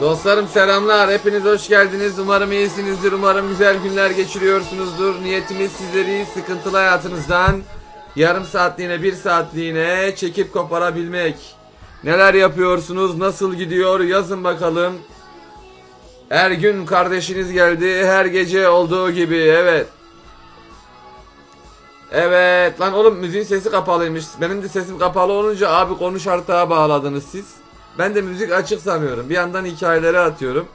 Dostlarım selamlar. Hepiniz hoş geldiniz. Umarım iyisinizdir. Umarım güzel günler geçiriyorsunuzdur. Niyetimiz sizleri sıkıntılı hayatınızdan yarım saatliğine, bir saatliğine çekip koparabilmek. Neler yapıyorsunuz? Nasıl gidiyor? Yazın bakalım. Her gün kardeşiniz geldi. Her gece olduğu gibi. Evet. Evet. Lan oğlum müziğin sesi kapalıymış. Benim de sesim kapalı olunca abi konuş artığa bağladınız siz. Ben de müzik açık sanıyorum. Bir yandan hikayeleri atıyorum.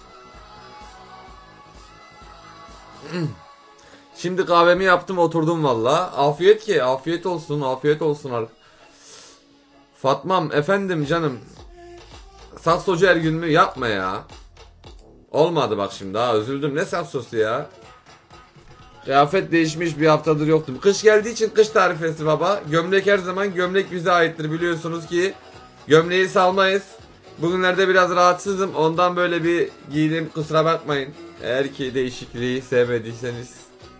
Şimdi kahvemi yaptım oturdum valla. Afiyet ki afiyet olsun afiyet olsun. Fatmam efendim canım. Saksocu her gün mü? Yapma ya. Olmadı bak şimdi ha üzüldüm. Ne saksosu ya? Kıyafet değişmiş bir haftadır yoktum. Kış geldiği için kış tarifesi baba. Gömlek her zaman gömlek bize aittir biliyorsunuz ki. Gömleği salmayız. Bugünlerde biraz rahatsızım. Ondan böyle bir giydim. Kusura bakmayın. Eğer ki değişikliği sevmediyseniz.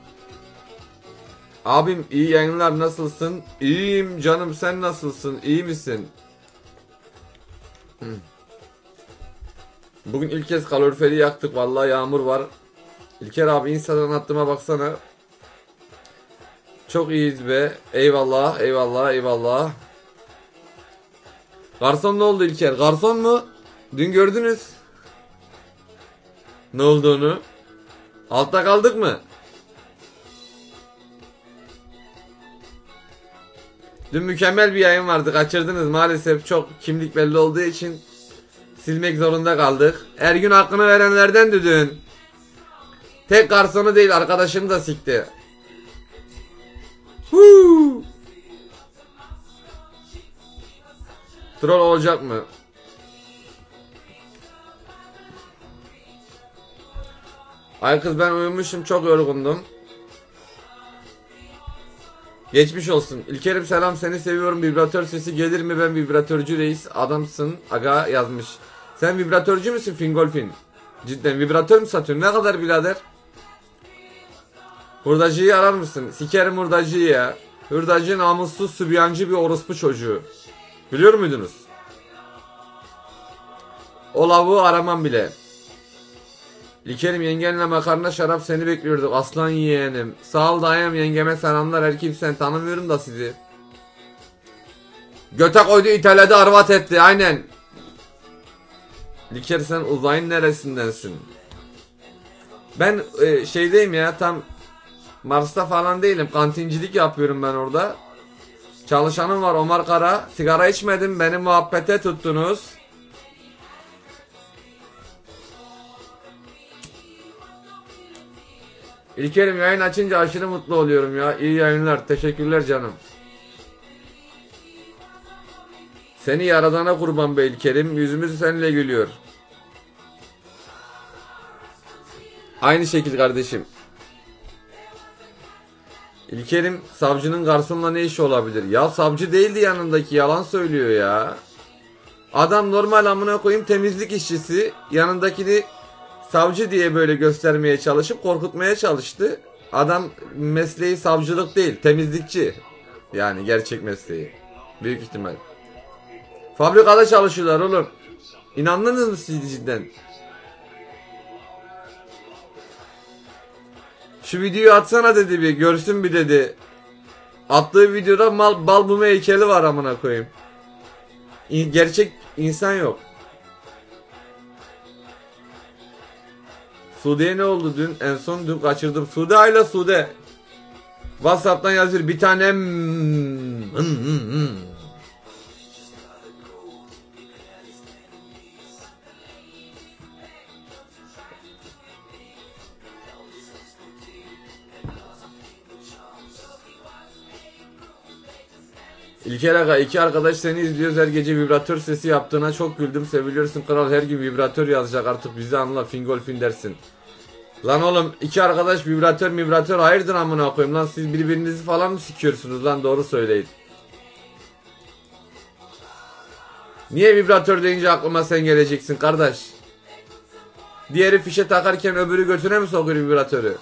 Abim iyi yayınlar nasılsın? İyiyim canım sen nasılsın? İyi misin? Bugün ilk kez kaloriferi yaktık. Vallahi yağmur var. İlker abi Instagram attığıma baksana. Çok iyiyiz be. Eyvallah eyvallah eyvallah. Garson ne oldu İlker? Garson mu? Dün gördünüz. Ne olduğunu? Altta kaldık mı? Dün mükemmel bir yayın vardı. Kaçırdınız maalesef. Çok kimlik belli olduğu için silmek zorunda kaldık. Her gün hakkını verenlerden de dün. Tek garsonu değil arkadaşını da sikti. Huu. Troll olacak mı? Ay kız ben uyumuşum çok yorgundum. Geçmiş olsun. İlkerim selam seni seviyorum. Vibratör sesi gelir mi? Ben vibratörcü reis. Adamsın. Aga yazmış. Sen vibratörcü müsün Fingolfin? Cidden vibratör mü satıyorsun? Ne kadar birader? Hurdacıyı arar mısın? Sikerim hurdacıyı ya. Hurdacı namussuz sübyancı bir orospu çocuğu. Biliyor muydunuz? O lavuğu aramam bile. İlkerim yengenle makarna şarap seni bekliyorduk aslan yeğenim. Sağ ol dayım yengeme selamlar her kimsen tanımıyorum da sizi. Göte koydu iteledi arvat etti aynen. İlker sen uzayın neresindensin? Ben şeydeyim ya tam Mars'ta falan değilim kantincilik yapıyorum ben orada. Çalışanım var Omar Kara. Sigara içmedim beni muhabbete tuttunuz. İlkerim yayın açınca aşırı mutlu oluyorum ya. İyi yayınlar. Teşekkürler canım. Seni yaradana kurban be İlkerim. Yüzümüz seninle gülüyor. Aynı şekil kardeşim. İlkerim savcının garsonla ne işi olabilir? Ya savcı değildi yanındaki yalan söylüyor ya. Adam normal amına koyayım temizlik işçisi. Yanındakini savcı diye böyle göstermeye çalışıp korkutmaya çalıştı. Adam mesleği savcılık değil temizlikçi. Yani gerçek mesleği. Büyük ihtimal. Fabrikada çalışıyorlar oğlum. İnandınız mı siz cidden? Şu videoyu atsana dedi bir görsün bir dedi. Attığı videoda mal bal bumu heykeli var amına koyayım. Gerçek insan yok. Sude'ye ne oldu dün? En son dün kaçırdım. Sude ayla Sude. WhatsApp'tan yazıyor bir tanem. İlker Aga iki arkadaş seni izliyoruz her gece vibratör sesi yaptığına çok güldüm seviliyorsun kral her gün vibratör yazacak artık bizi anla Fingolfin dersin. Lan oğlum iki arkadaş vibratör hayırdır amına koyayım lan siz birbirinizi falan mı sikiyorsunuz lan doğru söyleyin. Niye vibratör deyince aklıma sen geleceksin kardeş? Diğeri fişe takarken öbürü götüne mi sokuyor vibratörü?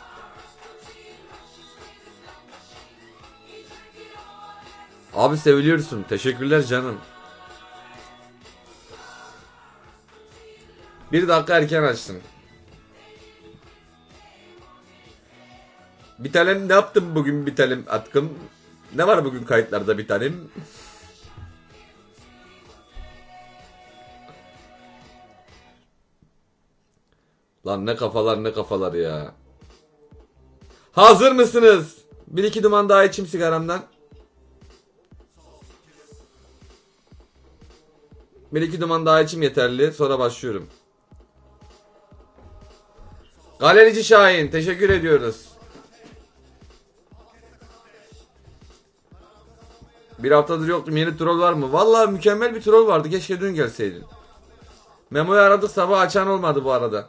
Abi seviliyorsun teşekkürler canım. Bir dakika erken açtım. Bir tanem ne yaptım bugün bir tanem atkım? Ne var bugün kayıtlarda bir tanem? Lan ne kafalar ne kafalar ya. Hazır mısınız? Bir iki duman daha içeyim sigaramdan. Bir iki duman daha içeyim yeterli. Sonra başlıyorum. Galerici Şahin teşekkür ediyoruz. Bir haftadır yoktum. Yeni troll var mı? Vallahi mükemmel bir troll vardı. Keşke dün gelseydin. Memo'yu aradık sabah açan olmadı bu arada.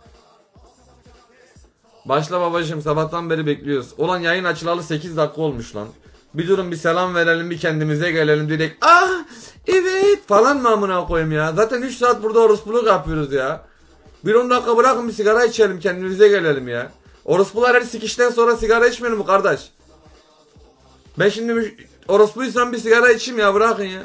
Başla babacığım sabahtan beri bekliyoruz. Ulan yayın açılalı 8 dakika olmuş lan. Bir durun bir selam verelim bir kendimize gelelim direkt. Ah evet falan mı amına koyayım ya. Zaten 3 saat burada orospuluk yapıyoruz ya. Bir 10 dakika bırakın bir sigara içelim kendimize gelelim ya. Orospular her sikişten sonra sigara içmiyor mu kardeş? Ben şimdi orospuysam bir sigara içeyim ya bırakın ya.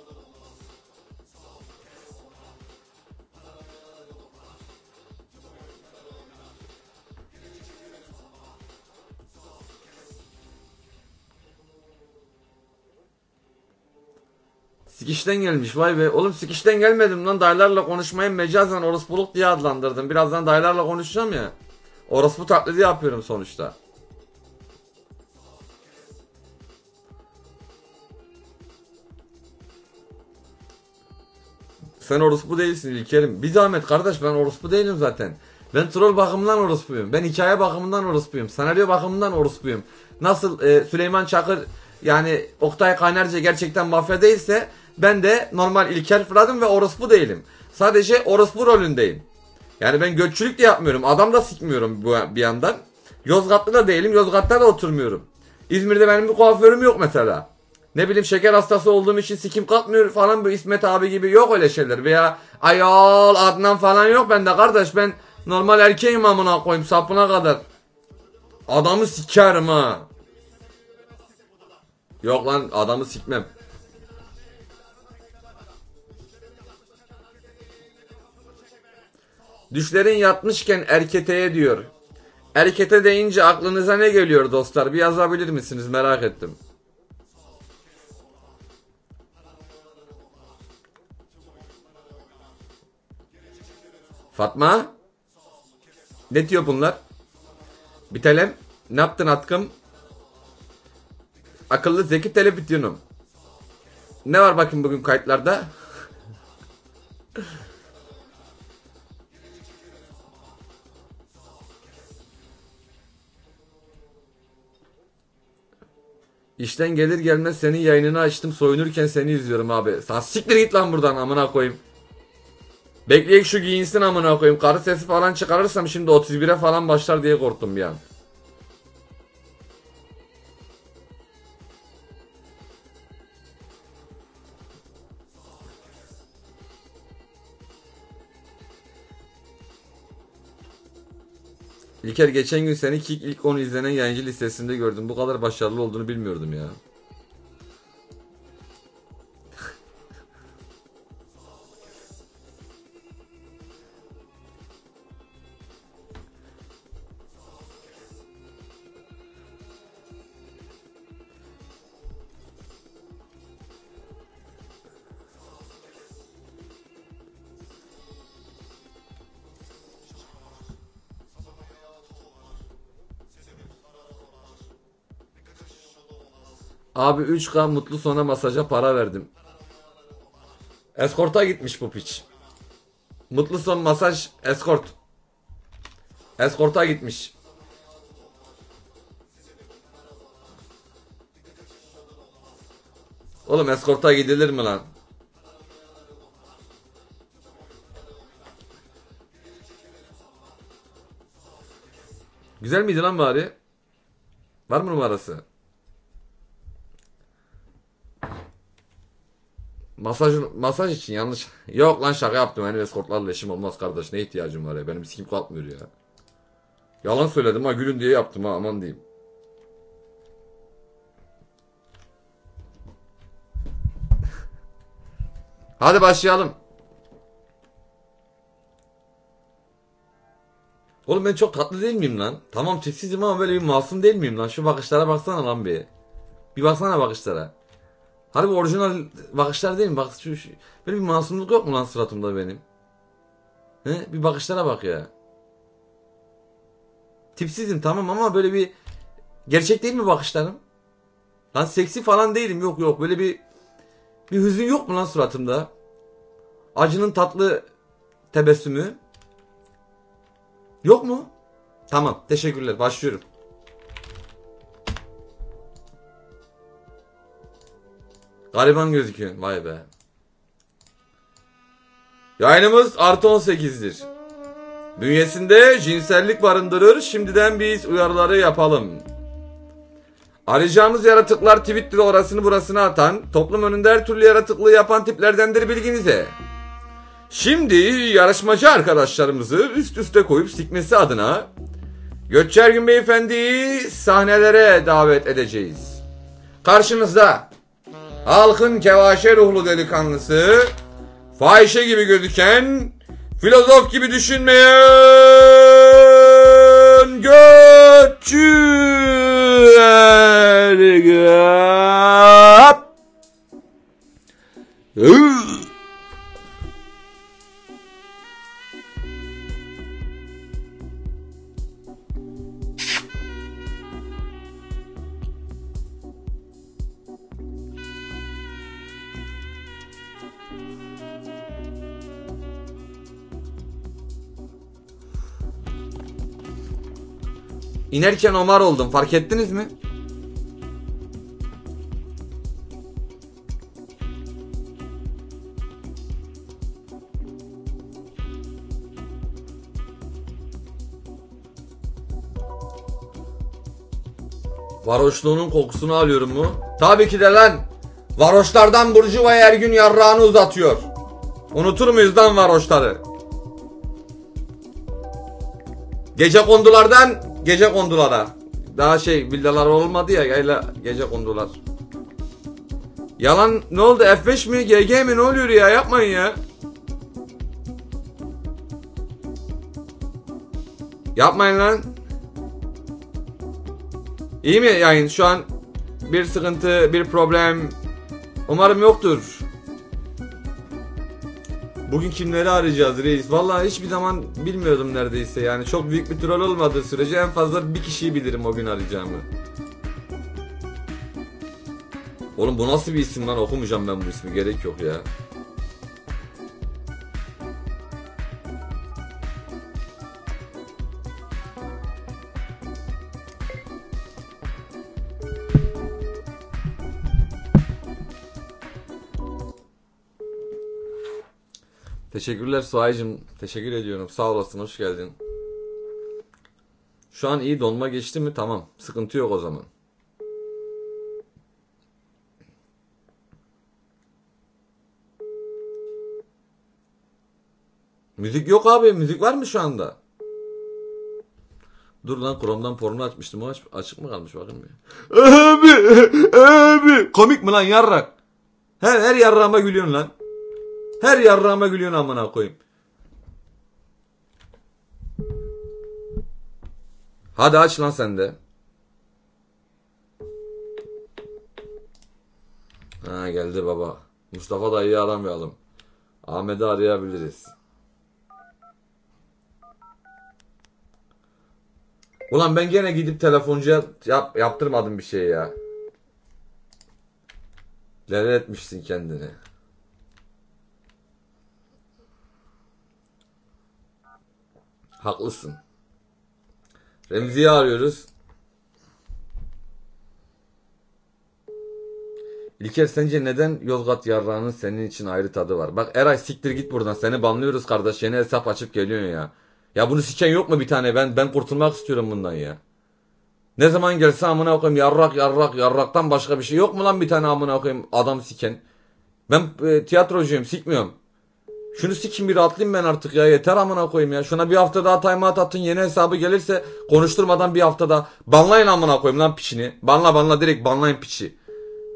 Sikişten gelmiş vay be. Oğlum sikişten gelmedim lan dayılarla konuşmayı mecazen orospuluk diye adlandırdım. Birazdan dayılarla konuşacağım ya. Orospu taklidi yapıyorum sonuçta. Sen orospu değilsin İlker'im. Bir zahmet kardeş ben orospu değilim zaten. Ben troll bakımından orospuyum. Ben hikaye bakımından orospuyum. Senaryo bakımından orospuyum. Nasıl Süleyman Çakır yani Oktay Kaynarca gerçekten mafya değilse ben de normal İlker Fırat'ım ve orospu değilim. Sadece orospu rolündeyim. Yani ben göççülük de yapmıyorum. Adam da sikmiyorum bir yandan. Yozgatlı da değilim. Yozgat'ta da oturmuyorum. İzmir'de benim bir kuaförüm yok mesela. Ne bileyim şeker hastası olduğum için sikim kalkmıyor falan bu İsmet abi gibi yok öyle şeyler. Veya Ayol Adnan falan yok bende kardeş. Ben normal erkeğim amına koyayım sapına kadar. Adamı sikerim ha. Yok lan adamı sikmem. Düşlerin yatmışken erketeye diyor. Erkete deyince aklınıza ne geliyor dostlar? Bir yazabilir misiniz? Merak ettim. Fatma? Ne diyor bunlar? Bitelem? Ne yaptın atkım? Akıllı zeki televizyonum. Ne var bakayım bugün kayıtlarda? İşten gelir gelmez senin yayınını açtım soyunurken seni izliyorum abi. Sen siktir git lan buradan amına koyayım. Bekleyek şu giyinsin amına koyayım. Karı sesi falan çıkarırsam şimdi 31'e falan başlar diye korktum bir an. İlker geçen gün seni Kick ilk 10 izlenen yayıncı listesinde gördüm. Bu kadar başarılı olduğunu bilmiyordum ya. Abi 3K mutlu sona masaja para verdim. Eskort'a gitmiş bu piç. Mutlu son masaj eskort. Eskort'a gitmiş. Oğlum eskort'a gidilir mi lan? Güzel miydi lan bari? Var mı numarası? Masaj için yanlış. Yok lan şaka yaptım. Benim eskortlarla işim olmaz kardeş. Ne ihtiyacım var ya? Benim sikim kalkmıyor ya. Yalan söyledim ha gülün diye yaptım ha aman diyeyim. Hadi başlayalım. Oğlum ben çok tatlı değil miyim lan? Tamam tipsizim ama böyle bir masum değil miyim lan? Şu bakışlara baksana lan bir. Bir baksana bakışlara. Harbi orijinal bakışlar değil mi? Bak böyle bir masumluk yok mu lan suratımda benim? He? Bir bakışlara bak ya. Tipsizim tamam ama böyle bir gerçek değil mi bakışlarım? Lan seksi falan değilim, yok yok, böyle bir hüzün yok mu lan suratımda? Acının tatlı tebessümü yok mu? Tamam, teşekkürler, başlıyorum. Gariban gözüküyorsun, vay be. Yayınımız artı 18'dir. Bünyesinde cinsellik barındırır. Şimdiden biz uyarıları yapalım. Arayacağımız yaratıklar Twitter'da orasını burasını atan, toplum önünde her türlü yaratıklığı yapan tiplerdendir bilginize. Şimdi yarışmacı arkadaşlarımızı üst üste koyup sikmesi adına Gökçergün Beyefendi'yi sahnelere davet edeceğiz. Karşınızda halkın kevaşe ruhlu delikanlısı, fahişe gibi gözüken, filozof gibi düşünmeyen Gökçergün. İnerken Omar oldum, fark ettiniz mi? Varoşluğunun kokusunu alıyorum mu? Tabii ki de lan. Varoşlardan Burjuva'ya her gün yarrağını uzatıyor. Unutur muyuz lan varoşları? Gece kondulardan gece kondulara. Daha villalar olmadı ya, gece kondular. Yalan ne oldu, F5 mi GG mi, ne oluyor ya, yapmayın ya. Yapmayın lan. İyi mi yayın şu an? Bir sıkıntı, bir problem umarım yoktur. Bugün kimleri arayacağız reis? Vallahi hiçbir zaman bilmiyordum neredeyse, yani çok büyük bir troll olmadığı sürece en fazla bir kişiyi bilirim o gün arayacağımı. Oğlum bu nasıl bir isim lan, okumayacağım ben bu ismi, gerek yok ya. Teşekkürler Suaycığım. Teşekkür ediyorum. Sağ olasın. Hoş geldin. Şu an iyi, donma geçti mi? Tamam. Sıkıntı yok o zaman. Müzik yok abi. Müzik var mı şu anda? Dur lan, Chrome'dan porno açmıştım. O açık mı kalmış, bakın bir. Abi. Komik mi lan yarrak? Her yarrağıma gülüyorsun lan. Her yarrağıma gülüyorsun amına koyayım. Hadi aç lan sen de. Ha geldi baba. Mustafa dayıyı aramayalım. Ahmet'i arayabiliriz. Ulan ben gene gidip telefoncuya yaptırmadım bir şey ya. Neler etmişsin kendini. Haklısın. Remzi'yi arıyoruz. İlker, sence neden Yozgat yarrağının senin için ayrı tadı var? Bak Eray, siktir git buradan. Seni banlıyoruz kardeş. Yeni hesap açıp geliyorsun ya. Ya bunu siken yok mu bir tane? Ben kurtulmak istiyorum bundan ya. Ne zaman gelse amına koyayım yarraktan başka bir şey yok mu lan bir tane amına koyayım adam siken? Ben tiyatrocuyum, sikmiyorum. Şunu sikin bir rahatlayayım ben artık ya, yeter amına koyayım ya. Şuna bir hafta daha timeout atın, yeni hesabı gelirse konuşturmadan bir hafta daha. Banlayın amına koyayım lan piçini. Banla direkt banlayın piçi.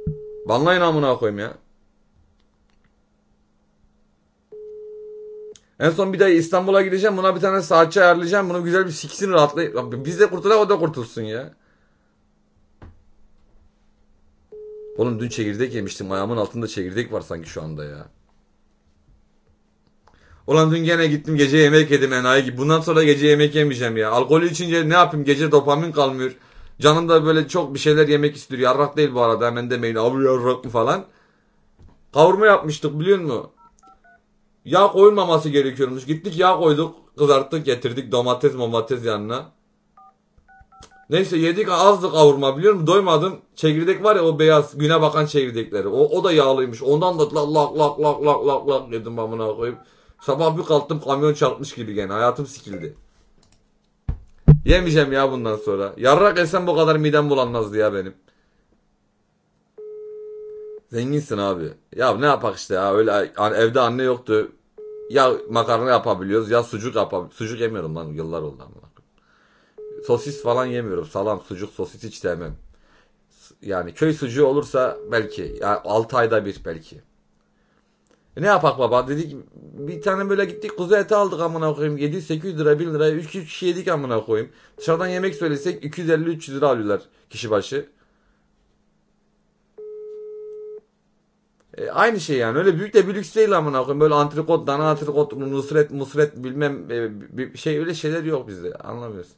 Banlayın amına koyayım ya. En son bir de İstanbul'a gideceğim. Buna bir tane saatçi ayarlayacağım. Bunu güzel bir siksin rahatlayıp. Biz de kurtulalım, o da kurtulsun ya. Oğlum dün çekirdek yemiştim. Ayağımın altında çekirdek var sanki şu anda ya. Ulan dün gene gittim gece yemek yedim enayi gibi. Bundan sonra gece yemek yemeyeceğim ya. Alkolü içince ne yapayım, gece dopamin kalmıyor. Canım da böyle çok bir şeyler yemek istiyor. Yarrak değil bu arada, hemen demeyin abi yarrak mı falan. Kavurma yapmıştık biliyor musun? Yağ koyulmaması gerekiyormuş. Gittik yağ koyduk, kızarttık, getirdik domates yanına. Neyse yedik, azdı kavurma biliyor musun? Doymadım. Çekirdek var ya, o beyaz güne bakan çekirdekleri. O da yağlıymış. Ondan da lak yedim amına koyayım. Sabah bir kalktım kamyon çarpmış gibi gene. Hayatım sikildi. Yemeyeceğim ya bundan sonra. Yarrak yesem bu kadar midem bulanmazdı ya benim. Zenginsin abi. Ya ne yapak işte ya, öyle evde anne yoktu. Ya makarna yapabiliyoruz ya sucuk yapabiliyoruz. Sucuk yemiyorum lan, yıllar oldu ama. Sosis falan yemiyorum. Salam, sucuk, sosis hiç sevmem. Yani köy sucuğu olursa belki. Ya 6 ayda bir belki. Ne yapak baba? Dedik bir tane böyle gittik kuzu eti aldık amına koyayım. 700-800 lira, 1000 lira, 3 kişi yedik amına koyayım. Dışarıdan yemek söylesek 250-300 lira alıyorlar kişi başı. Aynı şey yani. Öyle büyük de bir lüks değil amına koyayım. Böyle antrikot, dana antrikot, nusret bilmem bir şey, öyle şeyler yok bizde. Anlamıyoruz.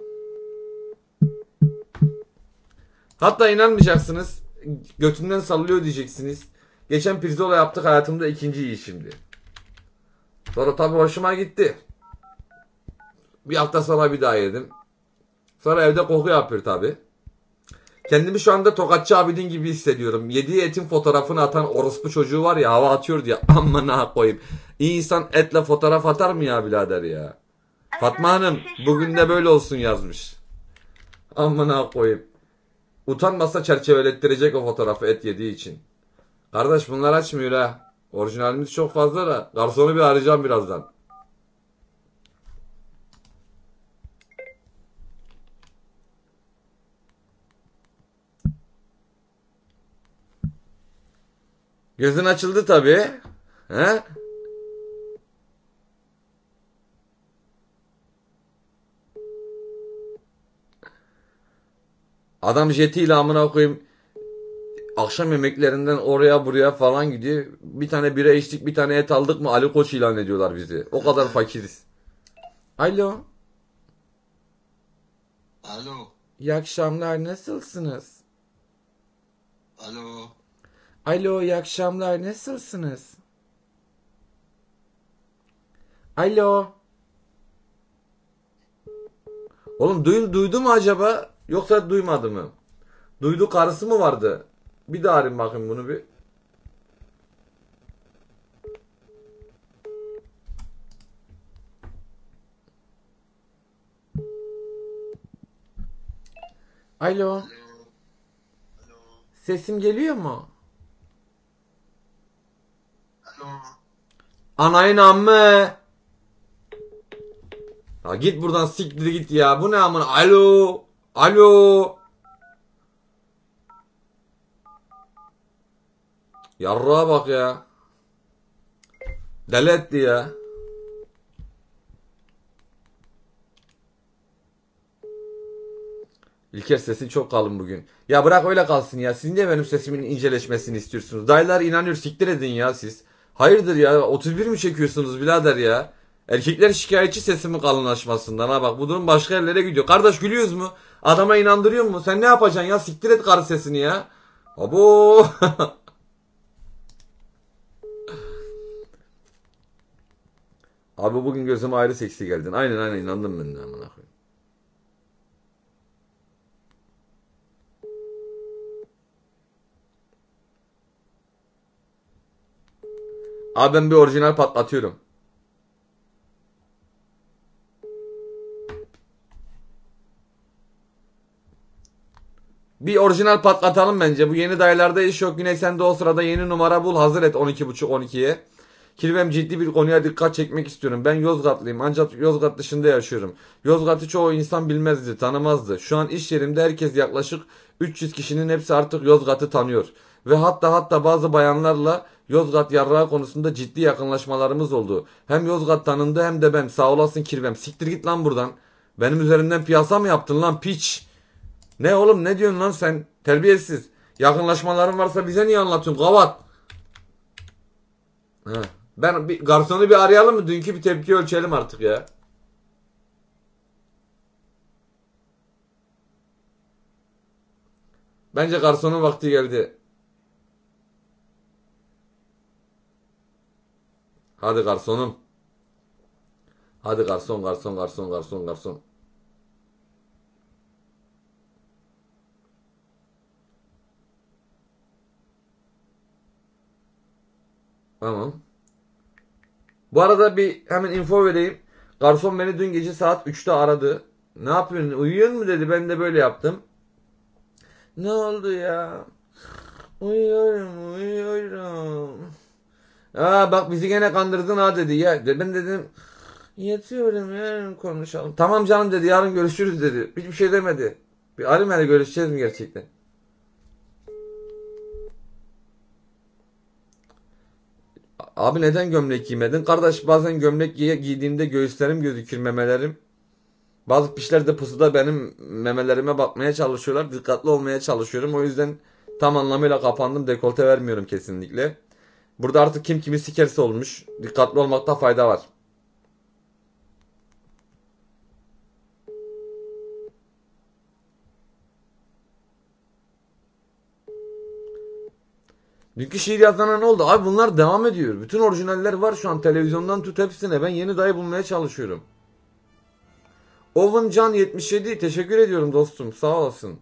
Hatta inanmayacaksınız. Götünden sallıyor diyeceksiniz. Geçen pirzola yaptık, hayatımda ikinci iyi şimdi. Sonra tabii hoşuma gitti. Bir hafta sonra bir daha yedim. Sonra evde koku yapıyor tabii. Kendimi şu anda Tokatçı Abidin gibi hissediyorum. Yediği etin fotoğrafını atan orospu çocuğu var ya, hava atıyor diye. Amına koyayım. İyi insan etle fotoğraf atar mı ya birader ya? Fatma Hanım bugün de böyle olsun yazmış. Amına koyayım. Utanmasa çerçevelettirecek o fotoğrafı et yediği için. Kardeş bunlar açmıyor ha. Orijinalimiz çok fazla da. Garsonu bir arayacağım birazdan. Gözün açıldı tabii. He? Adam jetiyle amına koyayım akşam yemeklerinden oraya buraya falan gidiyor. Bir tane bira içtik, bir tane et aldık mı Ali Koç ilan ediyorlar bizi. O kadar fakiriz. Alo. Alo, İyi akşamlar, nasılsınız? alo. Alo, iyi akşamlar, nasılsınız? Alo. Oğlum duydu mu acaba? Yoksa duymadı mı? Duydu, karısı mı vardı? Bir daha arayayım bakayım bunu bir. Alo. Alo, alo, Sesim geliyor mu? alo. Anayın ammı. Ya git buradan, siktir git ya. Bu ne amına? Alo. Alo. Yarrağa bak ya. Deli etti ya. İlker sesin çok kalın bugün. Ya bırak öyle kalsın ya. Siz niye benim sesimin inceleşmesini istiyorsunuz? Dayılar inanıyor, siktir edin ya siz. Hayırdır ya, 31 mi çekiyorsunuz birader ya? Erkekler şikayetçi sesimin kalınlaşmasından, ha bak bu durum başka yerlere gidiyor. Kardeş gülüyoruz mu? Adama inandırıyor mu? Sen ne yapacaksın ya? Siktir et karı sesini ya. Abo. Abi bugün gözüme ayrı seksi geldin. Aynen inandım ben de amına koyayım. Abi ben bir orijinal patlatıyorum. Bir orijinal patlatalım bence. Bu yeni dayılarda iş yok. Yine sen de o sırada yeni numara bul. Hazır et 12.30-12'ye. Kirvem ciddi bir konuya dikkat çekmek istiyorum. Ben Yozgatlıyım ancak Yozgat dışında yaşıyorum. Yozgat'ı çoğu insan bilmezdi, tanımazdı. Şu an iş yerimde herkes, yaklaşık 300 kişinin hepsi artık Yozgat'ı tanıyor. Ve hatta bazı bayanlarla Yozgat yarrağı konusunda ciddi yakınlaşmalarımız oldu. Hem Yozgat tanındı hem de ben. Sağ olasın kirvem. Siktir git lan buradan. Benim üzerimden piyasa mı yaptın lan piç? Ne oğlum ne diyorsun lan sen? Terbiyesiz. Yakınlaşmaların varsa bize niye anlatıyorsun? Kavat. Ha. Ben bir garsonu bir arayalım mı? Dünkü bir tepki ölçelim artık ya. Bence garsonun vakti geldi. Hadi garsonum. Hadi garson garson garson garson garson. Tamam. Bu arada bir hemen info vereyim. Garson beni dün gece saat 3'te aradı. Ne yapıyorsun? Uyuyor mu dedi. Ben de böyle yaptım. Ne oldu ya? Uyuyorum, uyuyorum. Aa bak bizi gene kandırdın ha dedi. Ya ben dedim yatıyorum yarın konuşalım. Tamam canım dedi yarın görüşürüz dedi. Hiçbir şey demedi. Bir arayayım hele görüşeceğiz mi gerçekten? Abi neden gömlek giymedin? Kardeş bazen gömlek giydiğimde göğüslerim gözükür memelerim. Bazı piçler de pusuda benim memelerime bakmaya çalışıyorlar. Dikkatli olmaya çalışıyorum. O yüzden tam anlamıyla kapandım. Dekolte vermiyorum kesinlikle. Burada artık kim kimi sikerse olmuş. Dikkatli olmakta fayda var. Dünkü şiir yazana ne oldu? Abi bunlar devam ediyor. Bütün orijinaller var şu an. Televizyondan tut hepsine. Ben yeni dayı bulmaya çalışıyorum. Oven Can 77 teşekkür ediyorum dostum. Sağ olasın.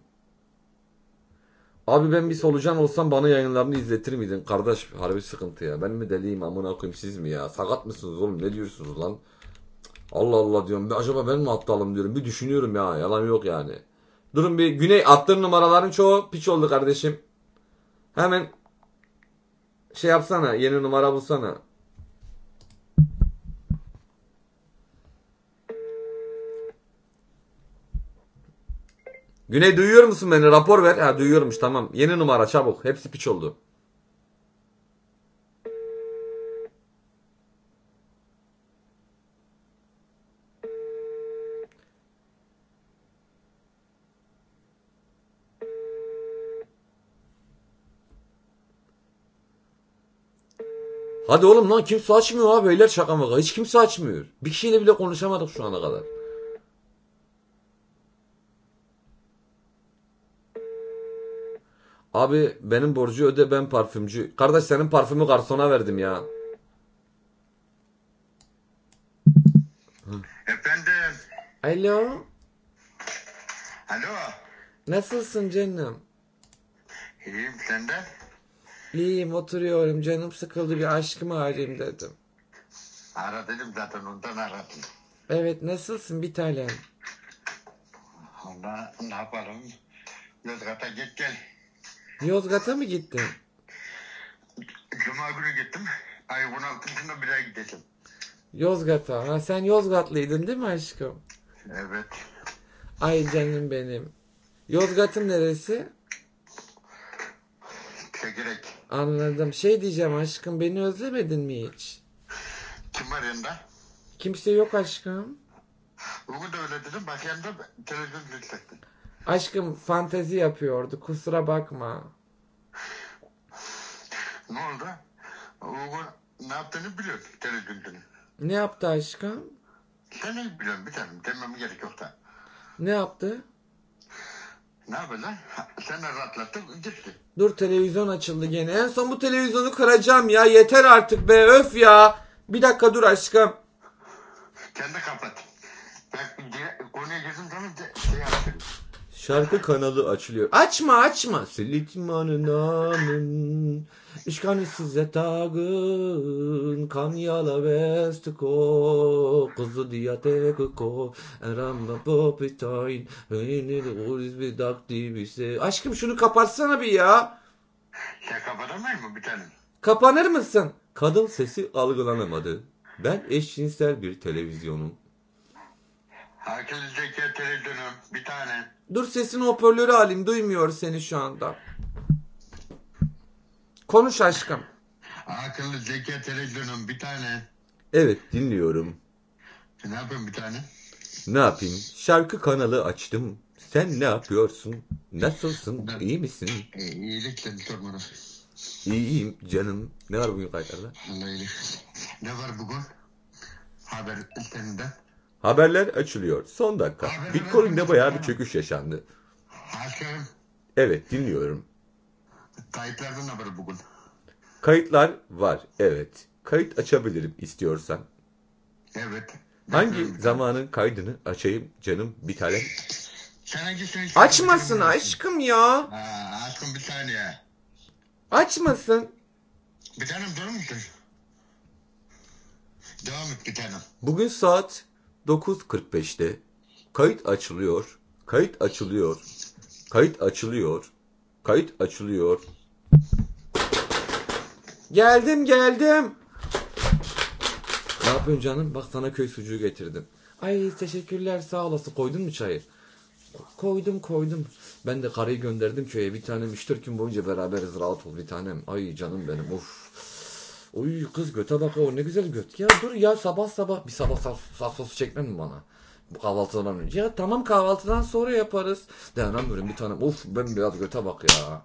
Abi ben bir solucan olsam bana yayınlarını izletir miydin? Kardeş harbi sıkıntı ya. Ben mi deliyim amına koyayım siz mi ya? Sakat mısınız oğlum ne diyorsunuz lan? Allah Allah diyorum. Acaba ben mi aptalım diyorum. Bir düşünüyorum ya. Yalan yok yani. Durun bir Güney attığın numaraların çoğu piç oldu kardeşim. Hemen şey yapsana. Yeni numara bulsana. Güney duyuyor musun beni? Rapor ver. Ha duyuyormuş tamam. Yeni numara çabuk. Hepsi piç oldu. Hadi oğlum lan kimse açmıyor abi. Beyler şaka maka. Hiç kimse açmıyor. Bir kişiyle bile konuşamadık şu ana kadar. Abi benim borcu öde ben parfümcü. Kardeş senin parfümü garsona verdim ya. Efendim. Alo. Alo. Nasılsın canım? İyiyim senden. İyiyim oturuyorum canım sıkıldı bir aşkımı arayayım dedim. Ara dedim zaten ondan aradım. Evet nasılsın bir tanem? Ona ne yapalım? Yozgat'a git gel. Yozgat'a mı gittin? Cuma günü gittim. Ay 16'sında bir daha gideceğim. Yozgat'a. Ha sen Yozgatlıydın değil mi aşkım? Evet. Ay canım benim. Yozgat'ın neresi? Tekerek. Anladım. Şey diyeceğim aşkım beni özlemedin mi hiç? Kim var yanında? Kimse yok aşkım. Bugün de öyle dedim. Bak yanında televizyon izleyecektim. Aşkım fantezi yapıyordu kusura bakma. Ne oldu? Bugün ne yaptığını biliyorsun televizyonda. Ne yaptı aşkım? Sen ne biliyorsun bir tanem. Demem gerek yok da. Ne yaptı? Ne yapıyorsun? Sen de rahatlattın gitti. Dur televizyon açıldı gene. En son bu televizyonu kıracağım ya. Yeter artık be öf ya. Bir dakika dur aşkım. Kendi kapat. Ben konuya girdim zaman şey yaptım. Şarkı kanalı açılıyor. Açma açma. Selitmanın namın. İşkanı size tagın. Kanyala vestiko. Kızı diyateko. Eramba popitayn. Heyni uriz bir dakti bise. Aşkım şunu kapatsana bir ya. Sen kapatamayız mı bir tane? Kapanır mısın? Kadın sesi algılanamadı. Ben eşcinsel bir televizyonum. Akıl zeka televizyonum bir tane. Dur sesini hoparlörü alayım. Duymuyor seni şu anda. Konuş aşkım. Akıllı zeka televizyonum bir tane. Evet, dinliyorum. Ne yapayım bir tane? Ne yapayım? Şarkı kanalı açtım. Sen ne yapıyorsun? Nasılsın? İyi misin? İyilik seni sormalı. İyiyim canım. Ne var bugün kayıtlarda? Allah iyilik. Ne var bugün? Haber bülteninde. Haberler açılıyor. Son dakika. Haberler Bitcoin'de açılıyor, bayağı bir tamam. çöküş yaşandı. Hakem. Evet, dinliyorum. Kayıtlardan ne var bugün? Kayıtlar var. Evet. Kayıt açabilirim istiyorsan. Evet. Hangi Bekliyorum bir tane. zamanın kaydını açayım canım bir tane? Sen hangisini istiyorsun? Açmasın Bir tane aşkım ya. aşkım bir saniye. Açmasın. Bir tanem durur musun? Devam et bir tanem. Bugün saat 9.45'te kayıt açılıyor. Kayıt açılıyor. Kayıt açılıyor. Kayıt açılıyor. Geldim. Ne yapıyorsun canım? Bak sana köy sucuğu getirdim. Ay teşekkürler sağ olasın. Koydun mu çayı? Koydum. Ben de karıyı gönderdim köye. Bir tanem 3-4 gün boyunca beraberiz. Rahat ol bir tanem. Ay canım benim of. Uy kız göte bak o ne güzel göt. Ya dur ya sabah bir sabah sosu çekmem mi bana? Bu kahvaltıdan önce. Ya tamam kahvaltıdan sonra yaparız. Dayanamıyorum bir tanem. Of ben biraz göte bak ya.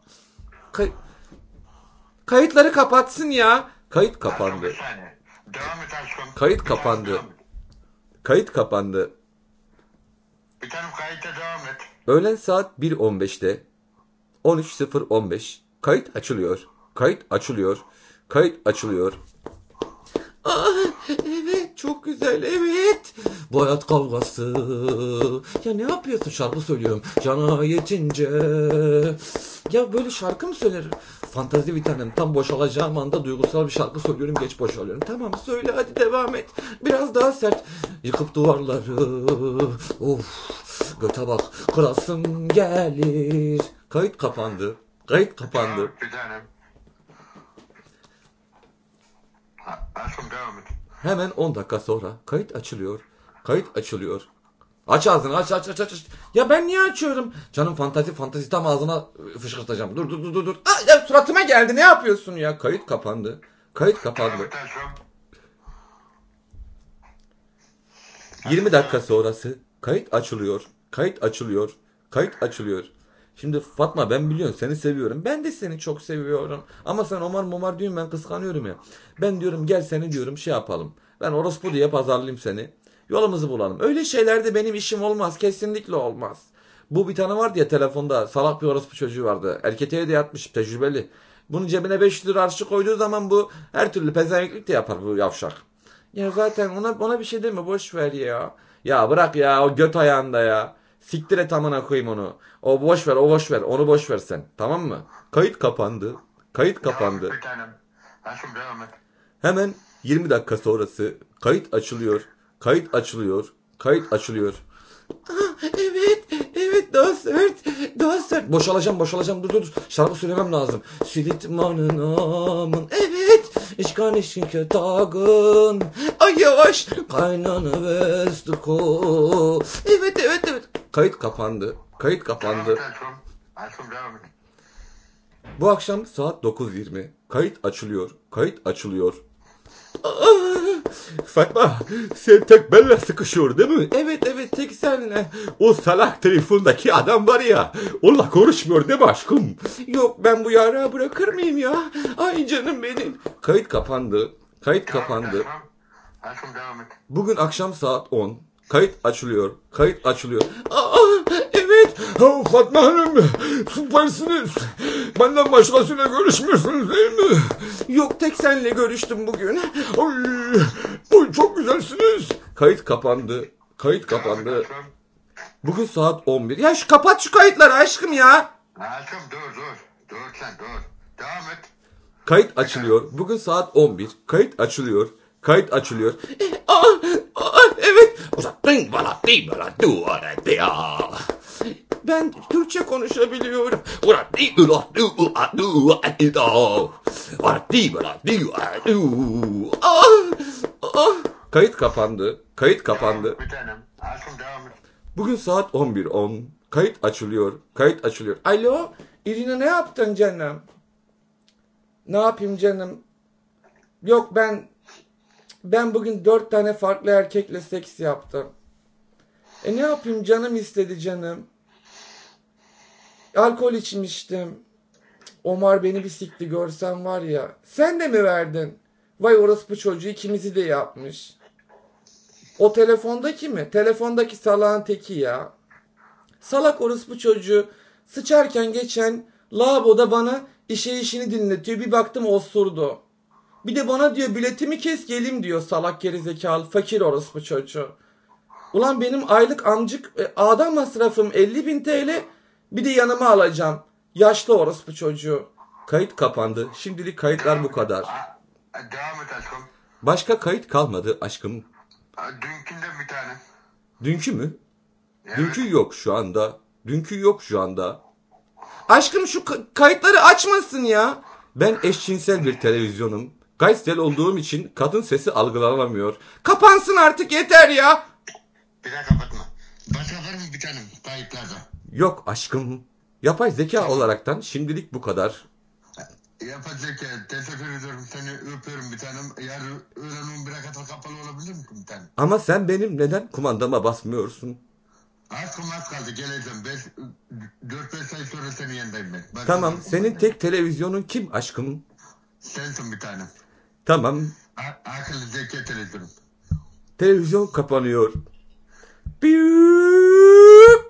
Kayıtları kapatsın ya. Kayıt Aşkım kapandı. bir saniye. Devam et aşkım. Kayıt Bir tanem kapandı. devam et. Kayıt kapandı. Bir tanem kayıta devam et. Öğlen saat 1.15'te 13.015 kayıt açılıyor. Kayıt açılıyor. Kayıt açılıyor. Ah, evet çok güzel evet. Bu hayat kavgası. Ya ne yapıyorsun şarkı söylüyorum. Cana yetince. Ya böyle şarkı mı söyler? Fantazi bir tanem. Tam boşalacağım anda duygusal bir şarkı söylüyorum. Geç boşalıyorum. Tamam söyle hadi devam et. Biraz daha sert. Yıkıp duvarları. Of. Göte bak. Kırasım gelir. Kayıt kapandı. Kayıt Devam kapandı. et bir tanem. Aşkım devam et. Hemen 10 dakika sonra kayıt açılıyor. Kayıt açılıyor. Aç ağzını aç. Ya ben niye açıyorum? Canım fantazi tam ağzına fışkırtacağım. Dur. Aa, ya suratıma geldi ne yapıyorsun ya? Kayıt kapandı. Kayıt Devam kapandı. et aşkım. 20 dakika sonrası kayıt açılıyor. Kayıt açılıyor. Kayıt açılıyor. Şimdi Fatma ben biliyorsun seni seviyorum. Ben de seni çok seviyorum. Ama sen Omar diyorsun ben kıskanıyorum ya. Ben diyorum gel seni diyorum şey yapalım. Ben orospu diye pazarlayayım seni. Yolumuzu bulalım. Öyle şeylerde benim işim olmaz. Kesinlikle olmaz. Bu bir tane vardı ya telefonda salak bir orospu çocuğu vardı. Erkeğe de yatmış tecrübeli. Bunun cebine 500 lira harçlık koyduğu zaman bu her türlü pezevenklik de yapar bu yavşak. Ya zaten ona bir şey deme boş ver ya. Ya bırak ya o göt ayağında ya. Siktir et amına koyayım onu. O boş ver onu boş ver sen. Tamam mı? Kayıt kapandı. Kayıt Devam et kapandı. bir tanem. Aşkım devam et. Hemen 20 dakika sonrası kayıt açılıyor. Kayıt açılıyor. Kayıt açılıyor. Evet daha sert. Boşalacağım dur. Şarkı söylemem lazım. Silitmanın amın. Evet. İşkan işinke tagın. Ay yavaş. Kaynana vestiko. Evet. Kayıt kapandı. Kayıt Devam kapandı. et aşkım. Aşkım devam et. Bu akşam saat 9.20. Kayıt açılıyor. Kayıt açılıyor. Aa, Fatma sen tek benle sıkışıyor değil mi? Evet tek senle. O salak telefondaki adam var ya onunla konuşmuyor değil mi aşkım? Yok ben bu yara bırakır mıyım ya? Ay canım benim. Kayıt kapandı. Kayıt Devam et kapandı. aşkım. Aşkım devam et. Bugün akşam saat 10. Kayıt açılıyor. Kayıt açılıyor. Aa, evet. Ha, Fatma Hanım süpersiniz. Benden başkasıyla görüşmüyorsunuz değil mi? Yok tek senle görüştüm bugün. Ay, çok güzelsiniz. Kayıt kapandı. Kayıt Devam et kapandı. aşkım. Bugün saat 11. Ya kapat şu kayıtları aşkım ya. Aşkım dur. Dur sen dur. Devam et. Kayıt açılıyor. Bugün saat 11. Kayıt açılıyor. Kayıt açılıyor. Evet. Ben Türkçe konuşabiliyorum. Kayıt kapandı. Kayıt kapandı. Bir tanem. Aşkım devam et. Bugün saat 11.10. Kayıt açılıyor. Kayıt açılıyor. Alo, İrina ne yaptın canım? Ne yapayım canım? Yok ben bugün 4 tane farklı erkekle seks yaptım. Ne yapayım, canım istedi canım. Alkol içmiştim. Omar beni bir sikti, görsen var ya. Sen de mi verdin? Vay orospu çocuğu, ikimizi de yapmış. O telefondaki mi? Telefondaki salağın teki ya. Salak orospu çocuğu sıçarken geçen lavaboda bana işini dinletiyor. Bir baktım osurdu. Bir de bana diyor biletimi kes gelim diyor, salak gerizekalı fakir orospu çocuğu. Ulan benim aylık amcık adam masrafım 50.000 TL, bir de yanıma alacağım. Yaşlı orospu çocuğu. Kayıt kapandı. Şimdilik kayıtlar bu kadar. Devam et aşkım. Başka kayıt kalmadı aşkım. Dünkünden bir tane. Dünkü mü? Evet. Dünkü yok şu anda. Dünkü yok şu anda. Aşkım şu kayıtları açmasın ya. Ben eşcinsel bir televizyonum. Gaysel olduğum için kadın sesi algılanamıyor. Kapansın artık, yeter ya. Bir daha kapatma. Başka var mı bir tanem kayıtlarda? Yok aşkım. Yapay zeka olaraktan şimdilik bu kadar. Yapacak ya. Teşekkür ediyorum. Seni öpüyorum bir tanem. Yarın öğlen 11'e kadar kapalı olabilir mi bir tanem? Ama sen benim neden kumandama basmıyorsun? Aşkım az kaldı geleceğim. 4-5 ay sonra senin yanındayım ben. Tamam, senin tek televizyonun kim aşkım? Sensin bir tanem. Tamam, Akıllı zeki televizyonum. televizyon kapanıyor. Biyuuup.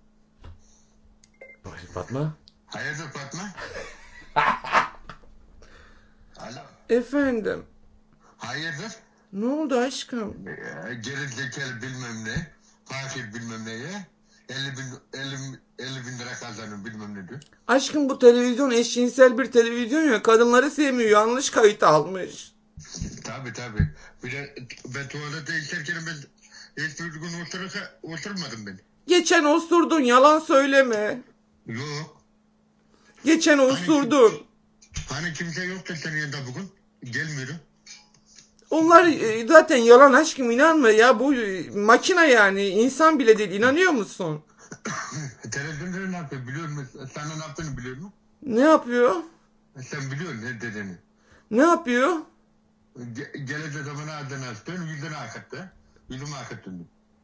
Fatma. Hayırdır Fatma? Alo. Efendim. Hayırdır? Ne oldu aşkım? Geri zekalı bilmem ne. Fakir bilmem neye. 50 bin lira kazanın bilmem ne diyor. Aşkım bu televizyon eşcinsel bir televizyon ya. Kadınları sevmiyor. Yanlış kayıt almış. Tabi. Bir de ben tuvalete içerken ben hiçbir gün oturmadım ben. Geçen osurdun, yalan söyleme. Yok. Geçen osurdun. Hani kimse yoktu senin yanında bugün. Gelmiyorum. Onlar zaten yalan aşkım, inanma ya. Bu makine yani. İnsan bile değil. İnanıyor musun? Televizyonda ne yapıyor biliyor musun? Sana ne yaptığını biliyor musun? Ne yapıyor? Sen biliyorsun ne dediğini. Ne yapıyor? Gelecek zaman adını astın, yüzüne akattı. Yüzüme akattın.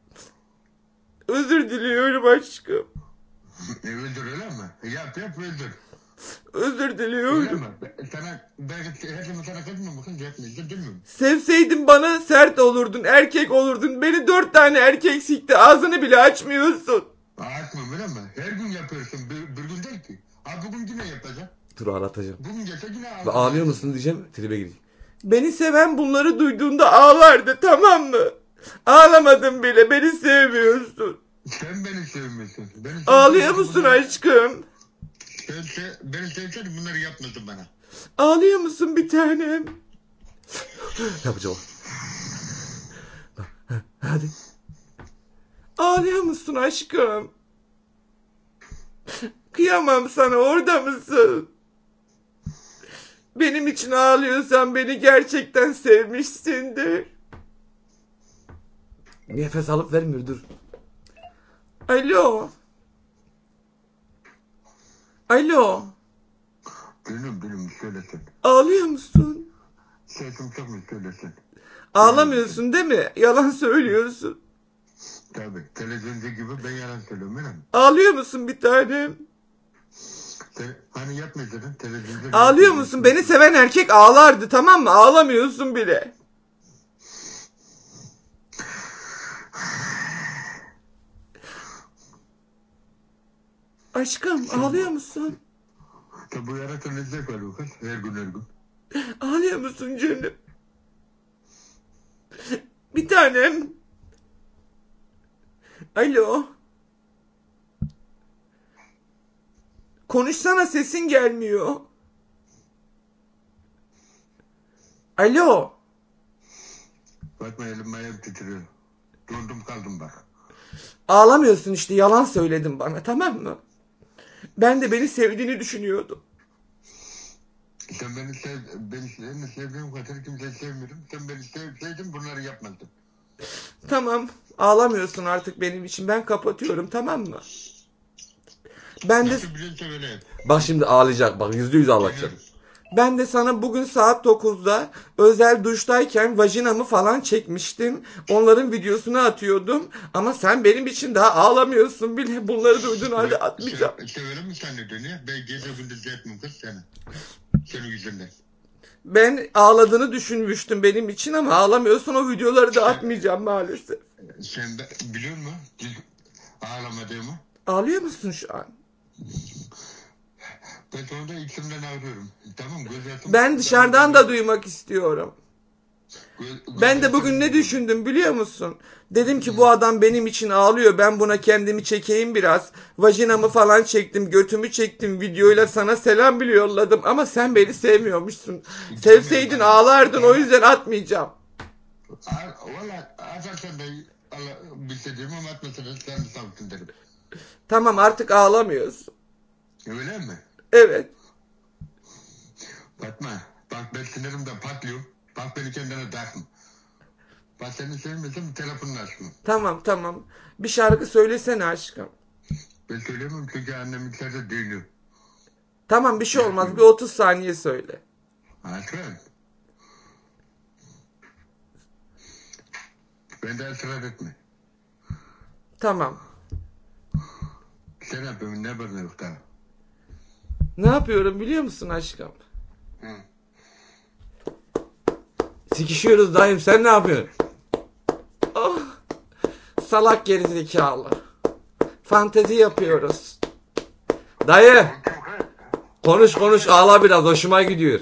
Özür diliyorum aşkım. Öldür öyle mi? Yap öldür. Özür Öyle diliyorum. mi? Sana belki her zaman sana kızmıyor mu kız yapmayacak değil mi? Sevseydin bana sert olurdun, erkek olurdun. Beni 4 tane erkek sikti. Ağzını bile açmıyorsun. Açmam öyle mi? Her gün yapıyorsun. Bir gün değil ki. Ha bugün yine yapacağım. Dur, ağlatacağım. Bugün gelse yine Ve ağlayacağım. ağlıyor musun diyeceğim, tribe girecek. Beni seven bunları duyduğunda ağlardı, tamam mı? Ağlamadın bile, beni sevmiyorsun. Sen beni sevmiyorsun. Ağlıyor musun aşkım? Beni sevseydin bunları yapmazdın bana. Ağlıyor musun bir tanem? Yapacağım. Hadi. Ağlıyor musun aşkım? Kıyamam sana, orada mısın? Benim için ağlıyorsan beni gerçekten sevmişsindir. Nefes alıp vermiyor, dur. Alo. Alo. Benim söylesin. Ağlıyor musun? Sesim çok mu söylesin? Ağlamıyorsun değil mi? Yalan söylüyorsun. Tabii. Televizyonda gibi ben yalan söylüyorum öyle mi? Ağlıyor musun bir tanem? Hani yapmayacaktın televizyonda. Ağlıyor musun? Beni seven erkek ağlardı, tamam mı? Ağlamıyorsun bile. Aşkım ağlıyor musun? Tabi bu yaratan ne zevk alıyor kız her gün. Ağlıyor musun canım? Bir tanem. Alo. Konuşsana, sesin gelmiyor. Alo. Fatma elim ayağım titriyor. Dondum kaldım bak. Ağlamıyorsun işte, yalan söyledin bana, tamam mı? Ben de beni sevdiğini düşünüyordum. Sen seni sevdiğim kadar kimseyi sevmiyorum. Sen beni sevseydin bunları yapmazdın. Tamam, ağlamıyorsun artık benim için. Ben kapatıyorum, tamam mı? Ben de... Nasıl biliyorsun öyle yap. Bak şimdi ağlayacak, bak %100 ağlayacak. Ben de sana bugün saat 9'da özel duştayken vajinamı falan çekmiştim. Onların videosunu atıyordum. Ama sen benim için daha ağlamıyorsun bile. Bunları duydun halde atmayacağım. Öyle mi zannediyorsun ya? Ben gece gündüz yapmam kız seni. Senin yüzünden. Ben ağladığını düşünmüştüm benim için ama ağlamıyorsun, o videoları da atmayacağım maalesef. Sen de biliyor musun? Ağlamadığımı. Ağlıyor musun şu an? Ben sonra içimden ağlıyorum. Tamam göz yaşım. Ben dışarıdan da duymak istiyorum. Ben de bugün ne düşündüm? düşündüm biliyor musun? Dedim ki bu adam benim için ağlıyor. Ben buna kendimi çekeyim biraz. Vajinamı falan çektim. Götümü çektim. Videoyla sana selam bile yolladım. Ama sen beni sevmiyormuşsun. Sevseydin ağlardın. O yüzden atmayacağım. Valla atarsan da bilsediğim ama atmasan da sen de savutun derim. Tamam, artık ağlamıyorsun. Öyle mi? Evet. Fatma bak ben sinirimden patlıyorum. Bak beni kendine takma. Bak seni sevmesem telefonunu açmam. Tamam. Bir şarkı söylesene aşkım. Ben söyleyemem çünkü annem içeride düğünü. Tamam, bir şey olmaz. Bir 30 saniye söyle. Hakan. Ben de ısrar etme. Tamam. Sen yapıyorsun ne bana yok daha. Ne yapıyorum biliyor musun aşkım? Hı. Sikişiyoruz dayım, sen ne yapıyorsun? Oh, salak gerizekalı. Fantezi yapıyoruz. Dayı, konuş ağla biraz, hoşuma gidiyor.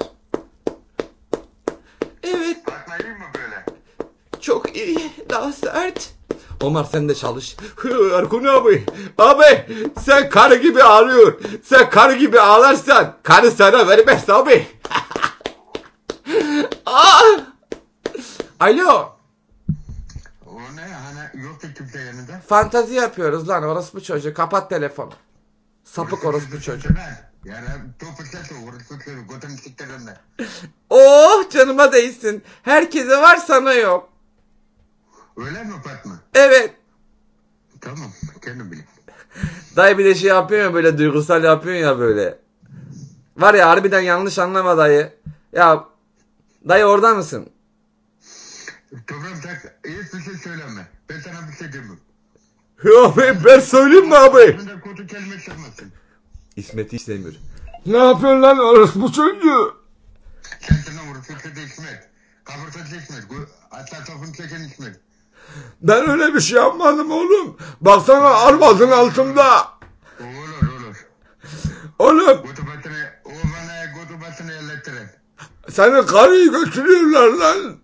Evet, Fatma iyi mi böyle? çok iyi, daha sert. Omar sen de çalış. Erkun abi sen karı gibi ağlıyor. Sen karı gibi ağlarsan karı sana vermez abi. Alo. O ne hani yok ki kimse yanında. Fantazi yapıyoruz lan orospu çocuğu, kapat telefonu. Sapık orospu çocuğu. Yani topukta orası götünü siktirinde. Oh, canıma değsin. Herkese var, sana yok. Öyle mi Fatma? Evet. Tamam kendim bileyim. Dayı bir de şey yapıyor ya, böyle duygusal yapıyor ya böyle. Var ya, harbiden yanlış anlama dayı. Ya dayı orada mısın? Tamam tak hiçbir şey söyleme. Ben sana bir şey demiyorum. Ya ben söyleyeyim mi abi? Ağzından kötü kelime çıkmasın. İsmet'i istemiyor. Ne yapıyorsun lan orospu çocuğu? Kendine vurursun kötü İsmet. Kaburtası İsmet. Hatta topunu çeken İsmet. Ben öyle bir şey yapmadım oğlum. Baksana armazın altında. Olur. Oğlum Kutubatını, o bana kutubatını ellettirir. seni karıyı götürüyorlar lan.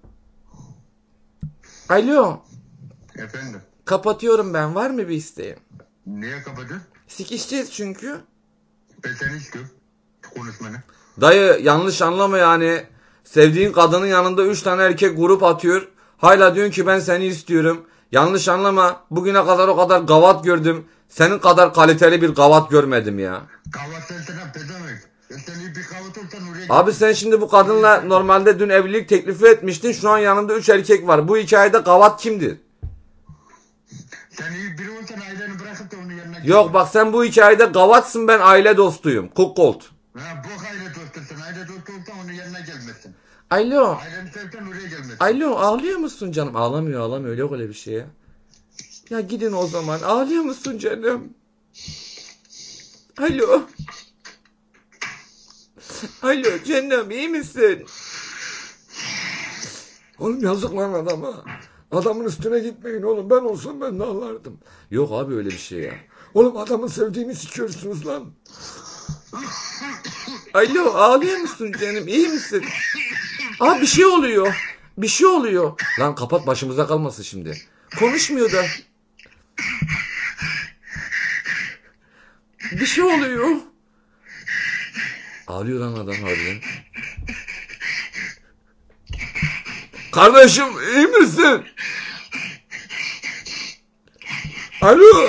Alo. Efendim. Kapatıyorum ben. Var mı bir isteğin? Niye kapadın? Sikişeceğiz çünkü. Ben seni istiyorum. Konuşmanı. Dayı yanlış anlama yani. Sevdiğin kadının yanında 3 tane erkek grup atıyor. Hala diyorsun ki ben seni istiyorum. Yanlış anlama. Bugüne kadar o kadar gavat gördüm. Senin kadar kaliteli bir gavat görmedim ya. Kahvaltı sana pezemek. Sen iyi bir kahvaltı olsan oraya Abi sen şimdi bu kadınla normalde dün evlilik teklifi etmiştin. Şu an yanında 3 erkek var. Bu hikayede gavat kimdir? Sen iyi biri olsan aileni bırakıp da onun yanına Yok bak, sen bu hikayede gavatsın, ben aile dostuyum. Kukkolt. Ha bok aile dostusun. Aile dostu olsan onun yanına gelmesin. Alo. Aileni sevsen oraya gelmesin. Alo, ağlıyor musun canım? Ağlamıyor. Yok öyle bir şey ya. Ya gidin o zaman. Ağlıyor musun canım? Alo. Alo canım, iyi misin? Oğlum yazık lan adama. Adamın üstüne gitmeyin oğlum. Ben olsam ben de ağlardım. Yok abi öyle bir şey ya. Oğlum adamın sevdiğini sikiyorsunuz lan. Alo, ağlıyor musun canım? İyi misin? Aa, bir şey oluyor. Lan kapat, başımıza kalmasın şimdi. Konuşmuyor da. Bir şey oluyor. Ağlıyor lan adam harbiden. Kardeşim iyi misin? Alo.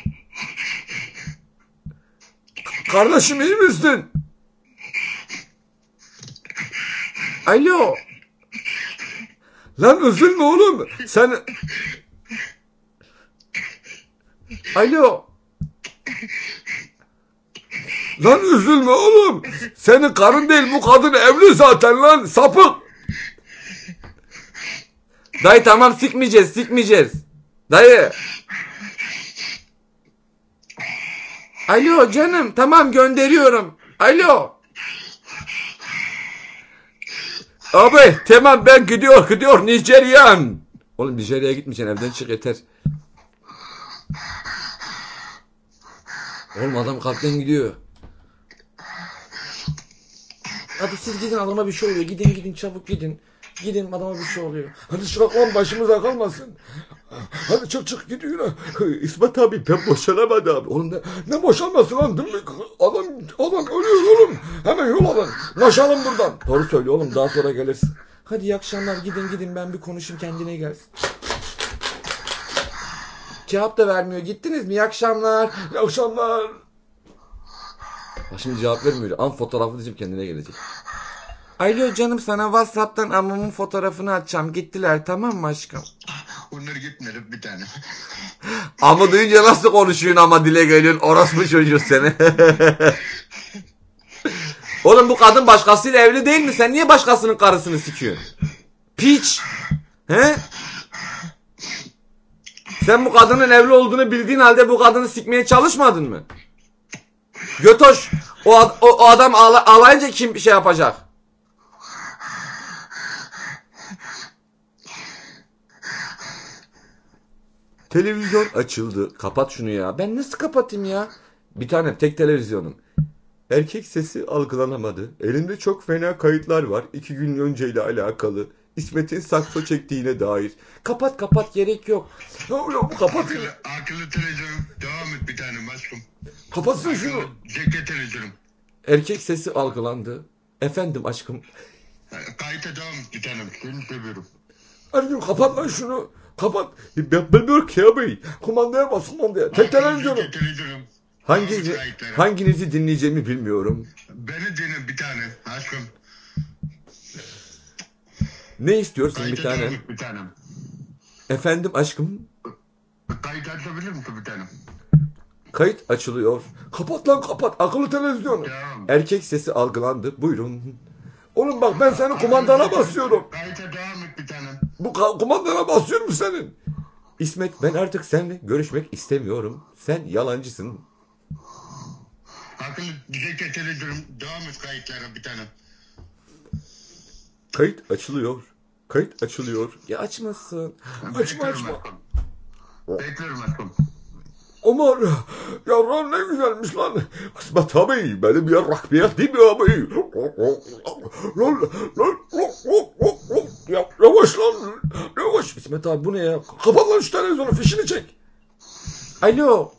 Kardeşim iyi misin? Alo. Lan üzülme oğlum. Sen... Alo. Lan üzülme oğlum. Senin karın değil, bu kadın evli zaten lan, sapık. Dayı tamam, sikmeyeceğiz. Dayı. Alo canım, tamam gönderiyorum. Alo. Abi tamam, ben gidiyor Nijeryan. Oğlum Nijerya'ya gitmeyeceksin, evden çık yeter. Oğlum adam kalpten gidiyor. Hadi siz gidin, adama bir şey oluyor. Gidin çabuk gidin. Gidin, adama bir şey oluyor. Hadi çık lan, başımıza kalmasın. Hadi çık gidiyor. İsmet abi, ben boşanamadım abi. Oğlum ne boşanması lan, değil mi? Adam ölüyor oğlum. Hemen yol alın. Naşalım buradan. Doğru söylüyor oğlum, daha sonra gelirsin. Hadi iyi akşamlar, gidin ben bir konuşayım, kendine gelsin. Cevap da vermiyor. Gittiniz mi? İyi akşamlar. İyi akşamlar. Bak şimdi cevap vermiyor. An fotoğrafı diyeceğim, kendine gelecek. Alo canım, sana WhatsApp'tan amamın fotoğrafını atacağım. Gittiler, tamam mı aşkım? Onlar gitmedi bir tane. Ama duyunca nasıl konuşuyorsun, ama dile geliyorsun. Orospu çocuğu seni. Oğlum bu kadın başkasıyla evli değil mi? Sen niye başkasının karısını sikiyorsun? Piç. He? Sen bu kadının evli olduğunu bildiğin halde bu kadını sikmeye çalışmadın mı? Götoş. O adam ağlayınca kim şey yapacak? Televizyon açıldı. Kapat şunu ya. Ben nasıl kapatayım ya? Bir tane tek televizyonum. Erkek sesi algılanamadı. Elinde çok fena kayıtlar var. 2 gün önceyle alakalı. İsmet'in sakso çektiğine dair. Kapat, gerek yok. Kapatın. Akıllı televizyon devam et bir tanem aşkım. Kapatsın şunu. Ceket televizyonum. Erkek sesi algılandı. Efendim aşkım. Kayıta devam et bir tanem. Seni seviyorum. Aşkım kapat lan şunu. Kapat. Ben bilmiyorum ki abi. Kumandaya bas, kumandaya. Tek televizyonum. Ceket televizyonum. Hanginizi dinleyeceğimi bilmiyorum. Beni dinle bir tane aşkım. Ne istiyorsun Kayıta bir tanem? devam et bir tanem. Efendim aşkım. Kayıt açabilir misin bir tanem? Kayıt açılıyor. Kapat lan, kapat. Akıllı televizyon. Devam. Erkek sesi algılandı. Buyurun. Oğlum bak, ben senin kumandana basıyorum. Kayıta devam et bir tanem. Bu kumandana basıyorum senin. İsmet, ben artık seninle görüşmek istemiyorum. Sen yalancısın. Akıllı ceket televizyonum devam et kayıtlara bir tanem. Kayıt açılıyor. Ya açmasın. Açma. Bekliyorum aşkım. Aman yavrum, ne güzelmiş lan. İsmet abi, benim yarrak bir yer değil mi abi? Yavaş lan. Yavaş. İsmet abi, bu ne ya? Kapat lan şu televizyonu, fişini çek. Alo.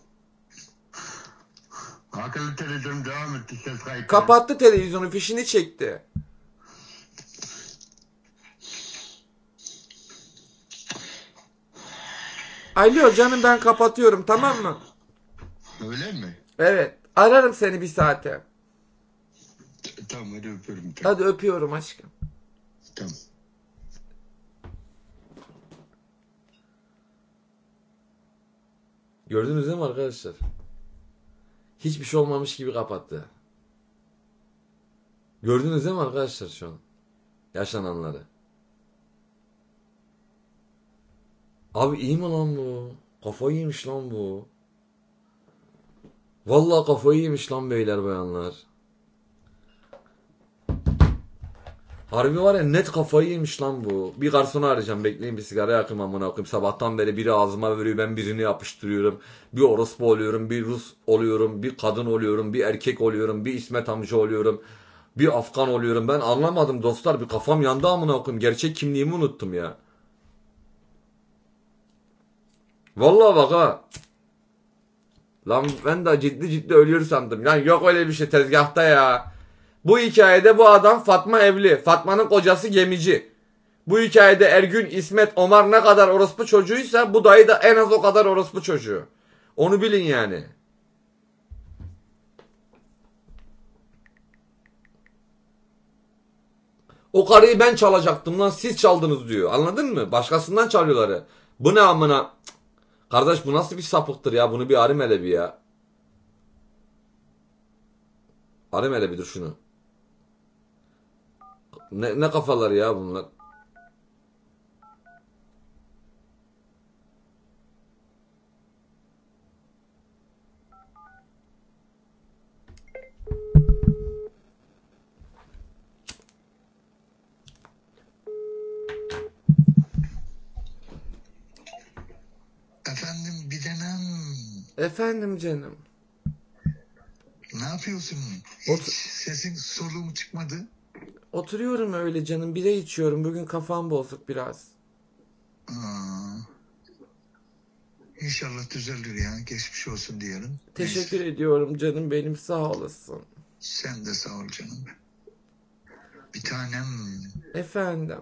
Akıllı televizyonum devam etti ses kayıtları. Kapattı televizyonu, fişini çekti. Alo canım, ben kapatıyorum, tamam mı? Öyle mi? Evet. Ararım seni bir saate. Tamam hadi öpüyorum. Hadi öpüyorum aşkım. Tamam. Gördünüz değil mi arkadaşlar? Hiçbir şey olmamış gibi kapattı. Gördünüz değil mi arkadaşlar şu an? Yaşananları. Abi iyi mi lan bu? Kafayı yemiş lan bu. Vallahi kafayı yemiş lan beyler bayanlar. Harbi var ya, net kafayı yemiş lan bu. Bir garsonu arayacağım, bekleyin, bir sigara yakayım amına koyayım. Sabahtan beri biri ağzıma veriyor, ben birini yapıştırıyorum. Bir orospu oluyorum, bir Rus oluyorum, bir kadın oluyorum, bir erkek oluyorum, bir İsmet amca oluyorum. Bir Afgan oluyorum. Ben anlamadım dostlar, bir kafam yandı amına koyayım. Gerçek kimliğimi unuttum ya. Vallahi bak ha. Lan ben de ciddi ölüyor sandım. Yani yok öyle bir şey tezgahta ya. Bu hikayede bu adam Fatma evli. Fatma'nın kocası gemici. Bu hikayede Ergün, İsmet, Omar ne kadar orospu çocuğuysa bu dayı da en az o kadar orospu çocuğu. Onu bilin yani. O karıyı ben çalacaktım lan, siz çaldınız diyor. Anladın mı? Başkasından çalıyorlar. Bu ne amına? Kardeş bu nasıl bir sapıktır ya? Bunu bir arayayım hele bir ya. Arayayım hele bir dur şunu. Ne kafalar ya bunlar. Efendim bir denem. Efendim canım. Ne yapıyorsun? Ot- Hiç sesin soluğum çıkmadı. Oturuyorum öyle canım. Bira içiyorum. Bugün kafam bozuk biraz. Aa, İnşallah düzelir ya. Geçmiş olsun diyelim. Teşekkür Neyse. ediyorum canım benim. Sağ olasın. Sen de sağ ol canım. Bir tanem. Efendim.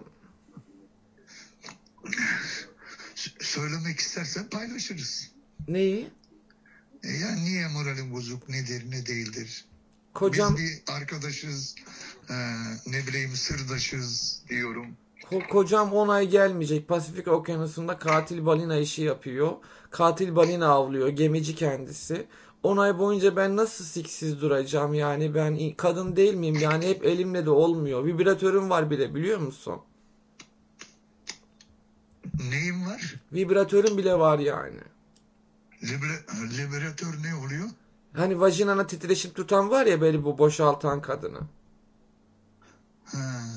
Söylemek istersen paylaşırız. Neyi? Ya niye moralin bozuk, nedir, ne değildir? Kocam Biz bir arkadaşız, ne bileyim sırdaşız diyorum. kocam 10 ay gelmeyecek. Pasifik Okyanusu'nda katil balina işi yapıyor. Katil balina avlıyor. Gemici kendisi. 10 ay boyunca ben nasıl siksiz duracağım yani ben kadın değil miyim yani hep elimle de olmuyor. Vibratörüm var bile biliyor musun? Neyim var? Vibratörüm bile var yani. Liberatör ne oluyor? Hani vajinana titreşim tutan var ya böyle bu boşaltan kadını. Ha.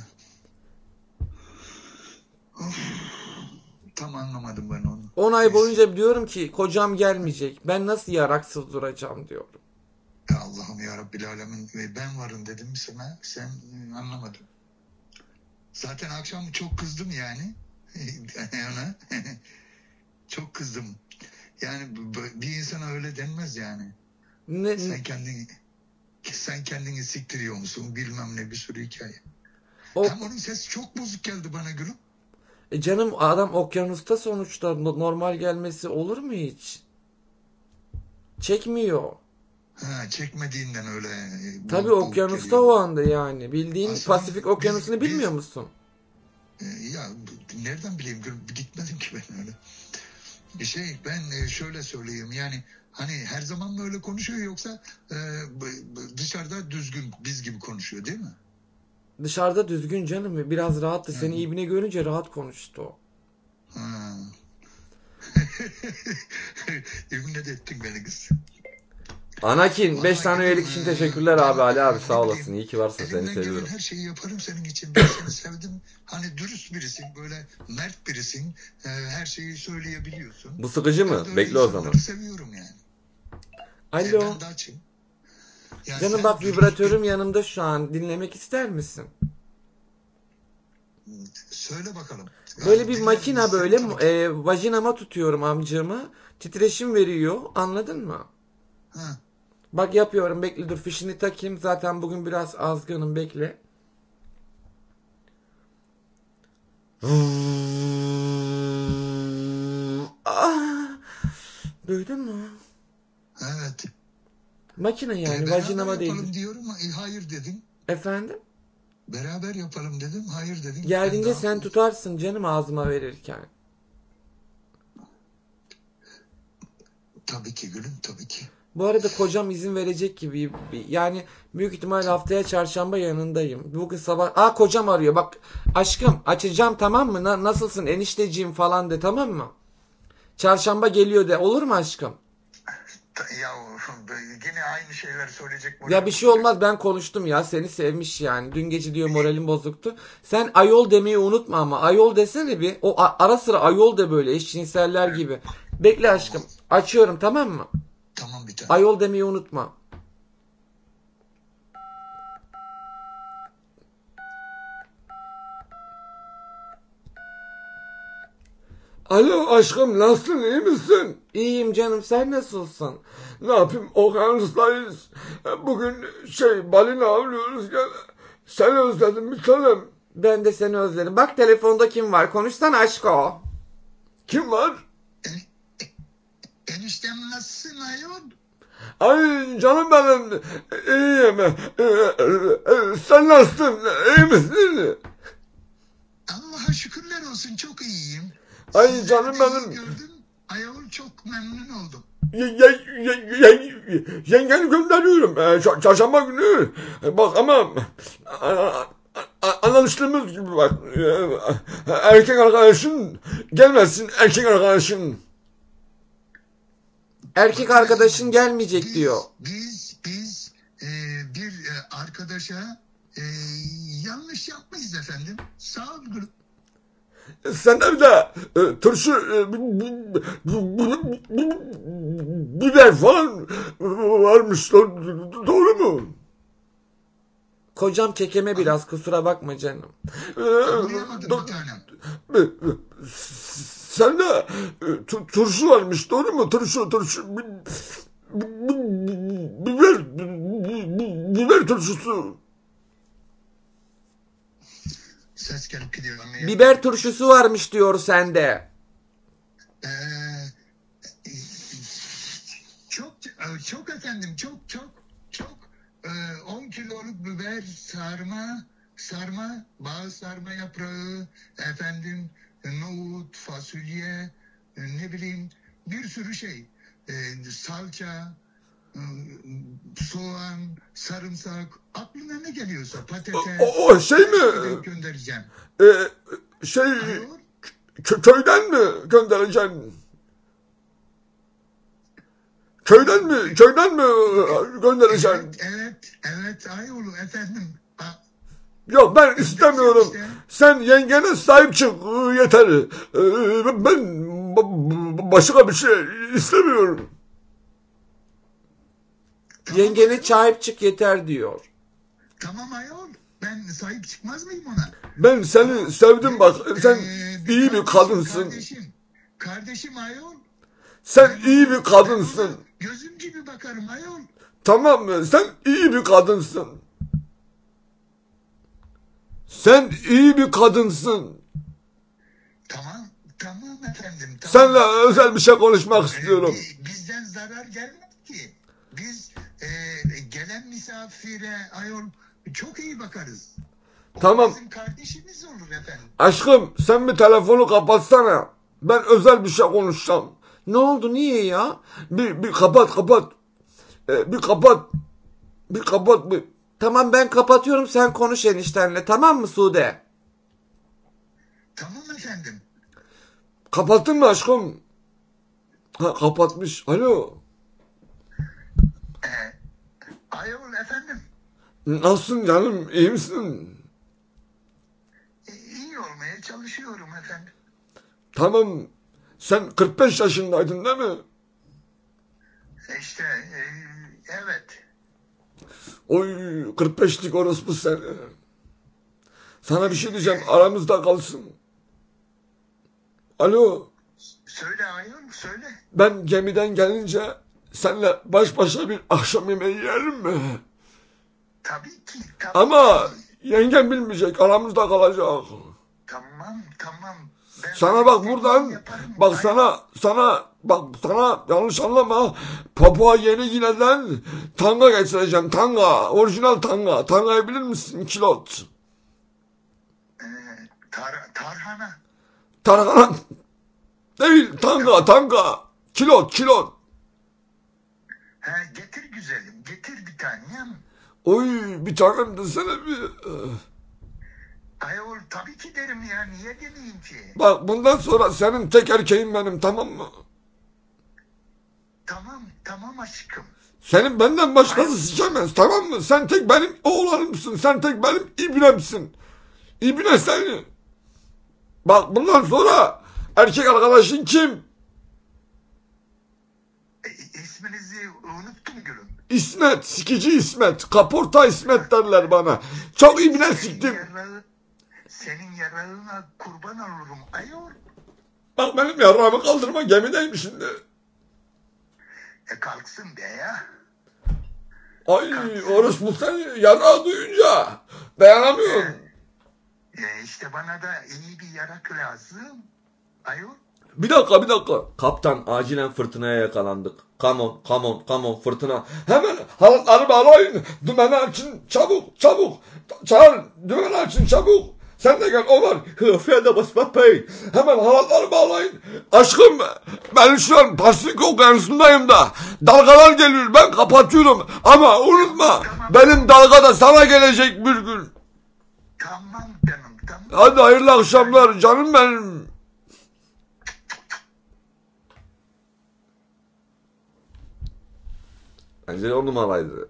Of, tam anlamadım ben onu. 10 ay Neyse. boyunca diyorum ki kocam gelmeyecek. Ben nasıl yaraksız duracağım diyorum. Ya Allah'ım ya Rabbil Alemin, ben varım dedim mi sana, sen anlamadın. Zaten akşam çok kızdım yani. Ona. Çok kızdım. Yani bir insana öyle denmez yani. Ne, Sen kendini siktiriyor musun bilmem ne, bir sürü hikaye. o Hem onun sesi çok bozuk geldi bana gülüm. canım adam okyanusta sonuçta normal gelmesi olur mu hiç? Çekmiyor. Ha, çekmediğinden öyle Tabii boğuk boğuk okyanusta geliyor. o anda yani. Bildiğin Aslında Pasifik Okyanusu'nu bilmiyor biz musun? ya nereden bileyim gülüm, gitmedim ki ben öyle. Ben şöyle söyleyeyim yani, hani her zaman mı öyle konuşuyor, yoksa dışarıda düzgün biz gibi konuşuyor değil mi? Dışarıda düzgün canım. Biraz rahattı. Hı. Seni ibine görünce rahat konuştu o. Ha. Yemin ettin beni kız. Anakin 5 Vallahi tane gülüm, üyelik için teşekkürler ben abi. Ali abi sağ ne olasın. bileyim, İyi ki varsın. Seni elimden gelen seviyorum. her şeyi yaparım senin için. Ben seni sevdim. Hani dürüst birisin, böyle mert birisin. Her şeyi söyleyebiliyorsun. Bu sıkıcı Ben mı? de öyle Bekle o zaman. insanları seviyorum yani. Alo. Ben de açım. Yani Canım sen bak dürüst bir... vibratörüm yanımda şu an. Dinlemek ister misin? Söyle bakalım. Böyle bir Dinlerim, makina isterim böyle tabii ki. vajinama tutuyorum amcamı. Titreşim veriyor. Anladın mı? Ha. Bak yapıyorum. Bekle dur fişini takayım. Zaten bugün biraz azgınım. Bekle. Ah, duydun mu? Evet. Makine yani Beraber vajinama değildir. yapalım diyorum. Hayır dedin. Efendim? Beraber yapalım dedim. Hayır dedin. Ben Geldiğinde daha sen tutarsın canım ağzıma verirken. tabii ki gülüm, tabii ki. Bu arada kocam izin verecek gibi. Yani büyük ihtimal haftaya çarşamba yanındayım. Bugün sabah... Kocam arıyor. Bak aşkım açacağım tamam mı? Nasılsın enişteciğim falan de tamam mı? Çarşamba geliyor de. Olur mu aşkım? Ya yine aynı şeyler söyleyecek Ya bir şey olmaz ben konuştum ya. Seni sevmiş yani. Dün gece diyor moralim bozuktu. Sen ayol demeyi unutma ama. Ayol desene bir. O ara sıra ayol de böyle eşcinseller gibi. Bekle aşkım. Açıyorum tamam mı? Tamam bir tane. Ayol demeyi unutma. Alo aşkım nasılsın iyi misin? İyiyim canım sen nasılsın? Ne yapayım okyanustayız. Bugün balina avlıyoruz gel. Seni özledim bir tanem. Ben de seni özledim. Bak telefonda kim var konuşsana aşko. Kim var? Eniştem nasılsın ayol? Ay canım benim iyiyim. Sen nasılsın iyi misin? Allah'a şükürler olsun, çok iyiyim. Ay Sizleri canım de iyi benim. gördüm. ayol çok memnun oldum. Yengeni gönderiyorum. Çarşamba günü. Bak ama anlaştığımız gibi bak. Erkek arkadaşın gelmesin, erkek arkadaşın. Erkek arkadaşın gelmeyecek diyor. Biz bir arkadaşa yanlış yapmayız efendim. Sağ olun. Sen evde turşu biber falan varmış. Doğru mu? Kocam kekeme biraz, kusura bakma canım. Anlayamadım bir tanem. Sen de turşu varmış. Doğru mu? Turşu. Biber turşusu. Ses gelip gidiyor. Anlayamadım. Biber turşusu varmış diyor sende. Çok efendim, çok 10 kiloluk biber, sarma, bağ sarma yaprağı, efendim nohut, fasulye, ne bileyim bir sürü şey, salça, soğan, sarımsak, aklına ne geliyorsa patates. O şey mi? Göndereceğim. Ayol. Köyden mi göndereceksin? Köyden mi göndereceksin? Evet ayol efendim. Yok ben istemiyorum. İşte. Sen yengene sahip çık yeter. Ben başka bir şey istemiyorum. Yengene sahip çık yeter diyor. Tamam ayol. Ben sahip çıkmaz mıyım ona? Ben seni sevdim bak. Sen iyi bir kadınsın. Kardeşim ayol. Sen iyi bir kadınsın. Gözüm gibi bakarım ayol. Tamam mı? Sen iyi bir kadınsın. Sen iyi bir kadınsın. Tamam efendim. Tamam. Seninle özel bir şey konuşmak istiyorum. Bizden zarar gelmez ki. Biz gelen misafire ayol çok iyi bakarız. Tamam. Bizim kardeşimiz olur efendim. Aşkım sen bir telefonu kapatsana. Ben özel bir şey konuşacağım. Ne oldu, niye ya? Bir kapat. Bir kapat. Tamam ben kapatıyorum, sen konuş eniştenle, tamam mı Sude? Tamam efendim. Kapattın mı aşkım? Ha, kapatmış. Alo. Ayol efendim. Nasılsın canım? İyi misin? İyi olmaya çalışıyorum efendim. Tamam. Sen 45 yaşındaydın değil mi? İşte evet. Oy 45'lik orospu sen. Sana bir şey diyeceğim. Aramızda kalsın. Alo. Söyle ayol söyle. Ben gemiden gelince seninle baş başa bir akşam yemeği yiyelim mi? Tabii ki. Ama yengem bilmeyecek. Aramızda kalacak. Tamam. Ben Sana bak buradan yaparım. bak sana yanlış anlama. Papua Yeni Gine'den tanga getireceğim. Tanga. Orijinal tanga. Tangayı bilir misin? Kilot. Tarhana. Tarhana değil. Tanga. Kilot. Getir güzelim. Getir bir tanem. Oy bir tanem desene bir. Ayol tabii ki derim ya. Niye demeyeyim ki? Bak bundan sonra senin tek erkeğin benim, tamam mı? Tamam aşkım. Senin benden başkası sıçamaz, tamam mı? Sen tek benim oğlanımsın. Sen tek benim ibnemsin. İbne seni. Bak bundan sonra erkek arkadaşın kim? İsminizi unuttum gülüm. İsmet. Sikici İsmet. Kaporta İsmet derler bana. Çok ibne siktim. Senin yararına kurban olurum ayol. Bak benim yarrağımı kaldırma, gemideyim şimdi. Kalksın be ya. Ay orospu sen yarrağı duyunca dayanamıyorsun. İşte bana da iyi bir yarak lazım. Ayol. Bir dakika. Kaptan, acilen fırtınaya yakalandık. Come on fırtına. Hemen halatları bağlayın. Dümeni açın çabuk. Çağır dümeni açın çabuk. Sen de gel Ömer. Frene bas Bey. Hemen halatları bağlayın. Aşkım ben şu an Pasifik okyanusundayım da. Dalgalar geliyor ben kapatıyorum. Ama unutma benim dalga da sana gelecek bir gün. Tamam canım tamam. Hadi hayırlı akşamlar canım benim. Bence 10 numaraydı.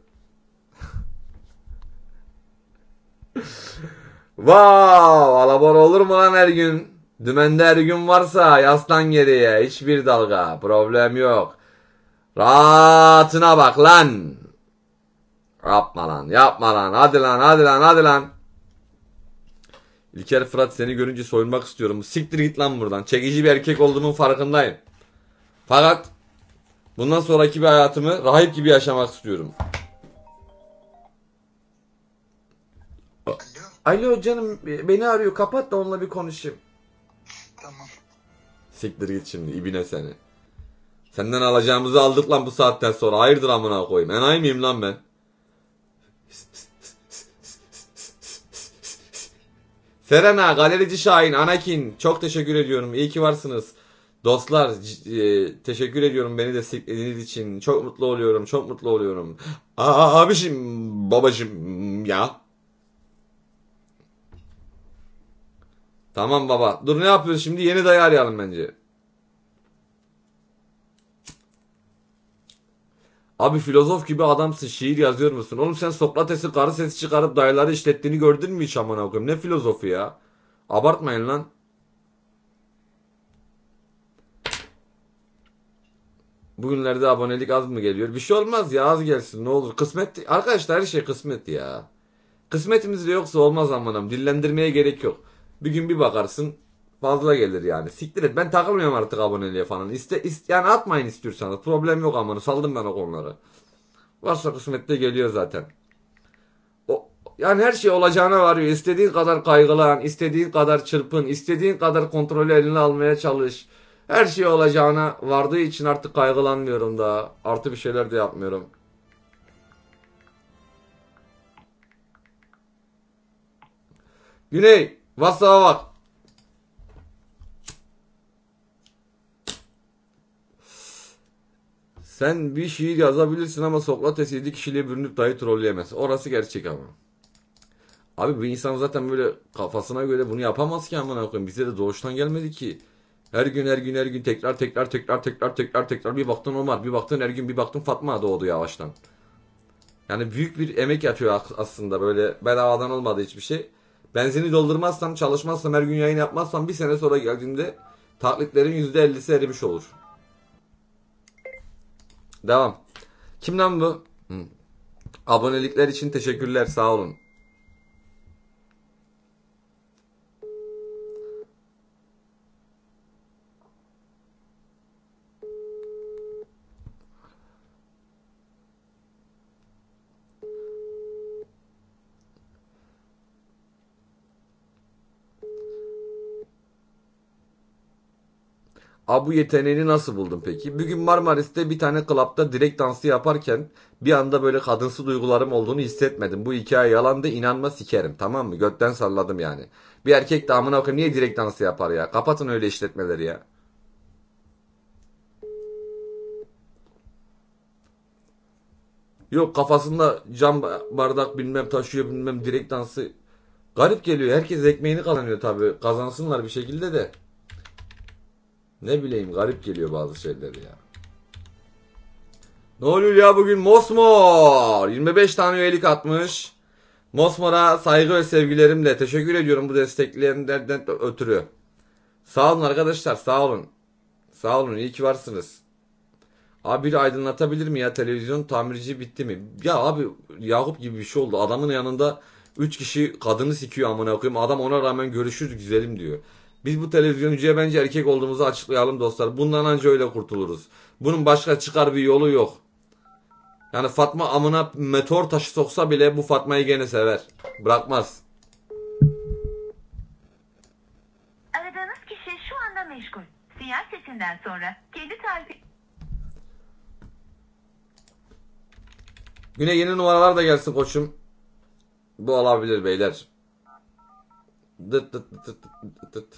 Vav, alabor olur mu lan her gün? Dümende her gün varsa yaslan geriye. Hiçbir dalga. Problem yok. Rahatına bak lan. Yapma lan. Yapma lan. Hadi lan. Hadi lan. Hadi lan. İlker Fırat seni görünce soyunmak istiyorum. Siktir git lan buradan. Çekici bir erkek olduğumun farkındayım. Fakat bundan sonraki bir hayatımı rahip gibi yaşamak istiyorum. Alo. Alo canım, beni arıyor. Kapat da onunla bir konuşayım. Tamam. Siktir git şimdi ibine seni. Senden alacağımızı aldık lan bu saatten sonra. Hayırdır amına koyayım. Enayi miyim lan ben? Serena, Galerici Şahin, Anakin çok teşekkür ediyorum. İyi ki varsınız. Dostlar teşekkür ediyorum beni desteklediğiniz için. Çok mutlu oluyorum. Çok mutlu oluyorum. Abişim, babacım ya. Tamam baba. Dur ne yapıyoruz şimdi? Yeni dayı arayalım bence. Abi filozof gibi adamsın. Şiir yazıyor musun? Oğlum sen Sokrates'i karı sesi çıkarıp dayıları işlettiğini gördün mü hiç amına koyayım? Ne filozofu ya? Abartmayın lan. Bugünlerde abonelik az mı geliyor? Bir şey olmaz ya, az gelsin ne olur. Kısmet arkadaşlar, her şey kısmet ya. Kısmetimiz de yoksa olmaz amanım. Dillendirmeye gerek yok. Bir gün bir bakarsın fazla gelir yani. Siktir et, ben takılmıyorum artık aboneliğe falan. Yani atmayın istiyorsanız. Problem yok amanı, saldım ben o konuları. Varsa kısmette geliyor zaten. Yani her şey olacağına varıyor. İstediğin kadar kaygılan, istediğin kadar çırpın, istediğin kadar kontrolü eline almaya çalış. Her şey olacağına vardığı için artık kaygılanmıyorum da. Artı bir şeyler de yapmıyorum. Güney, WhatsApp'a bak. Sen bir şiir yazabilirsin ama Sokrates 7 kişiliğe bürünüp dahi trolleyemez. Orası gerçek ama. Abi bir insan zaten böyle kafasına göre bunu yapamaz ki amına koyayım. Bize de doğuştan gelmedi ki. Her gün her gün her gün tekrar bir baktın Omar, bir baktın her gün, bir baktın Fatma doğdu yavaştan. Yani büyük bir emek yatıyor aslında, böyle bedavadan olmadı hiçbir şey. Benzini doldurmazsam, çalışmazsam, her gün yayın yapmazsam bir sene sonra geldiğimde taklitlerin %50'si erimiş olur. Devam. Kim lan bu? Abonelikler için teşekkürler, sağ olun. Bu yeteneğini nasıl buldun peki? Bir gün Marmaris'te bir tane klapta direkt dansı yaparken bir anda böyle kadınsı duygularım olduğunu hissetmedim. Bu hikaye yalandı, inanma sikerim, tamam mı? Götten salladım yani. Bir erkek de amına koyayım niye direkt dansı yapar ya? Kapatın öyle işletmeleri ya. Yok, kafasında cam bardak bilmem taşıyor bilmem direkt dansı. Garip geliyor. Herkes ekmeğini kazanıyor tabii. Kazansınlar bir şekilde de. Ne bileyim, garip geliyor bazı şeyler ya. Ne oluyor ya bugün? Mosmor 25 tane üyelik atmış. Mosmor'a saygı ve sevgilerimle teşekkür ediyorum bu destekleyenlerden ötürü. Sağ olun arkadaşlar, sağ olun. Sağ olun, iyi ki varsınız. Abi biri aydınlatabilir mi ya, televizyon tamirci bitti mi? Ya abi Yakup gibi bir şey oldu. Adamın yanında 3 kişi kadını sikiyor amına koyayım. Adam ona rağmen görüşürüz güzelim diyor. Biz bu televizyoncuya bence erkek olduğumuzu açıklayalım dostlar. Bundan anca öyle kurtuluruz. Bunun başka çıkar bir yolu yok. Yani Fatma amına meteor taşı soksa bile bu Fatma'yı gene sever. Bırakmaz. Aradığınız kişi şu anda meşgul. Sinyal sesinden sonra kendi tarifi... Güne yeni numaralar da gelsin koçum. Bu olabilir beyler. Dıt dıt dıt dıt dıt dıt.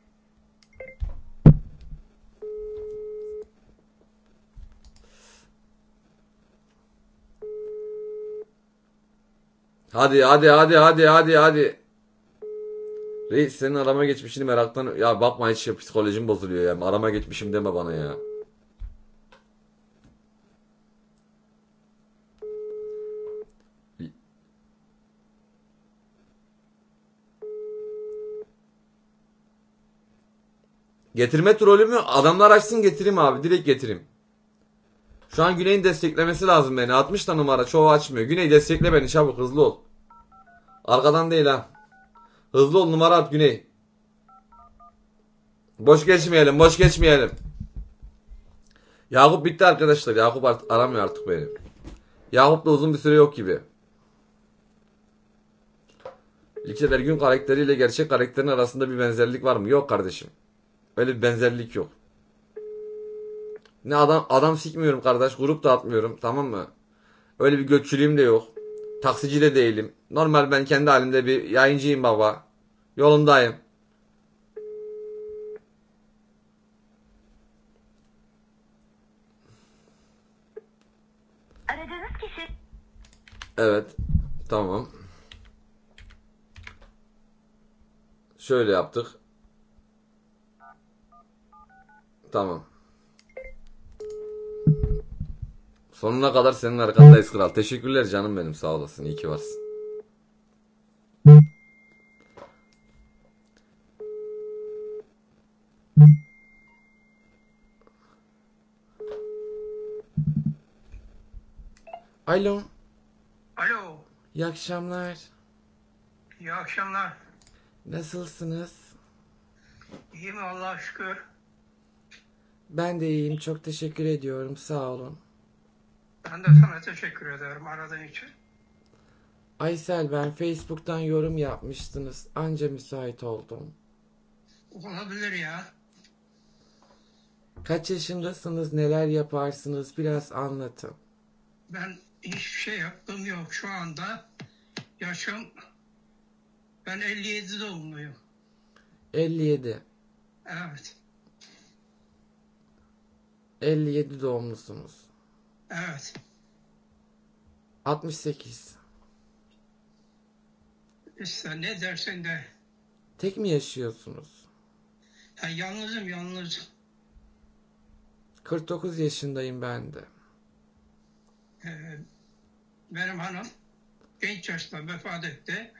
Hadi hadi hadi hadi hadi hadi. Reis senin arama geçmişini meraktan... Ya bakma hiç psikolojim bozuluyor ya. Arama geçmişim deme bana ya. Getirme trolü mü? Adamlar açsın getireyim abi. Direkt getireyim. Şu an Güney'in desteklemesi lazım beni. 60 da numara çoğu açmıyor. Güney destekle beni çabuk hızlı ol. Arkadan değil ha. Hızlı ol numara at Güney. Boş geçmeyelim boş geçmeyelim. Yakup bitti arkadaşlar. Yakup aramıyor artık beni. Yakup da uzun bir süre yok gibi. İlker Ergün karakteriyle gerçek karakterin arasında bir benzerlik var mı? Yok kardeşim. Öyle bir benzerlik yok. Ne adam sikmiyorum kardeş. Grup da atmıyorum. Tamam mı? Öyle bir götçülüğüm de yok. Taksici de değilim. Normal ben kendi halimde bir yayıncıyım baba. Yolundayım. Aradığınız kişi Evet. Tamam. Şöyle yaptık. Tamam. Sonuna kadar senin arkandayız kral. Teşekkürler canım benim sağ olasın. İyi ki varsın. Alo. Alo, İyi akşamlar. iyi akşamlar. Nasılsınız? İyiyim Allah'a şükür. Ben de iyiyim. Çok teşekkür ediyorum. Sağ olun. Ben de sana teşekkür ederim aradığın için. Aysel ben Facebook'tan yorum yapmıştınız. Anca müsait oldum. Olabilir ya. Kaç yaşındasınız? Neler yaparsınız? Biraz anlatın. Ben hiçbir şey yaptığım yok şu anda. Yaşım, ben 57 doğumluyum. 57. Evet, 57 doğumlusunuz. evet. 68. İşte ne dersen de. Tek mi yaşıyorsunuz? Ha, yalnızım, yalnız. 49 yaşındayım ben de. Benim hanım genç yaşta vefat etti.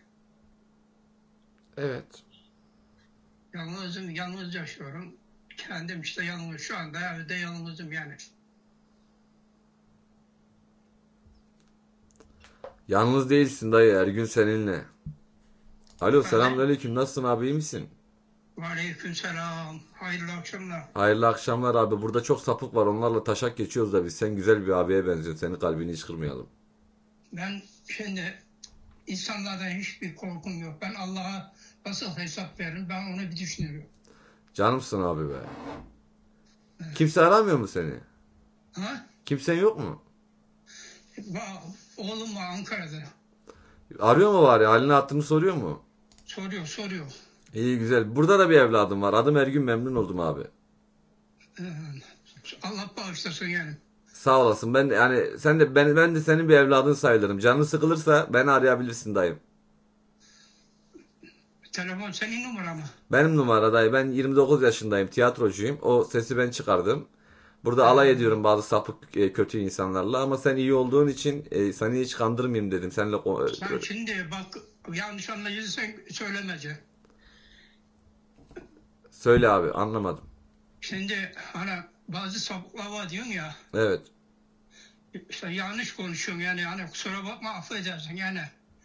Evet. Yalnızım, yalnız yaşıyorum. Kendim işte yalnız, şu anda evde yalnızım yani. Yalnız değilsin dayı. Ergün seninle. Alo Efendim? selamünaleyküm. Nasılsın abi iyi misin? Aleykümselam. Hayırlı akşamlar. Hayırlı akşamlar abi. Burada çok sapık var. Onlarla taşak geçiyoruz da biz. Sen güzel bir abiye benziyorsun. Senin kalbini hiç kırmayalım. Ben şimdi insanlardan hiçbir korkum yok. Ben Allah'a nasıl hesap veririm ben onu bir düşünüyorum. Canımsın abi be. Kimse aramıyor mu seni? Ha? Kimsen yok mu? Oğlum var Ankara'da. Arıyor mu var ya? Halini hattını soruyor mu? Soruyor. İyi güzel. Burada da bir evladım var. Adım Ergün memnun oldum abi. Ee, Allah bağışlasın yani. Sağ olasın. Ben yani sen de ben de senin bir evladın sayılırım. Canın sıkılırsa beni arayabilirsin dayım. Telefon senin numaran mı? Benim numara dayı. Ben 29 yaşındayım. Tiyatrocuyum. O sesi ben çıkardım. Burada alay ediyorum bazı sapık kötü insanlarla ama sen iyi olduğun için seni hiç kandırmayayım dedim. Sen şimdi bak yanlış anlayıcıysan söylemece. Söyle abi anlamadım. Şimdi hani bazı sapıklar var diyorsun ya. Evet. İşte yanlış konuşuyorum yani hani kusura bakma affedersin yani.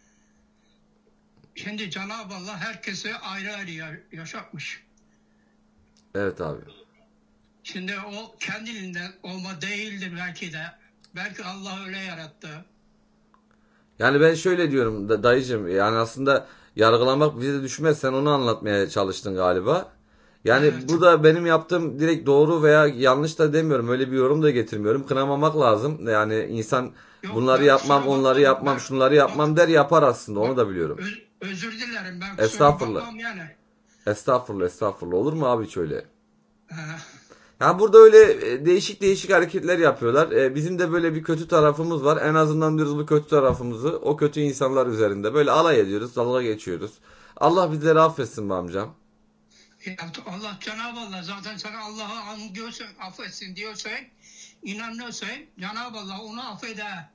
Şimdi Cenab-ı Allah herkese ayrı ayrı yaşatmış. Evet abi. Şimdi o kendiliğinden olma değildir belki de. Belki Allah öyle yarattı. Yani ben şöyle diyorum dayıcım yani aslında yargılamak bize düşmez. Sen onu anlatmaya çalıştın galiba. Yani Evet. bu da benim yaptığım direkt doğru veya yanlış da demiyorum. Öyle bir yorum da getirmiyorum. Kınamamak lazım. Yani insan Yok, bunları ben yapmam, kusura onları bakma, yapmam, ben- şunları yapmam der yapar aslında. Onu bak, da biliyorum. Özür dilerim, ben kusura Estağfurullah. bakmam yani. Estağfurullah, estağfurullah. Olur mu abi hiç öyle? Ha, Yani burada öyle değişik değişik hareketler yapıyorlar. Bizim de böyle bir kötü tarafımız var. En azından diyoruz bu kötü tarafımızı o kötü insanlar üzerinde böyle alay ediyoruz, dalga geçiyoruz. Allah bizleri affetsin be amcam. Allah, Cenab-ı Allah zaten sana Allah'ı anlıyorsan, affetsin diyorsan, inanıyorsan Cenab-ı Allah onu affeder.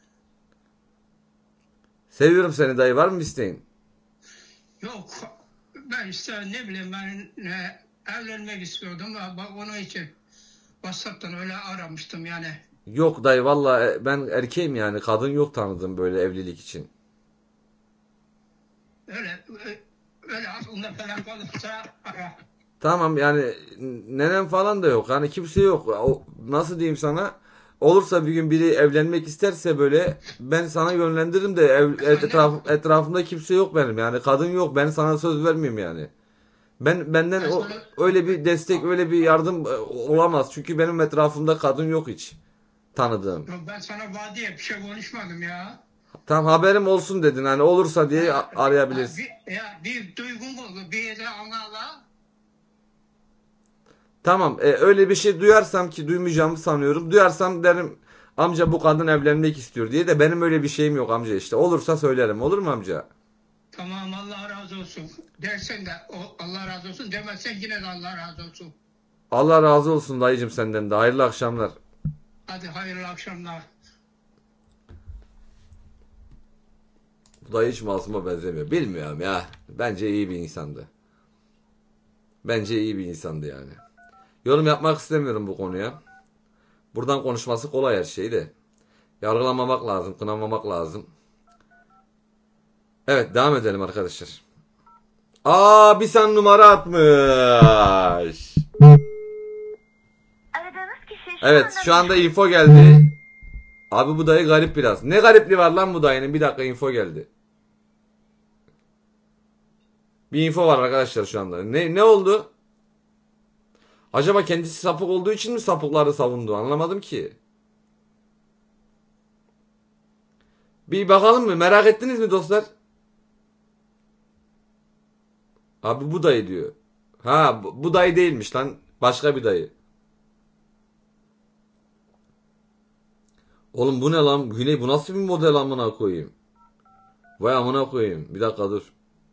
Seviyorum seni dayı, var mı isteğin? Yok, ben işte ne bileyim, ben evlenmek istiyordum. Bak, onun için WhatsApp'tan öyle aramıştım yani. Yok dayı valla ben erkeğim yani kadın yok tanıdım böyle evlilik için. Öyle aklında falan kalırsa ara. Tamam yani nenem falan da yok. Hani kimse yok. Nasıl diyeyim sana? Olursa bir gün biri evlenmek isterse böyle ben sana yönlendiririm de etrafımda kimse yok benim. Yani kadın yok. Ben sana söz vermeyeyim yani. Benden öyle bir destek, öyle bir yardım olamaz. Çünkü benim etrafımda kadın yok hiç tanıdığım. Yok, ben sana vadiye bir şey konuşmadım ya. Tam haberim olsun dedin hani olursa diye arayabilirsin. Bir duygun oldu, bir yere anla. Tamam öyle bir şey duyarsam ki duymayacağımı sanıyorum. Duyarsam derim amca bu kadın evlenmek istiyor diye de benim öyle bir şeyim yok amca işte. Olursa söylerim, olur mu amca? Tamam, Allah razı olsun. Dersen de Allah razı olsun, demezsen yine de Allah razı olsun. Allah razı olsun dayıcım senden de. Hayırlı akşamlar. Hadi hayırlı akşamlar. Bu dayı hiç masuma benzemiyor. Bilmiyorum ya. Bence iyi bir insandı. Bence iyi bir insandı yani. Yorum yapmak istemiyorum bu konuya. Buradan konuşması kolay her şey de. Yargılamamak lazım, kınamamak lazım. Evet devam edelim arkadaşlar. Bir sen numara atmış. Aradığınız kişi şu Evet anda şu anda info geldi. Abi bu dayı garip biraz. Ne garipliği var lan bu dayının? Bir dakika info geldi. Bir info var arkadaşlar şu anda. Ne oldu? Acaba kendisi sapık olduğu için mi sapıkları savundu? Anlamadım ki. Bir bakalım mı? Merak ettiniz mi dostlar? Abi bu dayı diyor. Ha bu dayı değilmiş lan. Başka bir dayı. Oğlum bu ne lan? Güney bu nasıl bir model amına koyayım? Vay amına koyayım. Bir dakika dur.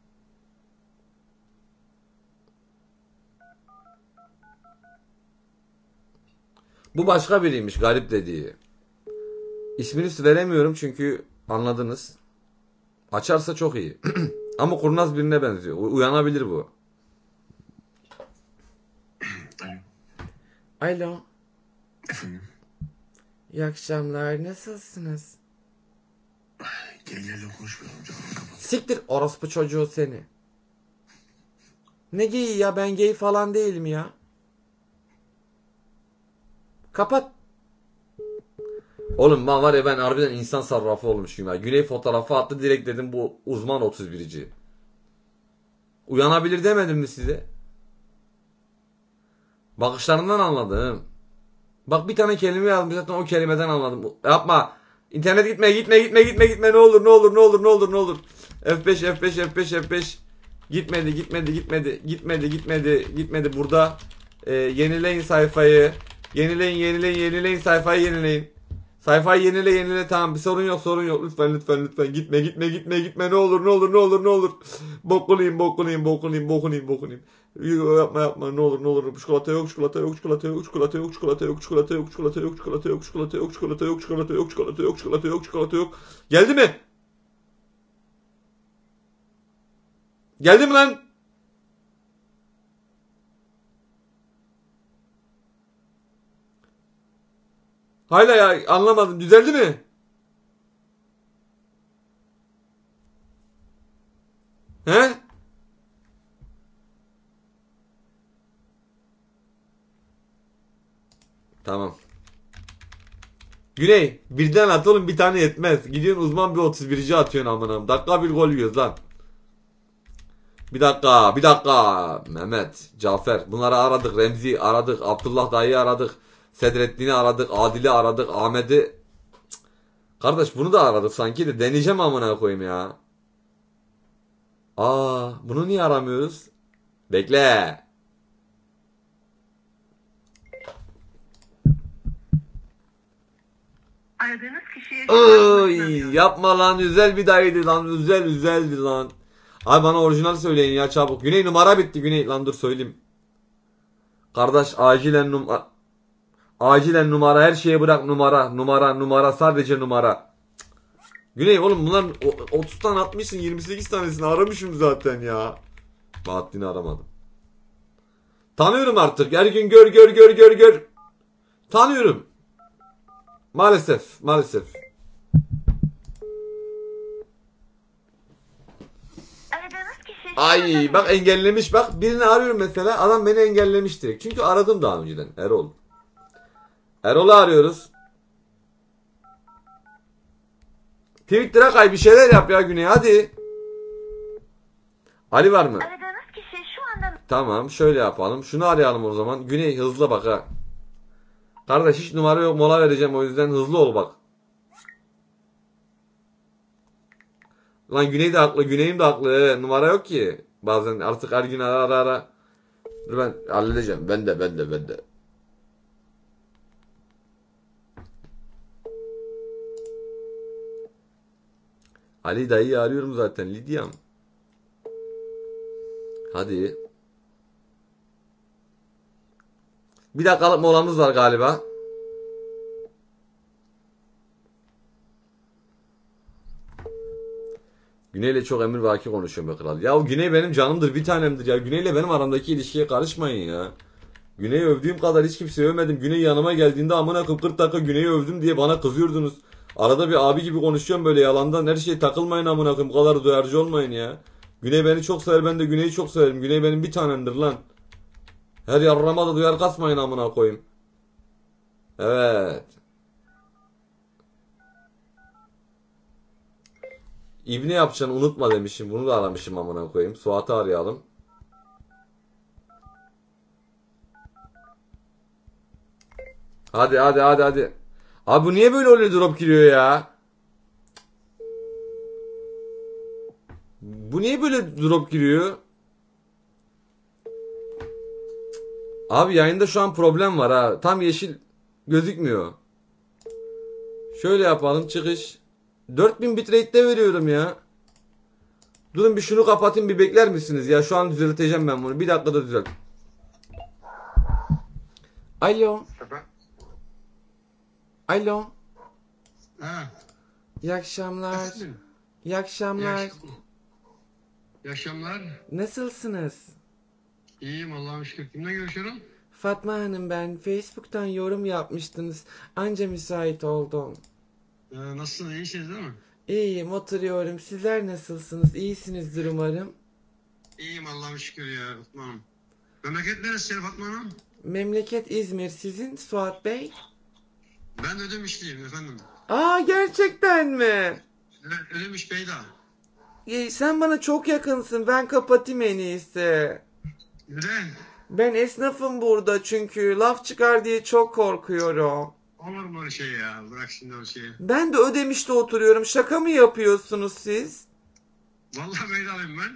Bu başka biriymiş garip dediği. İsmini veremiyorum çünkü anladınız. Açarsa çok iyi. Ama kurnaz birine benziyor. Uyanabilir bu. Alo. Efendim? İyi akşamlar. Nasılsınız? Geylerle konuşmuyorum canım, kapat. Siktir orospu çocuğu seni. Ne geyi ya, ben gay falan değilim ya. Kapat. Oğlum ben var ya ben harbiden insan sarrafı olmuşum ya. Güney fotoğrafı attı direkt dedim bu uzman 31'ci. Uyanabilir demedim mi size? Bakışlarından anladım. Bak bir tane kelime yazmış zaten o kelimeden anladım. Yapma. İnternet gitme ne olur ne olur ne olur ne olur ne olur. F5 gitmedi burada. Yenileyin sayfayı. Yenileyin sayfayı yenileyin. Sayfayı yenile tamam bir sorun yok lütfen gitme ne olur ne olur ne olur ne olur. Bokuluyum. Yapma ne olur çikolata yok geldi mi? Geldi mi lan? Hala ya anlamadım düzeldi mi? He? Tamam. Güney birden at oğlum bir tane yetmez. Gidiyorsun uzman bir 31'ci atıyorsun amına. Dakika bir gol yiyoruz lan. Bir dakika. Mehmet, Cafer. Bunları aradık. Remzi aradık. Abdullah dayı aradık. Sedrettin'i aradık. Adil'i aradık. Ahmet'i. Kardeş bunu da aradık sanki de deneyeceğim amına koyayım ya. Bunu niye aramıyoruz? Bekle. Aradığınız kişiye şu an Oy, ulaşılamıyor. yapma lan, özel bir dayıydı lan, özeldi lan. Ay bana orijinal söyleyin ya çabuk. Güney numara bitti Güney lan, dur söyleyeyim. Kardeş acilen numara, her şeye bırak numara sadece numara. Güney oğlum bunlar 30 tane atmışsın, 28 tanesini aramışım zaten ya. Bahattin'i aramadım. Tanıyorum artık, her gün gör. Tanıyorum. Maalesef. Aradığınız kişi şu Ay anda bak engellemiş, bak birini arıyorum mesela, adam beni engellemiş direkt. Çünkü aradım daha önceden Erol. Erol'u arıyoruz. Twitter'a kay, bir şeyler yap ya Güney hadi. Ali var mı? Aradığınız kişi şu anda Tamam şöyle yapalım, şunu arayalım o zaman. Güney hızlı bak ha. Kardeş hiç numara yok, mola vereceğim, o yüzden hızlı ol bak. Lan Güney de haklı, Güney'im de haklı. Numara yok ki. Bazen artık her gün ara. Dur ben halledeceğim. Ben de. Ali dayıyı arıyorum zaten, Lidyam. Hadi. Bir dakikalık molamız var galiba. Güney'le çok emrivaki konuşuyorum be kral. Ya o Güney benim canımdır, bir tanemdir ya. Güney'le benim aramdaki ilişkiye karışmayın ya. Güney'i övdüğüm kadar hiç kimseyi övmedim. Güney yanıma geldiğinde amına 40 dakika Güney'i övdüm diye bana kızıyordunuz. Arada bir abi gibi konuşuyorum böyle yalandan, her şeye takılmayın amına koyayım. Bu kadar duyarcı olmayın ya. Güney beni çok sever, ben de Güney'i çok severim. Güney benim bir tanemdir lan. Her yarrama da duyar kasmayın amına koyayım. Evet. İbne yapacaksın unutma demişim. Bunu da aramışım amına koyayım. Suat'ı arayalım. Hadi. Abi bu niye böyle oluyor, drop giriyor ya? Bu niye böyle drop giriyor? Abi yayında şu an problem var ha. Tam yeşil gözükmüyor. Şöyle yapalım, çıkış. 4000 bitrate'de veriyorum ya. Durun bir şunu kapatayım, bir bekler misiniz ya? Şu an düzelteceğim ben bunu. Bir dakikada düzelt. Alo. Alo. Ha, İyi akşamlar. efendim. İyi İyi akşamlar. İyi akşamlar. Nasılsınız? İyiyim Allah'a şükür. Kimle görüşüyorum? Fatma Hanım ben. Facebook'tan yorum yapmıştınız. Anca müsait oldum. Nasılsınız? İyisiniz değil mi? İyiyim, oturuyorum. Sizler nasılsınız? İyisinizdir umarım. İyiyim Allah'a şükür ya Fatma Hanım. Memleket neresi senin Fatma Hanım? Memleket İzmir. Sizin Suat Bey? Ben Ödemişliyim efendim. Gerçekten mi? Evet, Ödemiş Beyda. Sen bana çok yakınsın. Ben kapatayım en iyisi. Neden? Ben esnafım burada çünkü laf çıkar diye çok korkuyorum. Olur mu öyle şey ya? Bırak şimdi o şeyi. Ben de Ödemiş'te oturuyorum. Şaka mı yapıyorsunuz siz? Vallahi Beydalıyım ben.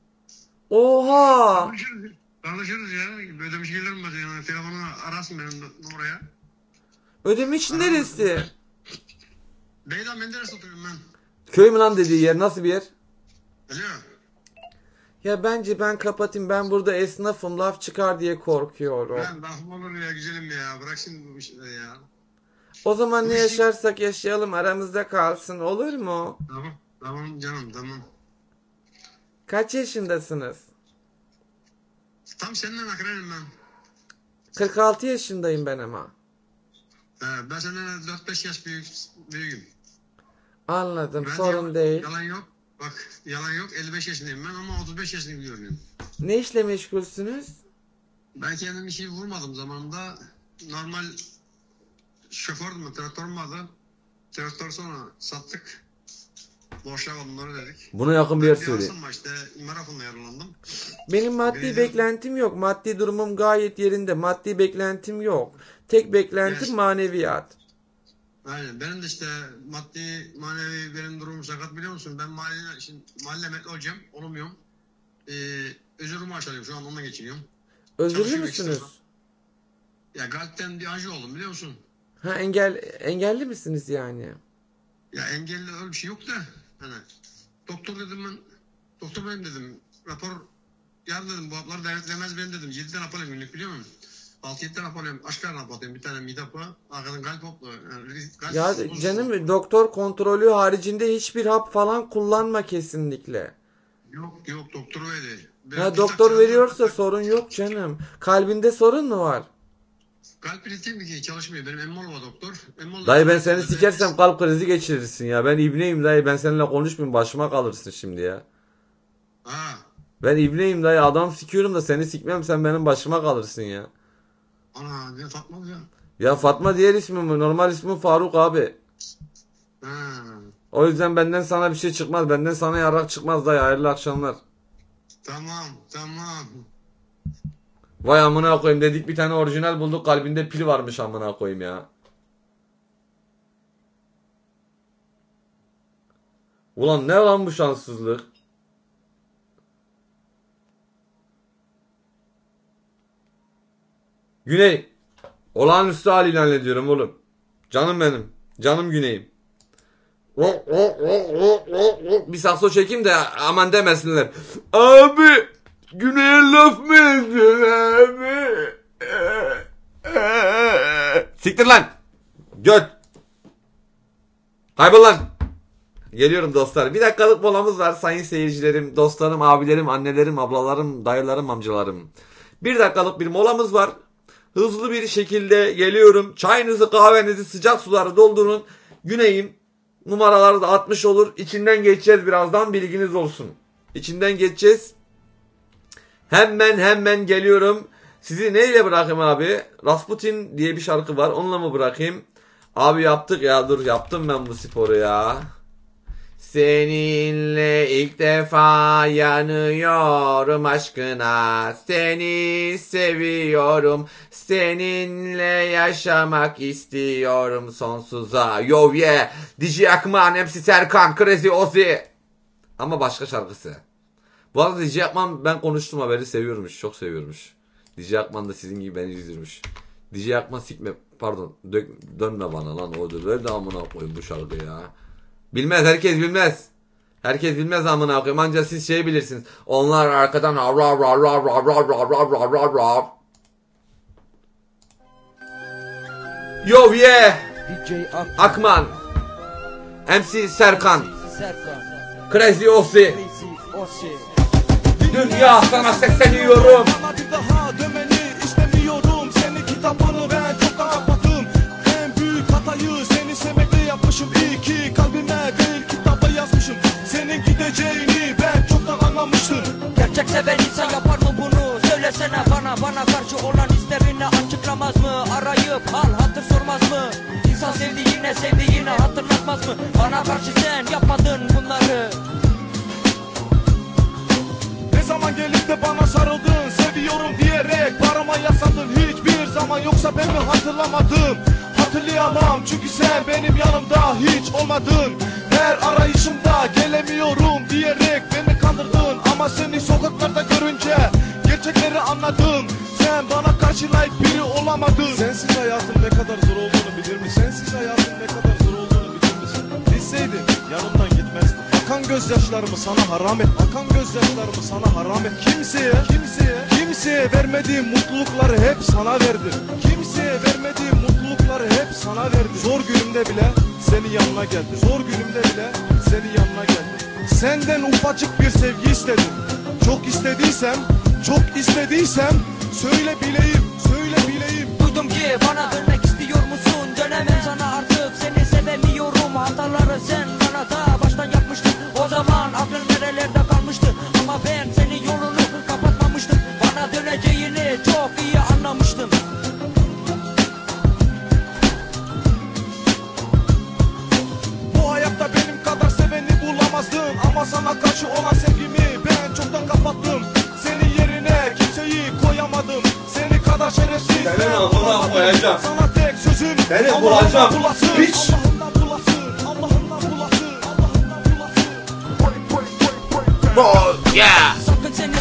Oha! Tanışırız ya. Ödemiş gelir mi? Yani telefonu arasın benim numaraya. Ödemiş neresi? Beyda Menderes oturuyorum ben. Köy mü lan dediği yer? Nasıl bir yer? Alo. Ya bence ben kapatayım. Ben burada esnafım. Laf çıkar diye korkuyorum. Ben lafım olur ya güzelim ya. Bırak şimdi bu işleri ya. O zaman ne Bu işi- yaşarsak yaşayalım aramızda kalsın. Olur mu? Tamam canım tamam. Kaç yaşındasınız? Tam senden akrenim ben. 46 yaşındayım ben ama. Ben senden 4-5 yaş büyüğüm. Anladım. Ben Sorun değil. Yalan yok. Bak yalan yok. 55 yaşındayım ben ama 35 yaşındayım görünüyorum. Ne işle meşgulsünüz? Ben kendim işi vurmadım zamanında. Normal şofördüm. Traktörüm vardı. Traktör sonra sattık. Boşa onları dedik. Buna yakın bir yer Ben söyleyin. Asım var işte. marafonla yaralandım. Benim maddi Birinci- beklentim yok. Maddi durumum gayet yerinde. Maddi beklentim yok. Tek beklentim Yes. maneviyat. Aynen. Benim de işte maddi manevi benim durumum sakat biliyor musun? Ben mahalle emekli olacağım. Olamıyorum. özürlü maaş alıyorum. Şu an onunla geçiniyorum. Özürlü Çalışıyorum müsünüz? ekstra. Ya kalpten bir anji oldum biliyor musun? Ha, engelli misiniz yani? Ya engelli öyle bir şey yok da. Hani doktor dedim ben. Doktor benim dedim. Rapor yarın dedim bu hapları devletlemez benim dedim. 7 tane hap alıyorum günlük biliyor musun? 6-7 tane hap alıyorum. Aşk karnı hap atıyorum. Bir tane mide hapı. Arkadan kalp hapı. Yani, Ya canım, doktor kontrolü haricinde hiçbir hap falan kullanma kesinlikle. Yok doktor öyle. Ha, doktor veriyorsa sorun yok canım. Kalbinde sorun mu var? Kalp ritim ki çalışmıyor. Benim emmol var doktor. Dayı ben seni sikersem kalp krizi geçirirsin ya. Ben ibneyim dayı, ben seninle konuşmayayım, başıma kalırsın şimdi ya. Ha. Ben ibneyim dayı, adam sikiyorum da seni sikmem, sen benim başıma kalırsın ya. Ana ne Fatma ya. Ya Fatma diğer ismim mi? Normal ismim Faruk abi. Ha. O yüzden benden sana bir şey çıkmaz. Benden sana yarrak çıkmaz dayı. Hayırlı akşamlar. Tamam. Vay amına koyayım, dedik bir tane orijinal bulduk, kalbinde pil varmış amına koyayım ya. Ulan ne lan bu şanssızlık? Güney. Olağanüstü hal ilan ediyorum oğlum. Canım benim. Canım Güney'im. Bir sakso çekeyim de aman demesinler. Abi Güney'e laf mı ediyorsun abi? Siktir lan. Göt. Kaybol lan. Geliyorum dostlar. Bir dakikalık molamız var sayın seyircilerim, dostlarım, abilerim, annelerim, ablalarım, dayılarım, amcalarım. Bir dakikalık bir molamız var. Hızlı bir şekilde geliyorum. Çayınızı, kahvenizi, sıcak suları doldurun. Güney'im. Numaraları da 60 olur. İçinden geçeceğiz birazdan, bilginiz olsun. İçinden geçeceğiz. Hemen geliyorum. Sizi neyle bırakayım abi? Rasputin diye bir şarkı var. Onunla mı bırakayım? Abi yaptık ya, dur yaptım ben bu sporu ya. Seninle ilk defa yanıyorum aşkına. Seni seviyorum. Seninle yaşamak istiyorum sonsuza. Yo yeah. DJ Akman, MC Serkan, Crazy Ozzy. Ama başka şarkısı. Bu arada DJ Akman, ben konuştum, haberi seviyormuş. Çok seviyormuş. DJ Akman da sizin gibi beni izliyormuş. DJ Akman sikme. Pardon. Dönme bana lan. O da böyle de amına koyayım bu şarkı ya. Bilmez, herkes bilmez. Herkes bilmez amına koyayım. Ancak siz şey bilirsiniz. Onlar arkadan Yo yeah. DJ Akman. MC Serkan. Crazy Ozzy. Dünya sana sesleniyorum. Bana bir daha dönmeni istemiyorum. Senin kitabını ben çoktan kapattım. En büyük hatayı seni sevmekle yapmışım. İyi ki kalbime değil kitaba yazmışım. Senin gideceğini ben çoktan anlamıştım. Gerçek seven insan yapar mı bunu? Söylesene bana karşı olan hislerini açıklamaz mı? Arayıp hal hatır sormaz mı? İnsan sevdiğine hatırlatmaz mı? Bana karşı sen yapmadın bunları. Ne zaman gelip de bana sarıldın, seviyorum diyerek parama yaslandın. Hiçbir zaman yoksa ben mi hatırlamadım? Hatırlayamam çünkü sen benim yanımda hiç olmadın. Her arayışımda gelemiyorum diyerek beni kandırdın. Ama seni sokaklarda görünce gerçekleri anladım. Sen bana karşı layık biri olamadın. Sensiz hayatın ne kadar zor olduğunu bilir misin? Sensiz hayatın ne kadar zor olduğunu bilir misin? Bilseydin yanımdan gitmezdin. Akan gözyaşlarımı sana haram et. Akan gözyaşlarımı sana haram et. Kimseye vermediğim mutlulukları hep sana verdim. Kimseye vermediğim mutlulukları hep sana verdim. Zor günümde bile senin yanına geldim. Zor günümde bile senin yanına geldim. Senden ufacık bir sevgi istedim. Çok istediysem söyle bileyim. Duydum ki bana dönmek istiyor musun? Dönemem sana artık, seni sevemiyorum. Hataları sen bana da baştan yapmıştın. O zaman aklın nerelerde kalmıştı? Ama ben senin yolunu kapatmamıştım. Bana döneceğini çok iyi anlamıştım. Bu hayatta benim kadar seveni bulamazdın. Ama sana karşı olan sevgimi ben çoktan kapattım. Senin yerine kimseyi koyamadım. Seni kadar şerefsiz Senin ağzına koyacağım. Sana tek sözüm Seni Allah'ından bulacağım. bulasın. Piç. Allah'ından bulasın. Oh yeah. Sakın seni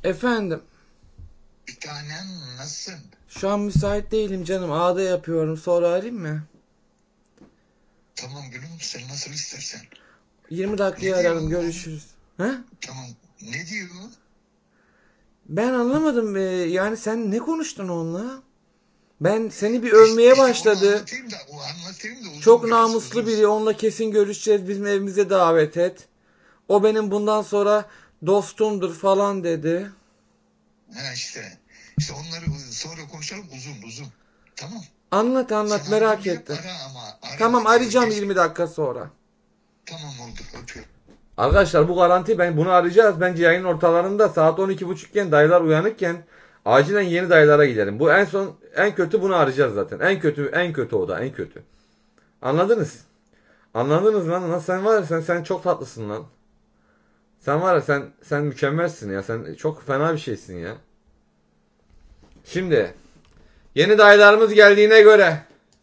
Efendim. Bir tanem nasılsın? Şu an müsait değilim canım. Ağda yapıyorum. Sonra arayayım mı? Tamam gülüm sen nasıl istersen. 20 dakikaya Ne diyor ararım. o? Görüşürüz. Ha? Tamam. Ne diyor? Ben anlamadım. Yani sen ne konuştun onunla? Ben seni bir övmeye İşte başladı. onu anlatayım da uzun Çok biraz, namuslu uzun. biri. Onunla kesin görüşeceğiz. Bizim evimize davet et. O benim bundan sonra dostumdur falan dedi. Ha işte. İşte onları sonra konuşalım uzun. Tamam. Anlat Sen merak aradığını yap, ettim. ara ama. Ara, Tamam arayacağım geç. 20 dakika sonra. Tamam oldu. Öpüyorum. Arkadaşlar bu garanti, ben bunu arayacağız. Bence yayın ortalarında saat 12.30 iken dayılar uyanıkken acilen yeni dayılara gidelim. Bu en kötü bunu arayacağız zaten. En kötü o da en kötü. Anladınız? Anladınız lan sen var ya sen çok tatlısın lan. Sen var ya sen mükemmelsin ya. Sen çok fena bir şeysin ya. Şimdi yeni dayılarımız geldiğine göre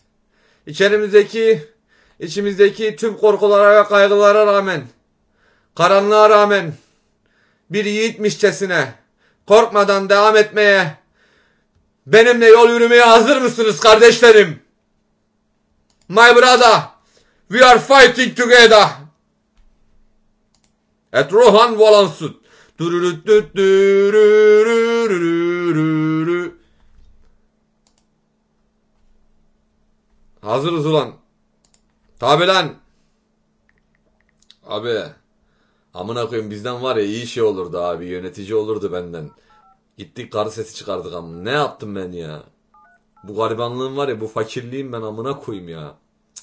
içimizdeki tüm korkulara ve kaygılara rağmen, karanlığa rağmen bir yiğitmişçesine korkmadan devam etmeye, benimle yol yürümeye hazır mısınız kardeşlerim? My brother, we are fighting together. Et Rohan Valansut. Hazırız ulan. Tabi lan. Abi. Amına koyayım bizden var ya iyi şey olurdu abi. Yönetici olurdu benden. Gittik karı sesi çıkardık ama. Ne yaptım ben ya? Bu garibanlığım var ya, bu fakirliğim ben amına koyayım ya.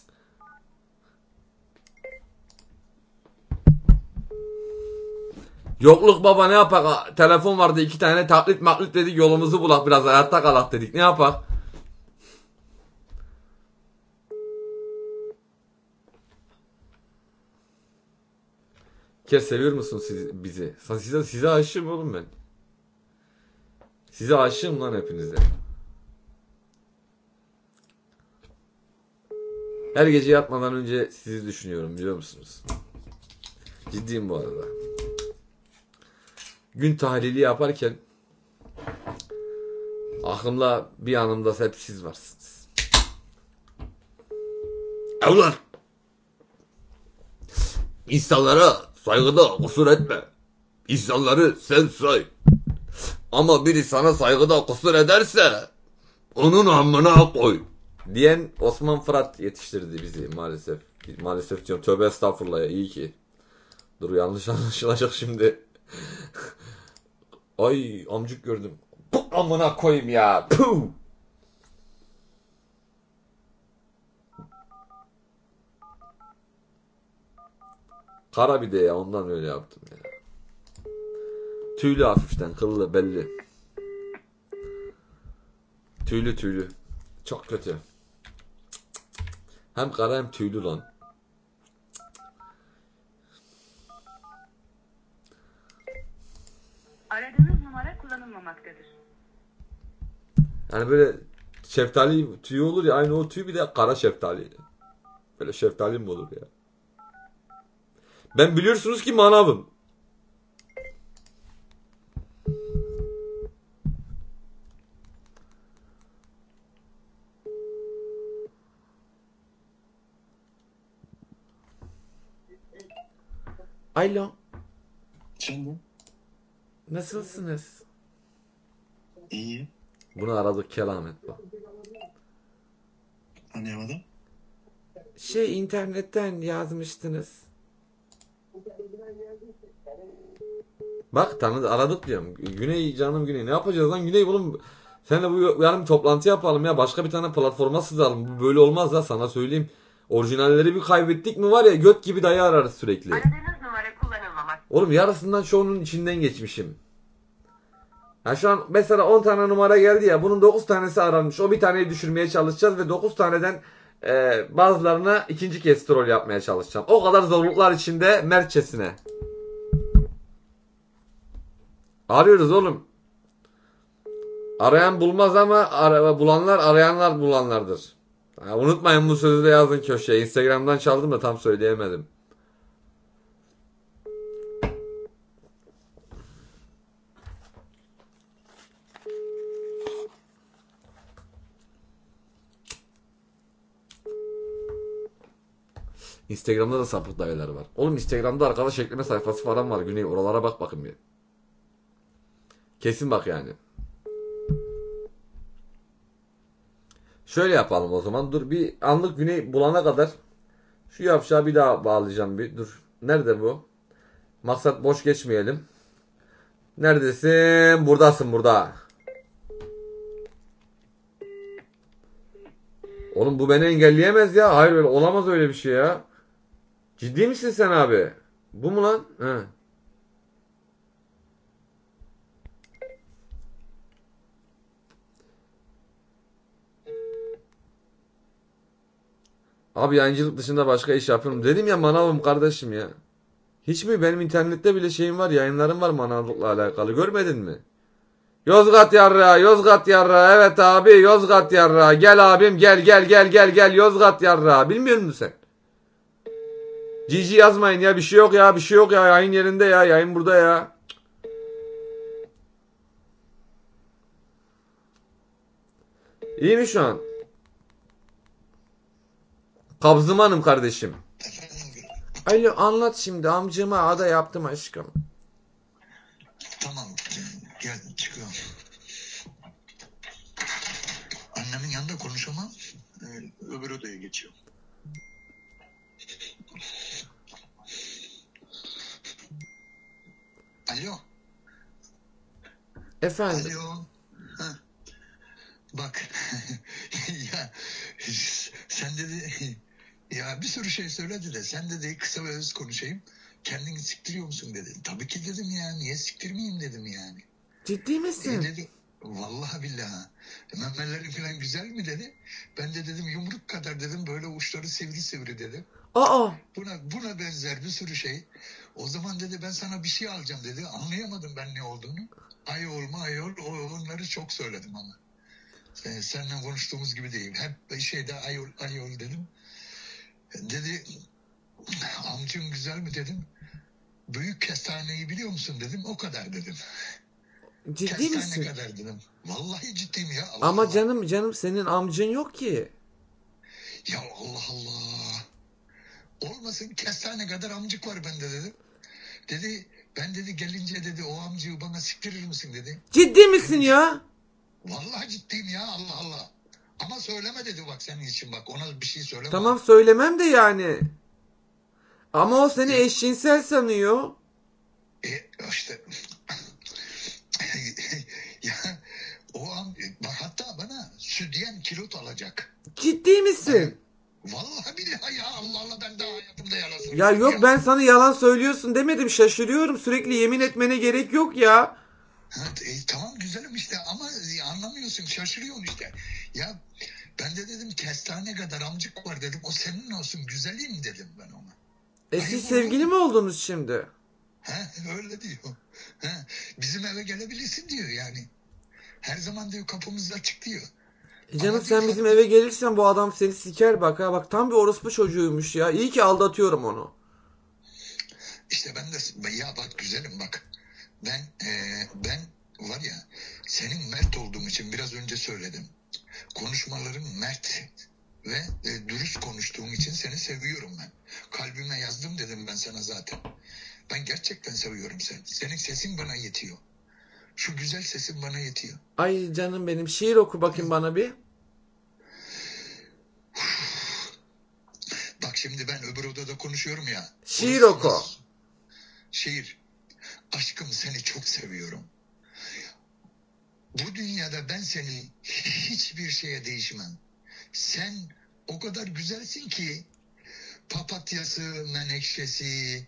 Yokluk baba ne yapak? Telefon vardı 2 tane, taklit dedik, yolumuzu bulak biraz, hayatta kalak dedik. Ne yapak? Seviyor musun bizi? Size aşığım oğlum ben. Size aşığım lan hepinize. Her gece yatmadan önce sizi düşünüyorum, biliyor musunuz? Ciddiyim bu arada. Gün tahlili yaparken aklımda bir anımda hep siz varsınız. Evlat! İnsanlara saygıda kusur etme. İnsanları sen say. Ama biri sana saygıda kusur ederse onun amına koy diyen Osman Fırat yetiştirdi bizi maalesef. Maalesef diyorum, tövbe estağfurullah ya, iyi ki. Dur yanlış anlaşılacak şimdi. Ay amcık gördüm. Puh, amına koyayım ya. Puh. Kara bir de ya, ondan öyle yaptım ya. Tüylü hafiften, kıllı belli. Tüylü. Çok kötü. Hem kara hem tüylü lan. Aradığınız numara kullanılmamaktadır. Yani böyle şeftali tüyü olur ya, aynı o tüy, bir de kara şeftali. Böyle şeftali mi olur ya? Ben biliyorsunuz ki manavım. Alo. Canım Nasılsınız? iyi. Bunu aradık kelamet bak. Anlayamadım. İnternetten yazmıştınız. Bak aradık diyorum. Güney canım Güney. Ne yapacağız lan Güney oğlum? Seninle bu yarın bir toplantı yapalım ya. Başka bir tane platforma sızalım. Bu böyle olmaz ya, sana söyleyeyim. Orijinalleri bir kaybettik mi var ya, göt gibi dayı ararız sürekli. Aradığınız numara kullanılmamak. Oğlum yarısından çoğunun içinden geçmişim. Ya şu an mesela 10 tane numara geldi ya, bunun 9 tanesi aranmış. O bir taneyi düşürmeye çalışacağız ve 9 taneden bazılarına ikinci kez troll yapmaya çalışacağım. O kadar zorluklar içinde mertçesine. Arıyoruz oğlum. Arayan bulmaz ama bulanlar arayanlar bulanlardır. Ha, unutmayın bu sözü de yazın köşeye. Instagram'dan çaldım da tam söyleyemedim. Instagram'da da sapık dayılar var. Oğlum Instagram'da arkadaş ekleme sayfası falan var Güney. Oralara bak bakın bir. Kesin bak yani. Şöyle yapalım o zaman. Dur bir anlık Güney bulana kadar şu yavşağı bir daha bağlayacağım bir. Dur. Nerede bu? Maksat boş geçmeyelim. Neredesin? Buradasın burada. Oğlum bu beni engelleyemez ya. Hayır öyle olamaz öyle bir şey ya. Ciddi misin sen abi? Bu mu lan? He. Abi yayıncılık dışında başka iş yapıyorum. Dedim ya manavım kardeşim ya. Hiç mi benim internette bile şeyim var, yayınlarım var manavlıkla alakalı. Görmedin mi? Yozgat yarrağı, Yozgat yarrağı. Evet abi Yozgat yarrağı. Gel abim gel Yozgat yarrağı. Bilmiyor musun sen? Cici yazmayın ya, bir şey yok ya, bir şey yok ya. Yayın yerinde ya, yayın burada ya. İyi mi şu an? Kabzım Hanım kardeşim. Alo anlat şimdi, amcama ada yaptım aşkım. Tamam gel çıkıyorum. Annemin yanında konuşamam. Öbür odaya geçiyorum. Alo. Efendim. Alo. Heh. Bak ya sen dedi ya bir sürü şey söyledi de sen dedi kısa ve öz konuşayım. Kendini siktiriyor musun dedi. Tabii ki dedim ya, niye siktirmeyeyim dedim yani. Ciddi misin? Dedi vallahi billahi. Memeleri falan güzel mi dedi. Ben de dedim yumruk kadar dedim, böyle uçları sivri sivri dedim. Aa. Buna benzer bir sürü şey. O zaman dedi ben sana bir şey alacağım dedi. Anlayamadım ben ne olduğunu. Ayol onları çok söyledim ama. Seninle konuştuğumuz gibi değil. Hep şeyde ayol dedim. Dedi amcım güzel mi dedim. Büyük kestaneyi biliyor musun dedim. O kadar dedim. Ciddi Kestane misin? kadar dedim. Vallahi ciddiyim ya. Allah Ama Allah. canım senin amcın yok ki. Ya Allah Allah. Olmasın, kestane kadar amcık var bende dedim. Dedi ben dedi gelince dedi o amcığı bana siktirir misin dedi. Ciddi misin ya? Vallahi ciddiyim ya, Allah Allah. Ama söyleme dedi bak senin için, bak ona bir şey söyleme. Tamam söylemem de yani. Ama o seni eşcinsel sanıyor. İşte ya hatta bana sütyen kilot alacak. Ciddi misin? Vallahi billahi ya, Allah Allah, ben daha hayatımda yalan Ya söylüyorum yok ben sana yalan söylüyorsun demedim, şaşırıyorum, sürekli yemin etmene gerek yok ya. Tamam güzelim işte ama anlamıyorsun, şaşırıyorsun işte. Ya ben de dedim kestane kadar amcık var dedim, o senin olsun güzelim dedim ben ona. Siz sevgili mi oldunuz şimdi? Öyle diyor. Bizim eve gelebilirsin diyor yani. Her zaman diyor kapımız açık diyor. Canım sen bizim eve gelirsen bu adam seni siker bak ha. Bak tam bir orospu çocuğuymuş ya. İyi ki aldatıyorum onu. İşte ben de ya bak güzelim bak. Ben var ya, senin mert olduğum için biraz önce söyledim. Konuşmaların mert ve dürüst konuştuğum için seni seviyorum ben. Kalbime yazdım dedim ben sana zaten. Ben gerçekten seviyorum seni. Senin sesin bana yetiyor. Şu güzel sesin bana yetiyor. Ay canım benim, şiir oku bakayım bana bir. Bak şimdi ben öbür odada konuşuyorum ya. Şiir oku. Şiir. Aşkım seni çok seviyorum. Bu dünyada ben seni hiçbir şeye değişmem. Sen o kadar güzelsin ki papatyası, menekşesi,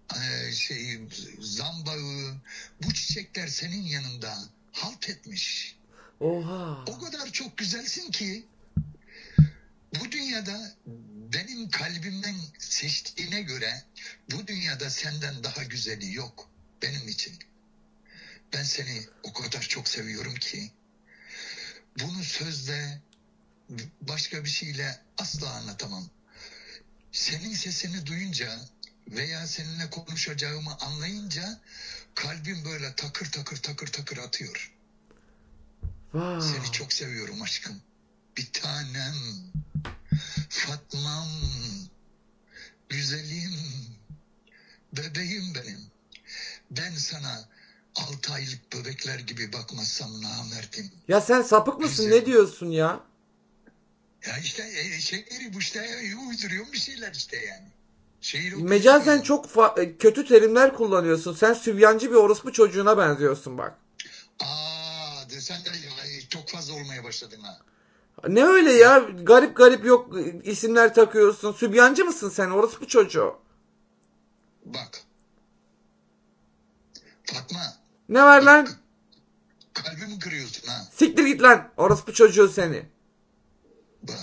zambağı, bu çiçekler senin yanında halt etmiş. Oha. O kadar çok güzelsin ki bu dünyada benim kalbimden seçtiğine göre bu dünyada senden daha güzeli yok benim için. Ben seni o kadar çok seviyorum ki bunu sözle, başka bir şeyle asla anlatamam. Senin sesini duyunca veya seninle konuşacağımı anlayınca kalbim böyle takır takır atıyor. Wow. Seni çok seviyorum aşkım. Bir tanem, Fatmam, güzelim, bebeğim benim. Ben sana 6 aylık bebekler gibi bakmazsam namerdim. Ya sen sapık mısın? Güzel. Ne diyorsun ya? Ya işte şeyleri bu işte uyduruyorum bir şeyler işte yani. Şehir Mecazen çok kötü terimler kullanıyorsun. Sen sübyancı bir orospu çocuğuna benziyorsun bak. Sen de çok fazla olmaya başladın ha. Ne öyle ya? Garip garip yok isimler takıyorsun. Sübyancı mısın sen orospu çocuğu? Bak. Fatma. Ne var lan? Kalbimi kırıyorsun ha. Siktir git lan orospu çocuğu seni. Bak.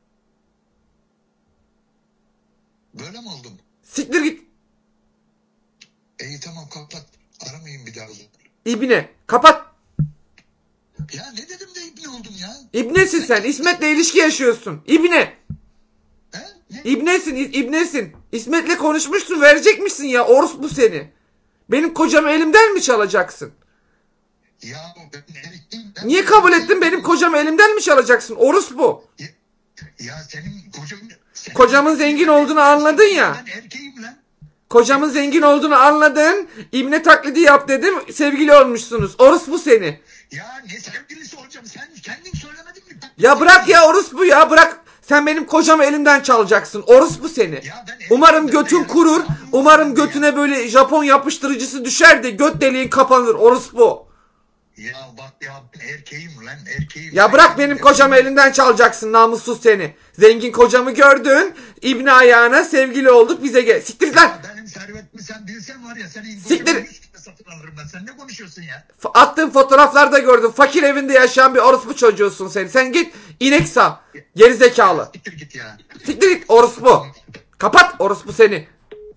Böyle mi oldum? Siktir git. İyi tamam kapat. Aramayın bir daha. İbne. Kapat. Ya ne dedim de ibne oldum ya? İbnesin sen. İsmet'le ilişki yaşıyorsun. İbne. He? Ne? İbnesin. İsmet'le konuşmuşsun, verecekmişsin ya. Orospu seni. Benim kocamı elimden mi çalacaksın? Ya ben erkeğim. Niye kabul ettin? Benim kocamı elimden mi çalacaksın? Orospu. Ya senin Kocamın zengin olduğunu anladın ya. Ben erkeğim lan. Kocamın zengin olduğunu anladın. İbne taklidi yap dedim. Sevgili olmuşsunuz. Orospu seni. Ya ne sevgilisi olacağım? Sen kendin söylemedin mi? Ya bırak ya orospu ya. Bırak. Sen benim kocamı elimden çalacaksın. Orospu seni. Umarım götün kurur. Umarım götüne böyle Japon yapıştırıcısı düşer de göt deliğin kapanır. Orospu. Ya bak ya ben erkeğim lan erkeğim. Ya bırak benim kocamı elinden çalacaksın namussuz seni. Zengin kocamı gördün. İbni ayağına sevgili olduk bize gel. Siktir lan. Benim servetimi sen bilsen var ya senin siktir. Satın alırım ben. Sen ne konuşuyorsun ya? Attığın fotoğraflarda gördüm. Fakir evinde yaşayan bir orospu çocuğusun sen. Sen git inek sağ. Geri zekalı. Siktir git ya. Siktir git orospu. Kapat orospu seni.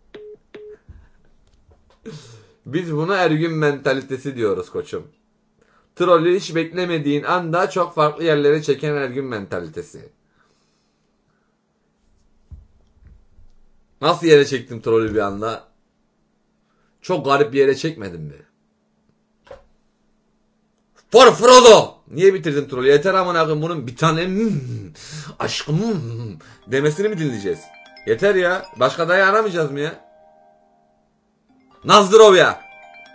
Biz buna ergün mentalitesi diyoruz koçum. Trolü hiç beklemediğin anda çok farklı yerlere çeken ergün mentalitesi. Nasıl yere çektim trolü bir anda? Çok garip bir yere çekmedim mi? For Frodo! Niye bitirdin trolü? Yeter amına koyayım bunun bir tane aşkım demesini mi dinleyeceğiz? Yeter ya. Başka dayanamayacağız mı ya? Nazdırov ya.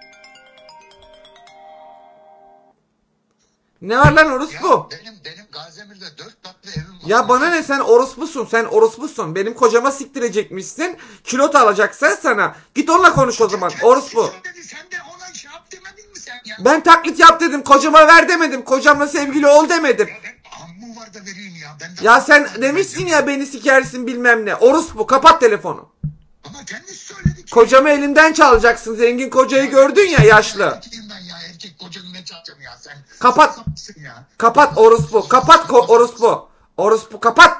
Ne var lan orospu? Ya benim Gaziemir'de 4 katlı evim var. Ya bana ne sen orospusun. Sen orospusun. Benim kocama siktirecekmişsin. Kilot alacaksan sana. Git onunla konuş o zaman. Orospu. Sen de ona şey yap demedin mi sen ya? Ben taklit yap dedim. Kocama ver demedim. Kocamla sevgili ol demedim. Ya ben ammı var da vereyim ya. Ya sen demişsin ya beni sikersin bilmem ne. Orospu kapat telefonu. Ama kendisi söyledi ki. Kocamı elimden çalacaksın. Zengin kocayı gördün ya yaşlı. Erkeğim ben ya erkek kocanı ne çalacağım ya sen. Kapat. Ya. Kapat orospu. Kapat orospu. Orospu kapat.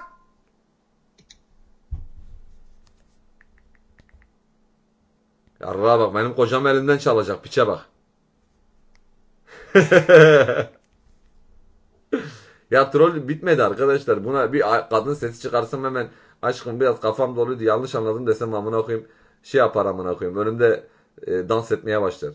Yarrağa bak benim kocam elimden çalacak piçe bak. Ya troll bitmedi arkadaşlar. Buna bir kadın sesi çıkarsam hemen aşkım biraz kafam doluydu yanlış anladım desem amına koyayım şey yapar amına koyayım. Önümde dans etmeye başlar.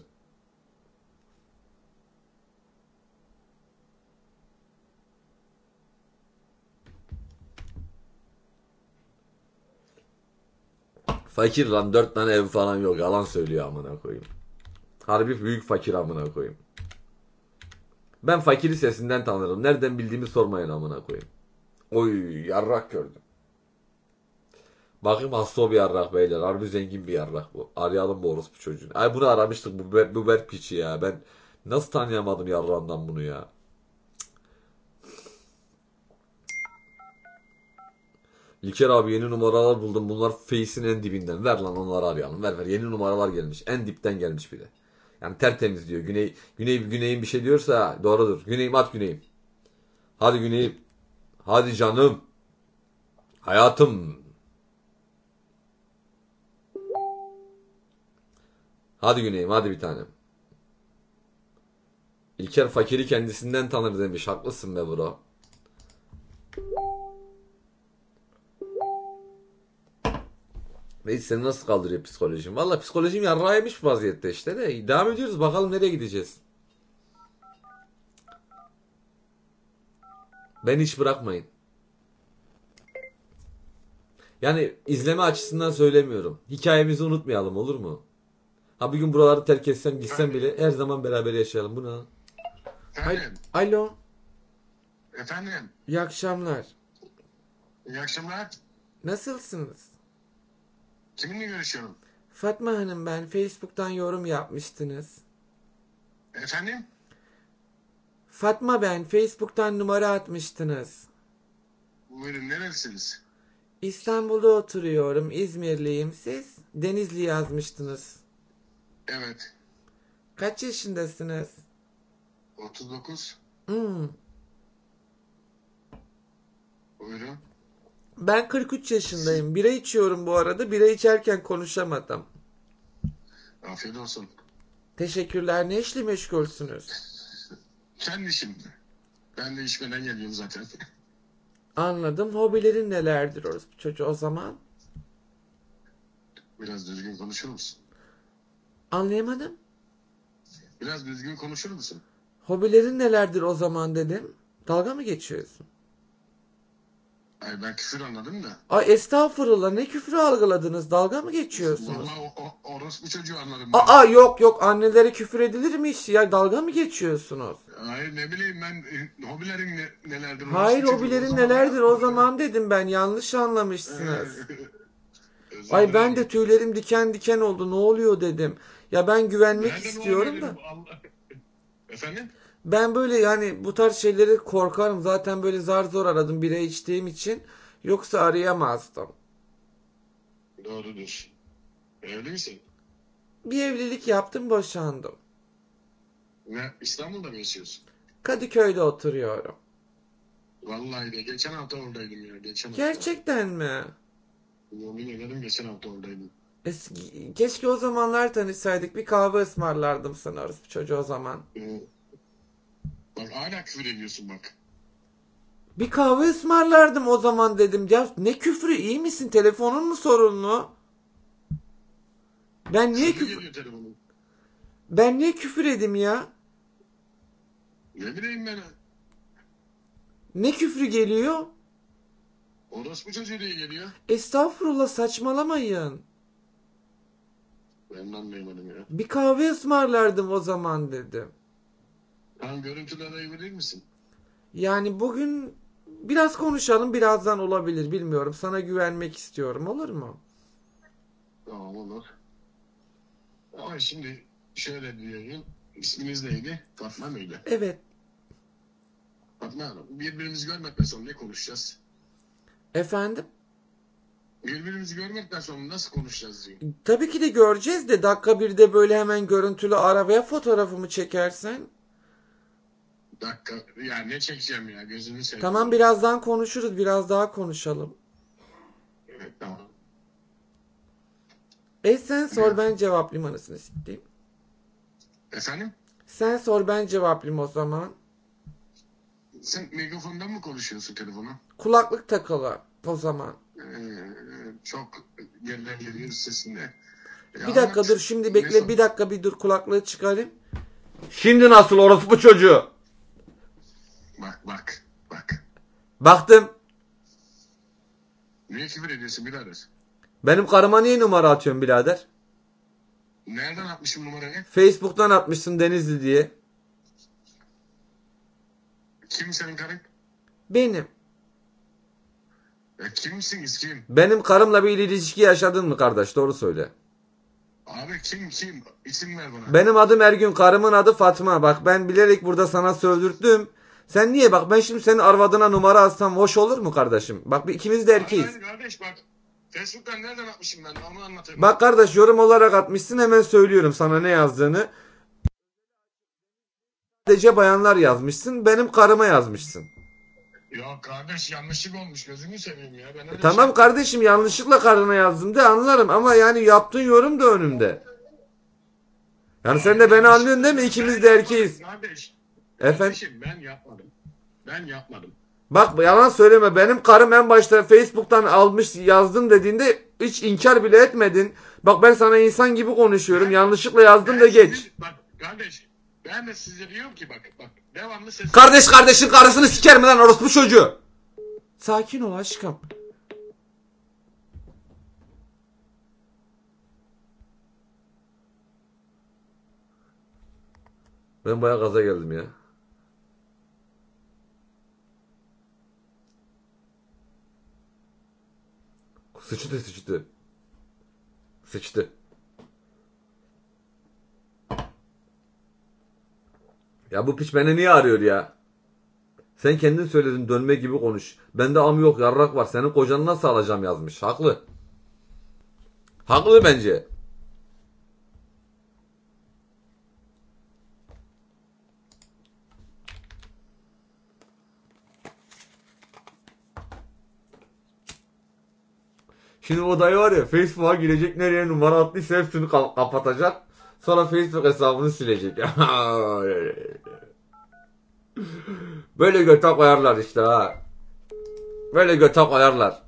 Fakir lan 4 tane ev falan yok. Yalan söylüyor amına koyayım. Harbi büyük fakir amına koyayım. Ben fakiri sesinden tanırım. Nereden bildiğimi sormayın amına koyayım. Oy yarrak gördüm. Bakayım hasta bir yarrak beyler. Harbi zengin bir yarrak bu. Arayalım bu orospu çocuğunu. Ay bunu aramıştık bu ber piçi ya. Ben nasıl tanıyamadım yarrağından bunu ya. İlker abi yeni numaralar buldum. Bunlar Face'in en dibinden. Ver lan onları arayalım. Ver. Yeni numaralar gelmiş. En dipten gelmiş bir de. Yani tertemiz diyor. Güney'in bir şey diyorsa doğrudur. Güney'im at Güney'im. Hadi Güney'im. Hadi canım. Hayatım. Hadi Güney'im hadi bir tanem. İlker fakiri kendisinden tanır demiş. Haklısın be bro. Reis seni nasıl kaldırıyor psikolojim? Valla psikolojim yarrağıymış vaziyette işte de. Devam ediyoruz bakalım nereye gideceğiz. Beni hiç bırakmayın. Yani izleme açısından söylemiyorum. Hikayemizi unutmayalım, olur mu? Ha bir gün buraları terk etsem gitsem bile her zaman beraber yaşayalım. Bu ne? Efendim. Alo. Efendim. İyi akşamlar. İyi akşamlar. Nasılsınız? Kiminle görüşüyorum? Fatma Hanım ben. Facebook'tan yorum yapmıştınız. Efendim? Fatma ben. Facebook'tan numara atmıştınız. Buyurun, nerelisiniz? İstanbul'da oturuyorum. İzmirliyim. Siz? Denizli yazmıştınız. Evet. Kaç yaşındasınız? 39. Buyurun. Ben 43 yaşındayım. Bira içiyorum bu arada. Bira içerken konuşamadım. Afiyet olsun. Teşekkürler. Ne işle meşgulsünüz? Kendi işimde. Ben de işmeden geliyorum zaten. Anladım. Hobilerin nelerdir orospu çocuğu o zaman? Biraz düzgün konuşur musun? Anlayamadım. Biraz düzgün konuşur musun? Hobilerin nelerdir o zaman dedim. Dalga mı geçiyorsun? Ay ben küfür anladım da. Ay estağfurullah, ne küfrü algıladınız? Dalga mı geçiyorsunuz? Vallahi orospu çocuğu anladım. Aa yok annelere küfür edilir mi hiç ya? Dalga mı geçiyorsunuz? Hayır ne bileyim ben hobilerin nelerdir? Hayır Orospu çocuğu. hobilerin O zaman nelerdir ya. o zaman dedim ben. Yanlış anlamışsınız. Özür Ay ben dilerim. de tüylerim diken diken oldu. Ne oluyor dedim. Ya ben güvenmek Nereden istiyorum olabilir da. bu Allah? Efendim? Ben böyle yani bu tarz şeyleri korkarım. Zaten böyle zar zor aradım bira içtiğim için. Yoksa arayamazdım. Doğrudur. Evli misin? Bir evlilik yaptım, boşandım. Ne? İstanbul'da mı yaşıyorsun? Kadıköy'de oturuyorum. Vallahi de geçen hafta oradaydım ya. Geçen hafta. Gerçekten mi? Yemin ederim geçen hafta oradaydım. Keşke o zamanlar tanışsaydık. Bir kahve ısmarlardım sana orospu çocuğu o zaman. Bak hala küfür ediyorsun bak. Bir kahve ısmarlardım o zaman dedim. Ya ne küfrü, iyi misin? Telefonun mu sorunlu? Ben niye Sana küfür... geliyor telefonum. Ben niye küfür edeyim ya? Ne bileyim ben. Ne küfrü geliyor? Orospu çocuğu diye geliyor. Estağfurullah, saçmalamayın. Ben de anlayamadım ya. Bir kahve ısmarlardım o zaman dedim. Tamam, görüntülü arayabilir misin? Yani bugün biraz konuşalım, birazdan olabilir bilmiyorum. Sana güvenmek istiyorum, olur mu? Tamam, olur. Ama şimdi şöyle diyeyim. İsminiz neydi? Fatma mıydı? Evet. Fatma Hanım, birbirimizi görmekten sonra ne konuşacağız? Efendim? Birbirimizi görmekten sonra nasıl konuşacağız diyor. Tabii ki de göreceğiz de dakika birde böyle hemen görüntülü ara veya fotoğrafımı çekersen. Dakika, ya ne çekeceğim ya, gözünü seveyim. Tamam, birazdan konuşuruz, biraz daha konuşalım. Evet, tamam. Sen sor ben cevaplayayım anasını sikeyim. Efendim? Sen sor ben cevaplayayım o zaman. Sen mikrofondan mı konuşuyorsun telefonu? Kulaklık takılı o zaman. Çok geriden geliyor sesinde. Bir dakika dur, şimdi bekle, Ne bir dakika bir dur, kulaklığı çıkarayım. Şimdi nasıl orospu çocuğu? Bak. Baktım. Niye küfür ediyorsun birader? Benim karıma niye numara atıyorsun birader? Nereden atmışım numarayı? Facebook'tan atmışsın Denizli diye. Kim senin karın? Benim. Ya kimsiniz kim? Benim karımla bir ilişki yaşadın mı kardeş? Doğru söyle. Abi kim? İsim ver bana. Benim adım Ergün, karımın adı Fatma. Bak ben bilerek burada sana söldürttüm. Sen niye, bak ben şimdi senin arvadına numara atsam hoş olur mu kardeşim? Bak ikimiz de erkeğiz. Hayır kardeş bak. Facebook'tan nereden atmışım ben? Onu anlatayım. Bak kardeş, yorum olarak atmışsın, hemen söylüyorum sana ne yazdığını. Sadece bayanlar yazmışsın, benim karıma yazmışsın. Yok kardeş, yanlışlık olmuş, gözünü seveyim ya. Ben öyle Tamam kardeşim, yanlışlıkla karına yazdım de anlarım ama yani yaptığın yorum da önümde. Yani sen de beni anlıyorsun değil mi? İkimiz de erkeğiz. Kardeş. Efendim? Kardeşim ben yapmadım. Bak yalan söyleme, benim karım en başta Facebook'tan almış yazdım dediğinde hiç inkar bile etmedin. Bak ben sana insan gibi konuşuyorum, yanlışlıkla yazdım da geç. Bak kardeş, ben de size diyorum ki bak devamlı ses. Kardeşin karısını siker mi lan orospu çocuğu? Sakin ol aşkım. Ben bayağı gaza geldim ya. Sıçtı. Sıçtı. Ya bu piç beni niye arıyor ya? Sen kendin söyledin dönme gibi konuş. Bende am yok yarrak var. Senin kocanı nasıl alacağım yazmış. Haklı. Haklı bence. Şimdi o dayı var ya Facebook'a girecek nereye numara attıysa hepsini kapatacak. Sonra Facebook hesabını silecek. Böyle göte koyarlar işte ha. Böyle göte koyarlar.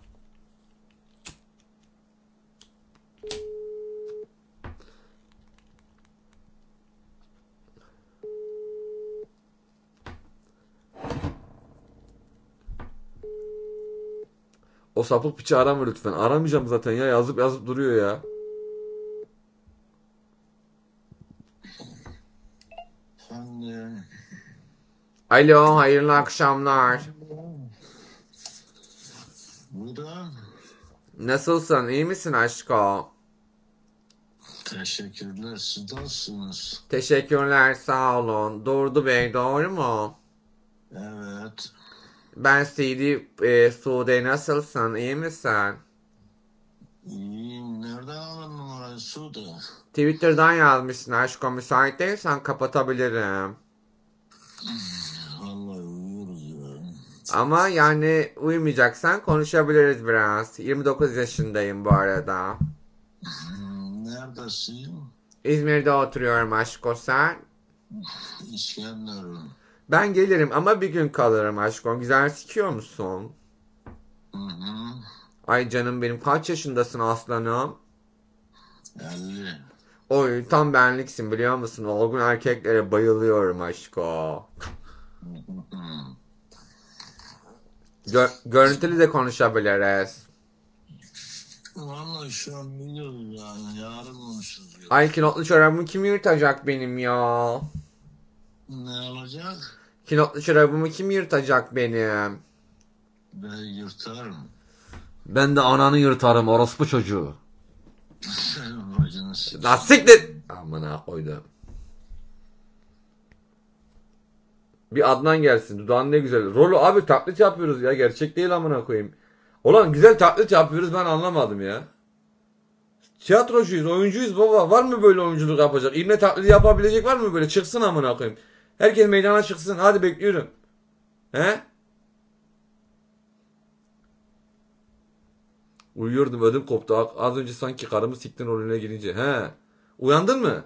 O sapık piçi arama lütfen. Aramayacağım zaten ya. Yazıp duruyor ya. Efendim. Alo, hayırlı akşamlar. Buyurun. Nasılsın? İyi misin aşko? Teşekkürler. Siz nasılsınız? Teşekkürler, sağ olun. Durdu Bey, doğru mu? Evet. Ben CD Sude, nasılsın? İyi misin? İyiyim. Nereden aldın numarayı Sude? Twitter'dan yazmışsın aşko. Müsait değilsen kapatabilirim. Vallahi uyuyoruz ya. Ama yani uyumayacaksan konuşabiliriz biraz. 29 yaşındayım bu arada. Neredesin? İzmir'de oturuyorum aşko, sen? İskenderun. Ben gelirim ama bir gün kalırım aşkım. Güzel sikiyor musun? Hı. Ay canım benim, kaç yaşındasın aslanım? 50. Oy tam benliksin biliyor musun? Olgun erkeklere bayılıyorum aşko. Görüntülü de konuşabiliriz. Vallahi şu an biliyoruz yani. Yarın konuşuruz. Ay kilotlu çorabımı kim yırtacak benim ya? Ne olacak? Kilotlu çorabımı kim yırtacak benim? Ben yırtarım. Ben de ananı yırtarım orospu çocuğu. Senin bacını sikeyim. La siktir! Amına koydum. Bir Adnan gelsin. Dudağın ne güzel. Rolü abi taklit yapıyoruz ya. Gerçek değil amına koyayım. Ulan güzel taklit yapıyoruz, ben anlamadım ya. Tiyatrocuyuz, oyuncuyuz baba. Var mı böyle oyunculuk yapacak? İbne taklidi yapabilecek var mı böyle? Çıksın amına koyayım. Herkes meydana çıksın. Hadi bekliyorum. He? Uyuyordum, ödüm koptu. Az önce sanki karımı siktin rolüne girince. He? Uyandın mı?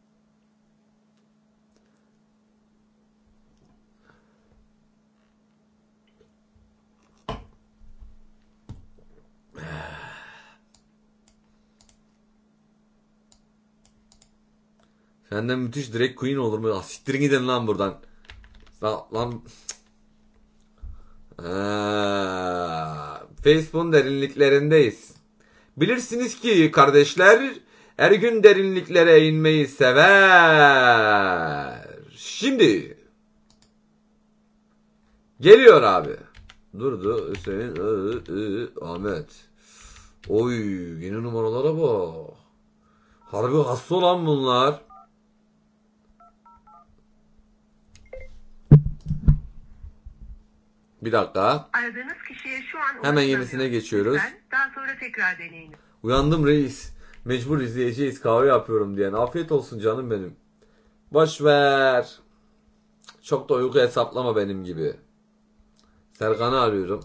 Senden müthiş drag queen olur mu? Siktirin gidin lan buradan. Lan. Facebook'un derinliklerindeyiz. Bilirsiniz ki kardeşler, her gün derinliklere inmeyi sever. Şimdi geliyor abi. Durdu Hüseyin, Ahmet. Oy, yeni numaralara bak. Harbi hasta olan bunlar. Bir dakika. Aradığınız kişiye şu an Hemen yenisine geçiyoruz. Lütfen daha sonra tekrar deneyin. Uyandım reis. Mecbur izleyeceğiz, kahve yapıyorum diyen. Afiyet olsun canım benim. Boş ver. Çok da uyku hesaplama benim gibi. Serkan'ı arıyorum.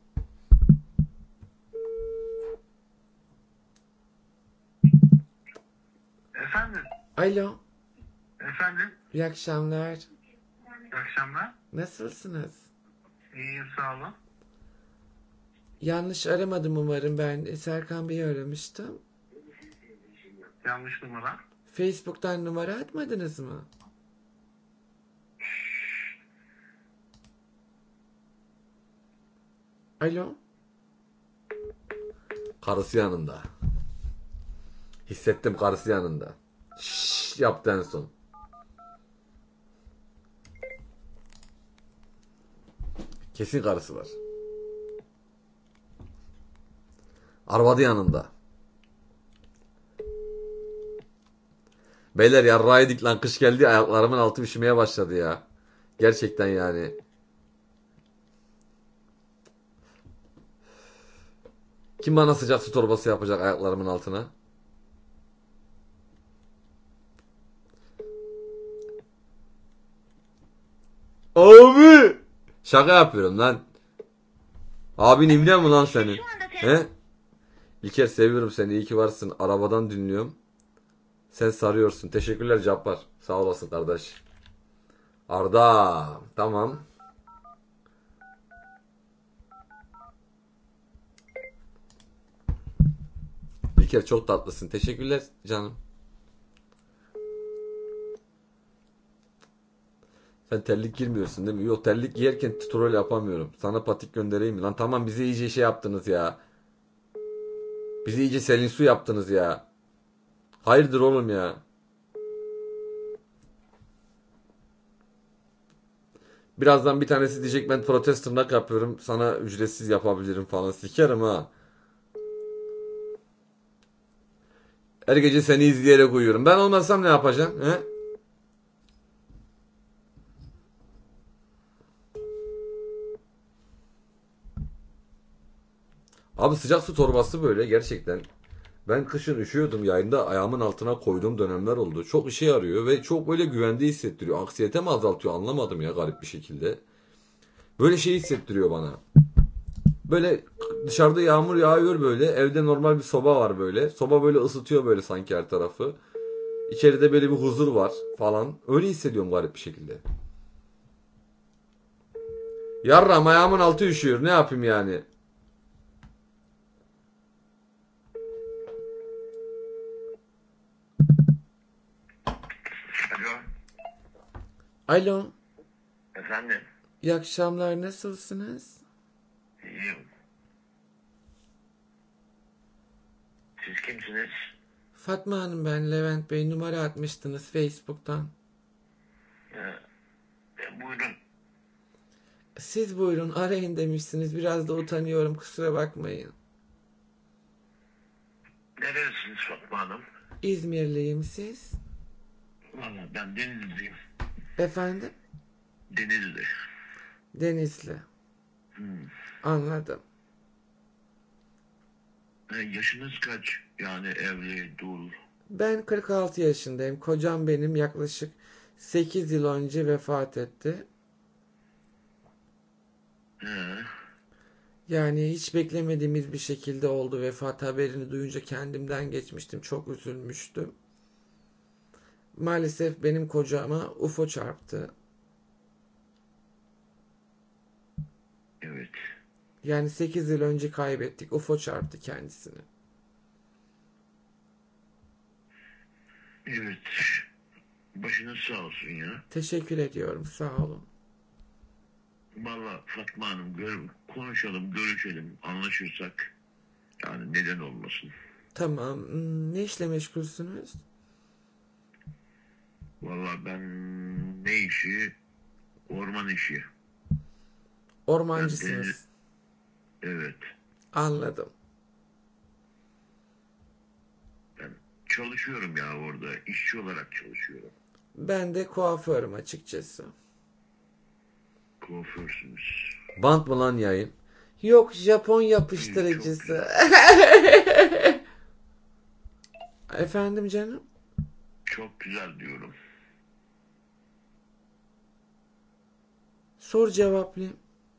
Efendim? Alo. Efendim? İyi akşamlar. İyi akşamlar. Nasılsınız? İyiyim sağ olun. Yanlış aramadım umarım ben. Serkan Bey'i aramıştım. Yanlış numara. Facebook'tan numara atmadınız mı? Alo. Karısı yanında. Hissettim karısı yanında. Şşş yaptı en son. Kesin karısı var. Arvadı yanında. Beyler yarrağı yedik lan, kış geldi, ayaklarımın altı üşümeye başladı ya. Gerçekten yani. Kim bana sıcak su torbası yapacak ayaklarımın altına? Abi! Şaka yapıyorum lan. Abin İbne mi lan senin? He? İlker seviyorum seni, iyi ki varsın. Arabadan dinliyorum. Sen sarıyorsun. Teşekkürler Cabbar. Sağ olasın kardeş. Arda. Tamam. İlker çok tatlısın. Teşekkürler canım. Sen terlik girmiyorsun değil mi? Yok, terlik giyerken tutorial yapamıyorum. Sana patik göndereyim mi? Lan tamam, bizi iyice şey yaptınız ya. Bizi iyice Selin Su yaptınız ya. Hayırdır oğlum ya. Birazdan bir tanesi diyecek ben protest tırnak yapıyorum, sana ücretsiz yapabilirim falan. Sikerim ha. Her gece seni izleyerek uyuyorum. Ben olmazsam ne yapacaksın? He? Abi sıcak su torbası böyle gerçekten. Ben kışın üşüyordum, yayında ayağımın altına koyduğum dönemler oldu. Çok işe yarıyor ve çok böyle güvende hissettiriyor. Anksiyete mi azaltıyor anlamadım ya, garip bir şekilde. Böyle şey hissettiriyor bana. Böyle dışarıda yağmur yağıyor böyle. Evde normal bir soba var böyle. Soba böyle ısıtıyor böyle sanki her tarafı. İçeride böyle bir huzur var falan. Öyle hissediyorum garip bir şekilde. Yarram ayağımın altı üşüyor. Ne yapayım yani? Alo, Alo. efendim. İyi akşamlar. Nasılsınız? İyiyim. Siz kimsiniz? Fatma Hanım ben. Levent Bey, numara atmıştınız Facebook'tan. Buyurun. Siz buyurun arayın demişsiniz. Biraz da utanıyorum, kusura bakmayın. Nerelisiniz Fatma Hanım? İzmirliyim, siz? Valla ben Denizliyim. Efendim? Denizli. Denizli. Anladım. Yaşınız kaç? Yani evli, dul. Ben 46 yaşındayım. Kocam benim yaklaşık 8 yıl önce vefat etti. He. Yani hiç beklemediğimiz bir şekilde oldu vefat haberini duyunca kendimden geçmiştim. Çok üzülmüştüm. Maalesef benim kocama UFO çarptı. Evet. Yani 8 yıl önce kaybettik. UFO çarptı kendisini. Evet. Başınız sağ olsun ya. Teşekkür ediyorum. Sağ olun. Valla Fatma Hanım konuşalım, görüşelim, anlaşırsak. Yani neden olmasın. Tamam. Ne işle meşgulsünüz? Valla ben ne işi? Orman işi. Ormancısınız. Evet. Anladım. Ben çalışıyorum ya orada. İşçi olarak çalışıyorum. Ben de kuaförüm açıkçası. Kuaförsünüz. Bant mı lan yayın? Yok, Japon yapıştırıcısı. Efendim canım? Çok güzel diyorum. Sor cevaplayayım.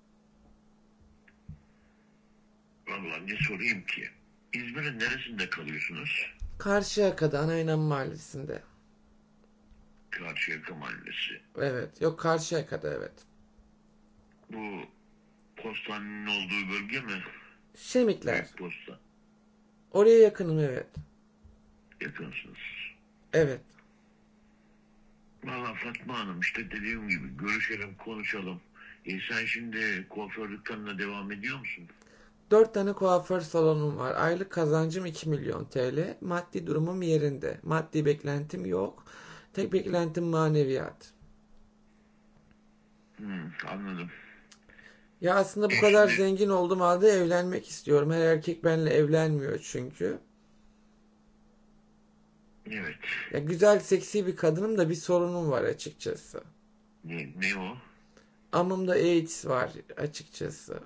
Vallahi ne sorayım ki? İzmir'in neresinde kalıyorsunuz? Karşıyaka'da Anaynan Mahallesi'nde. Karşıyaka Mahallesi. Evet. Yok, Karşıyaka'da evet. Bu postanenin olduğu bölge mi? Şemikler. Büyük posta. Oraya yakınım evet. Yakınsınız. Evet. Vallahi Fatma Hanım işte dediğim gibi görüşelim, konuşalım. Sen şimdi kuaför dükkanına devam ediyor musun? 4 tane kuaför salonum var. Aylık kazancım 2 milyon TL. Maddi durumum yerinde. Maddi beklentim yok. Tek beklentim maneviyat. Anladım. Ya aslında bu kadar zengin olduğum halde evlenmek istiyorum. Her erkek benimle evlenmiyor çünkü. Evet. Ya güzel, seksi bir kadınım da bir sorunum var açıkçası. Ne o? Amımda AIDS var açıkçası.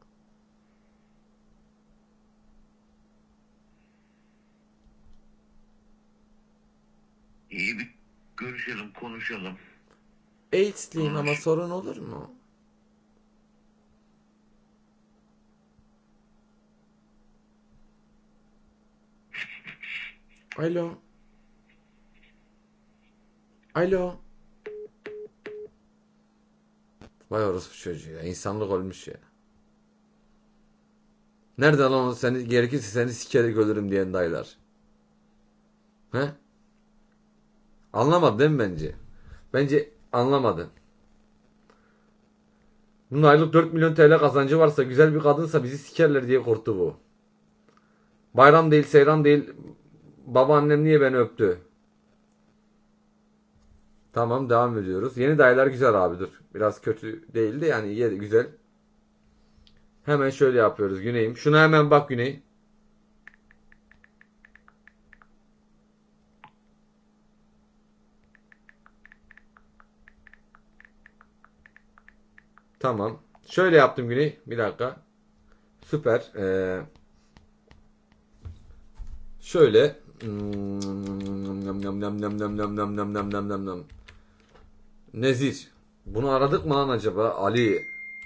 İyi bir görüşelim, konuşalım. AIDS'liyim ama sorun olur mu? Alo. Alo. Vay orospu çocuğu ya. İnsanlık ölmüş ya. Nerede lan o, seni gerekirse seni sikerek ölürüm diyen dayılar? He? Anlamadı değil mi bence? Bence anlamadı. Bunun aylık 4 milyon TL kazancı varsa, güzel bir kadınsa bizi sikerler diye korktu bu. Bayram değil, seyran değil. Babaannem niye beni öptü? Tamam, devam ediyoruz. Yeni dayılar güzel abi, dur. Biraz kötü değildi yani, iyi güzel. Hemen şöyle yapıyoruz Güney'im. Şuna hemen bak Güney. Tamam. Şöyle yaptım Güney. Bir dakika. Süper. Şöyle. Nezir. Bunu aradık mı lan acaba? Ali.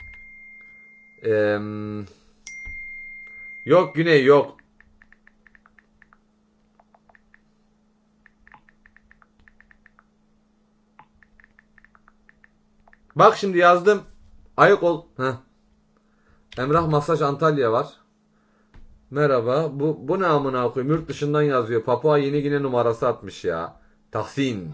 Yok Güney yok. Bak şimdi yazdım. Ayık ol. Heh. Emrah Masaj Antalya var. Merhaba. Bu ne amına koyayım? Yurt dışından yazıyor. Papua Yeni Gine numarası atmış ya. Tahsin.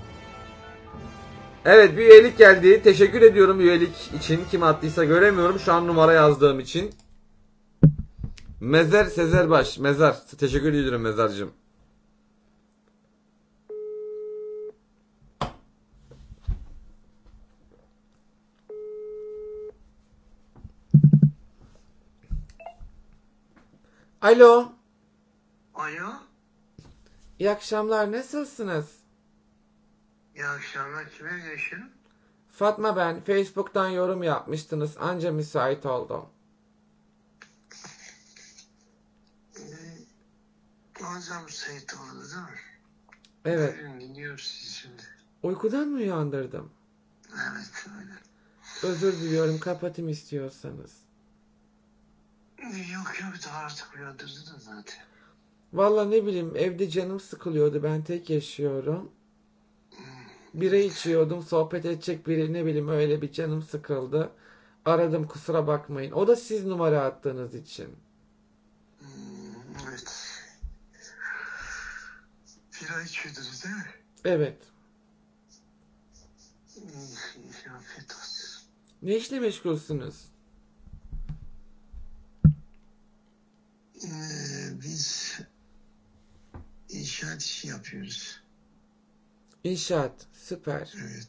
Evet, bir üyelik geldi. Teşekkür ediyorum üyelik için. Kim attıysa göremiyorum şu an numara yazdığım için. Mezer Sezerbaş. Mezar. Teşekkür ediyorum Mezarcığım. Alo. Alo. İyi akşamlar. Nasılsınız? İyi akşamlar. Kime görüşüyorum? Fatma ben. Facebook'tan yorum yapmıştınız. Anca müsait oldum. Hocam müsait oldu değil mi? Evet. Ben dinliyorum sizi şimdi. Uykudan mı uyandırdım? Evet öyle. Özür diliyorum. Kapatayım istiyorsanız. Yok da artık uyandırdın da zaten. Valla ne bileyim, evde canım sıkılıyordu. Ben tek yaşıyorum. Bira içiyordum. Sohbet edecek biri, ne bileyim, öyle bir canım sıkıldı. Aradım, kusura bakmayın. O da siz numara attığınız için. Evet. Bira içiyordunuz değil mi? Evet. Afiyet olsun. Ne işle meşgulsünüz? Biz inşaat işi yapıyoruz. İnşaat. Süper. Evet.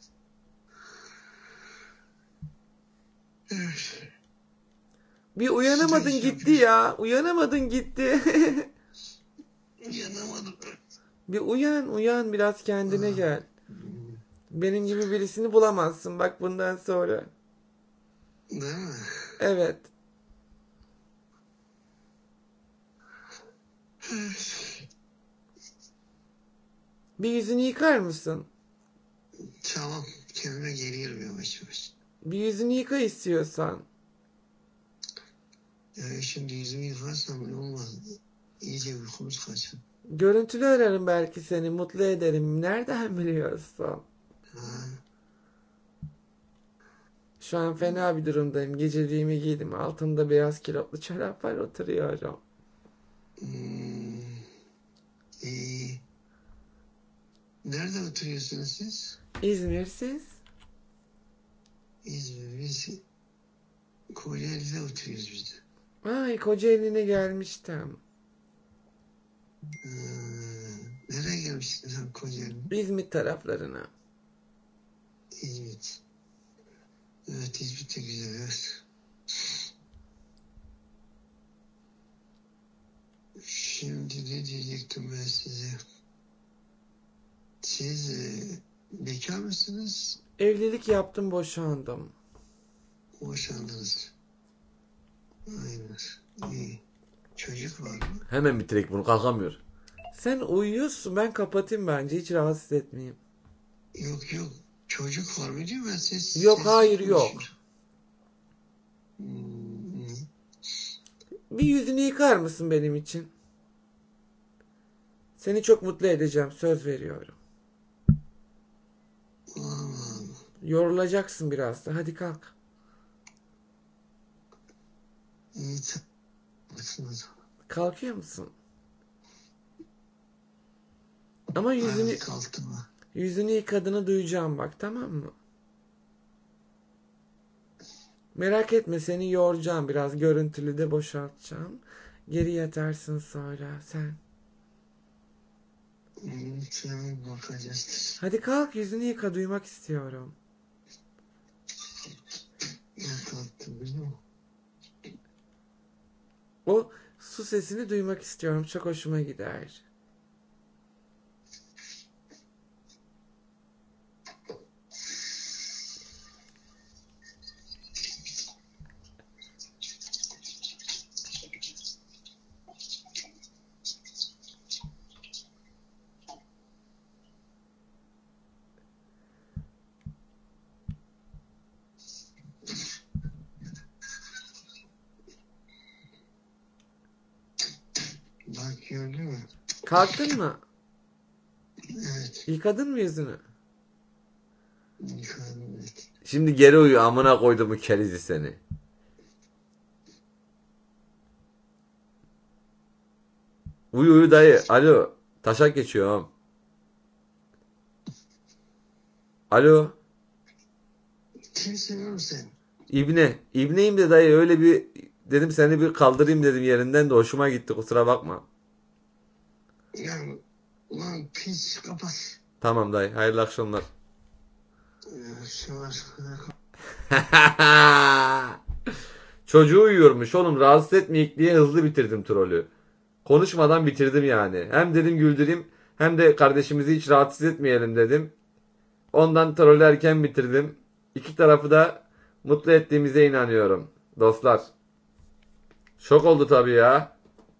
Evet. Bir uyanamadın gitti ya. Uyanamadın gitti. Uyanamadım. Bir uyan biraz kendine gel. Benim gibi birisini bulamazsın bak bundan sonra. Değil mi? Evet. Bir yüzünü yıkar mısın? Tamam. Kendime geliyorum yavaş yavaş. Bir yüzünü yıka istiyorsan. Şimdi yüzümü yıkarsam olmaz. İyice uykumuz kaçın. Görüntülü ararım, belki seni mutlu ederim. Nereden biliyorsun? Şu an fena bir durumdayım. Geceliğimi giydim. Altımda beyaz kilotlu çorap var, oturuyorum. İyi. Nerede oturuyorsunuz siz? İzmir, siz? İzmir. Biz Kocaeli'de oturuyoruz biz de. Ay, Kocaeli'ne gelmiştim. Nereye gelmiştin sen Kocaeli'ne? İzmit taraflarına. İzmit. Evet, İzmit de güzel, evet. Şimdi ne diyecektim ben size? Siz bekar mısınız? Evlilik yaptım, boşandım. Boşandınız. Aynen. İyi. Çocuk var mı? Hemen bitirek bunu, kalkamıyor. Sen uyuyorsun, ben kapatayım bence, hiç rahatsız etmeyeyim. Yok yok. Çocuk var mı diyor ben ses. Yok, sessiz hayır, yok. konuşuyorum. Bir yüzünü yıkar mısın benim için? Seni çok mutlu edeceğim, söz veriyorum. Yorulacaksın biraz da, hadi kalk. İyi. Kalkıyor musun? Ama yüzünü Kalktım mı? yüzünü yıkadığını duyacağım bak, tamam mı? Merak etme, seni yoracağım biraz, görüntülü de boşaltacağım. Geri yatarsın sonra sen. Tamam, bakacağız. Hadi kalk, yüzünü yıka, duymak istiyorum. Kalktım biliyor musun? O su sesini duymak istiyorum, çok hoşuma gider. Bak gördün mü? Kalktın mı? Evet. Yıkadın mı yüzünü? Yıkadım, evet. Şimdi geri uyu, amına koyduğumu kerizi seni. Uyu uyu dayı. Alo. Taşak geçiyorum. Alo. Kimsin oğlum sen? İbne. İbneyim de dayı, öyle bir dedim, seni bir kaldırayım dedim yerinden de hoşuma gitti, kusura bakma. Ya ulan piç, kapat. Tamam dayı, hayırlı akşamlar. Şu var. Çocuğu uyuyormuş oğlum, rahatsız etmeyek diye hızlı bitirdim trolü. Konuşmadan bitirdim yani. Hem dedim güldüreyim, hem de kardeşimizi hiç rahatsız etmeyelim dedim. Ondan trolü erken bitirdim. İki tarafı da mutlu ettiğimize inanıyorum dostlar. Şok oldu tabii ya.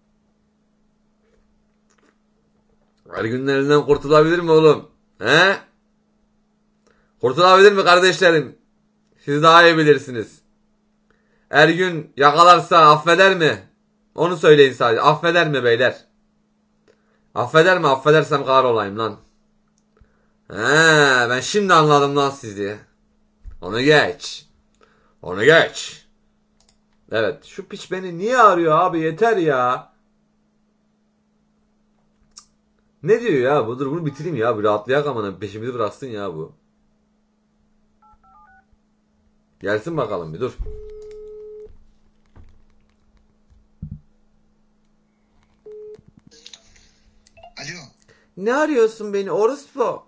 Her günlerinden kurtulabilir mi oğlum? He? Kurtulabilir mi kardeşlerim? Siz daha iyi bilirsiniz. Ergün yakalarsa affeder mi? Onu söyleyin sadece. Affeder mi beyler? Affeder mi? Affedersem kahrolayım lan. He, ben şimdi anladım lan sizi. Onu geç. Onu geç. Evet, şu piç beni niye arıyor abi, yeter ya. Ne diyor ya bu? Dur bunu bitireyim ya. Bir rahatlayak amına, peşimizi bıraksın ya bu. Gelsin bakalım bir dur. Alo. Ne arıyorsun beni orospu?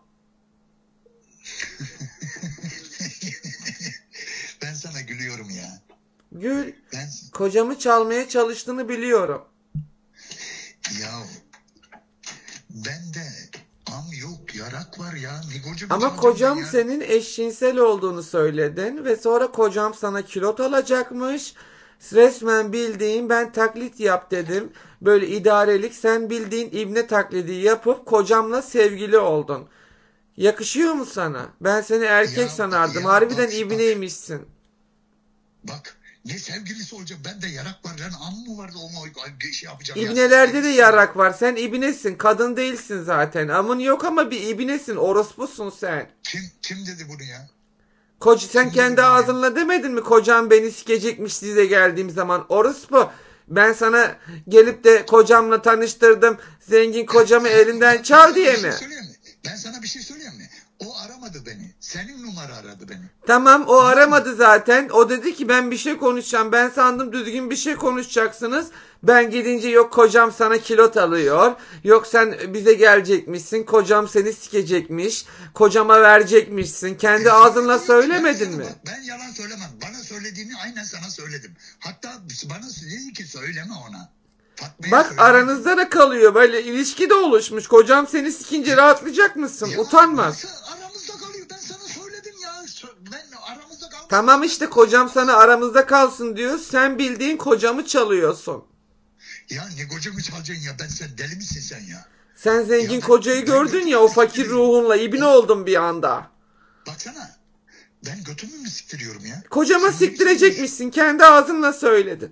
Ben sana gülüyorum ya. Gül. Ben Kocamı çalmaya çalıştığını biliyorum. ya ben de yok, yarak var ya. Nigocu Ama kocam senin eşcinsel olduğunu söyledin ve sonra kocam sana kilot alacakmış. Resmen bildiğin ben taklit yap dedim. Böyle idarelik, sen bildiğin ibne taklidi yapıp kocamla sevgili oldun. Yakışıyor mu sana? Ben seni erkek Ya, sanardım. ya Harbiden bak, ibneymişsin. Bak ne sevgilisi olacak, ben de yarak var. Yani mı vardı o şey yapacağım. İbnelerde de yarak var. Sen ibnesin. Kadın değilsin zaten. Amın yok ama bir ibnesin. Orospusun sen. Kim dedi bunu ya? Sen kendi ağzınla demedin mi? Kocam beni sikecekmiş size geldiğim zaman. Orospu. Ben sana gelip de kocamla tanıştırdım. Zengin kocamı elinden çal diye mi? Ben sana bir şey söyleyeyim mi? O aramadı beni. Senin numara aradı beni. Tamam, o aramadı zaten. O dedi ki ben bir şey konuşacağım. Ben sandım düzgün bir şey konuşacaksınız. Ben gidince yok kocam sana kilot alıyor. Yok sen bize gelecekmişsin. Kocam seni sikecekmiş. Kocama verecekmişsin. Kendi ağzınla söylemedin mi? Ben yalan söylemem. Bana söyle. söylediğini aynen sana söyledim. Hatta bana dedi ki söyleme ona. Fatma'ya Bak söyleme. aranızda da kalıyor. Böyle ilişki de oluşmuş. Kocam seni sikince rahatlayacak mısın? Ya, Utanmaz. aramızda kalıyor. Ben sana söyledim ya. Ben aramızda kalsın. Tamam işte kocam sana aramızda kalsın diyor. Sen bildiğin kocamı çalıyorsun. Ya ne kocamı çalacaksın ya? Sen deli misin sen ya? Sen zengin Ya kocayı gördün ya o fakir ruhunla ibne oldun bir anda. Baksana. Ben götümü mü siktiriyorum ya? Kocama Sen siktirecekmişsin. Kendi ağzınla söyledin.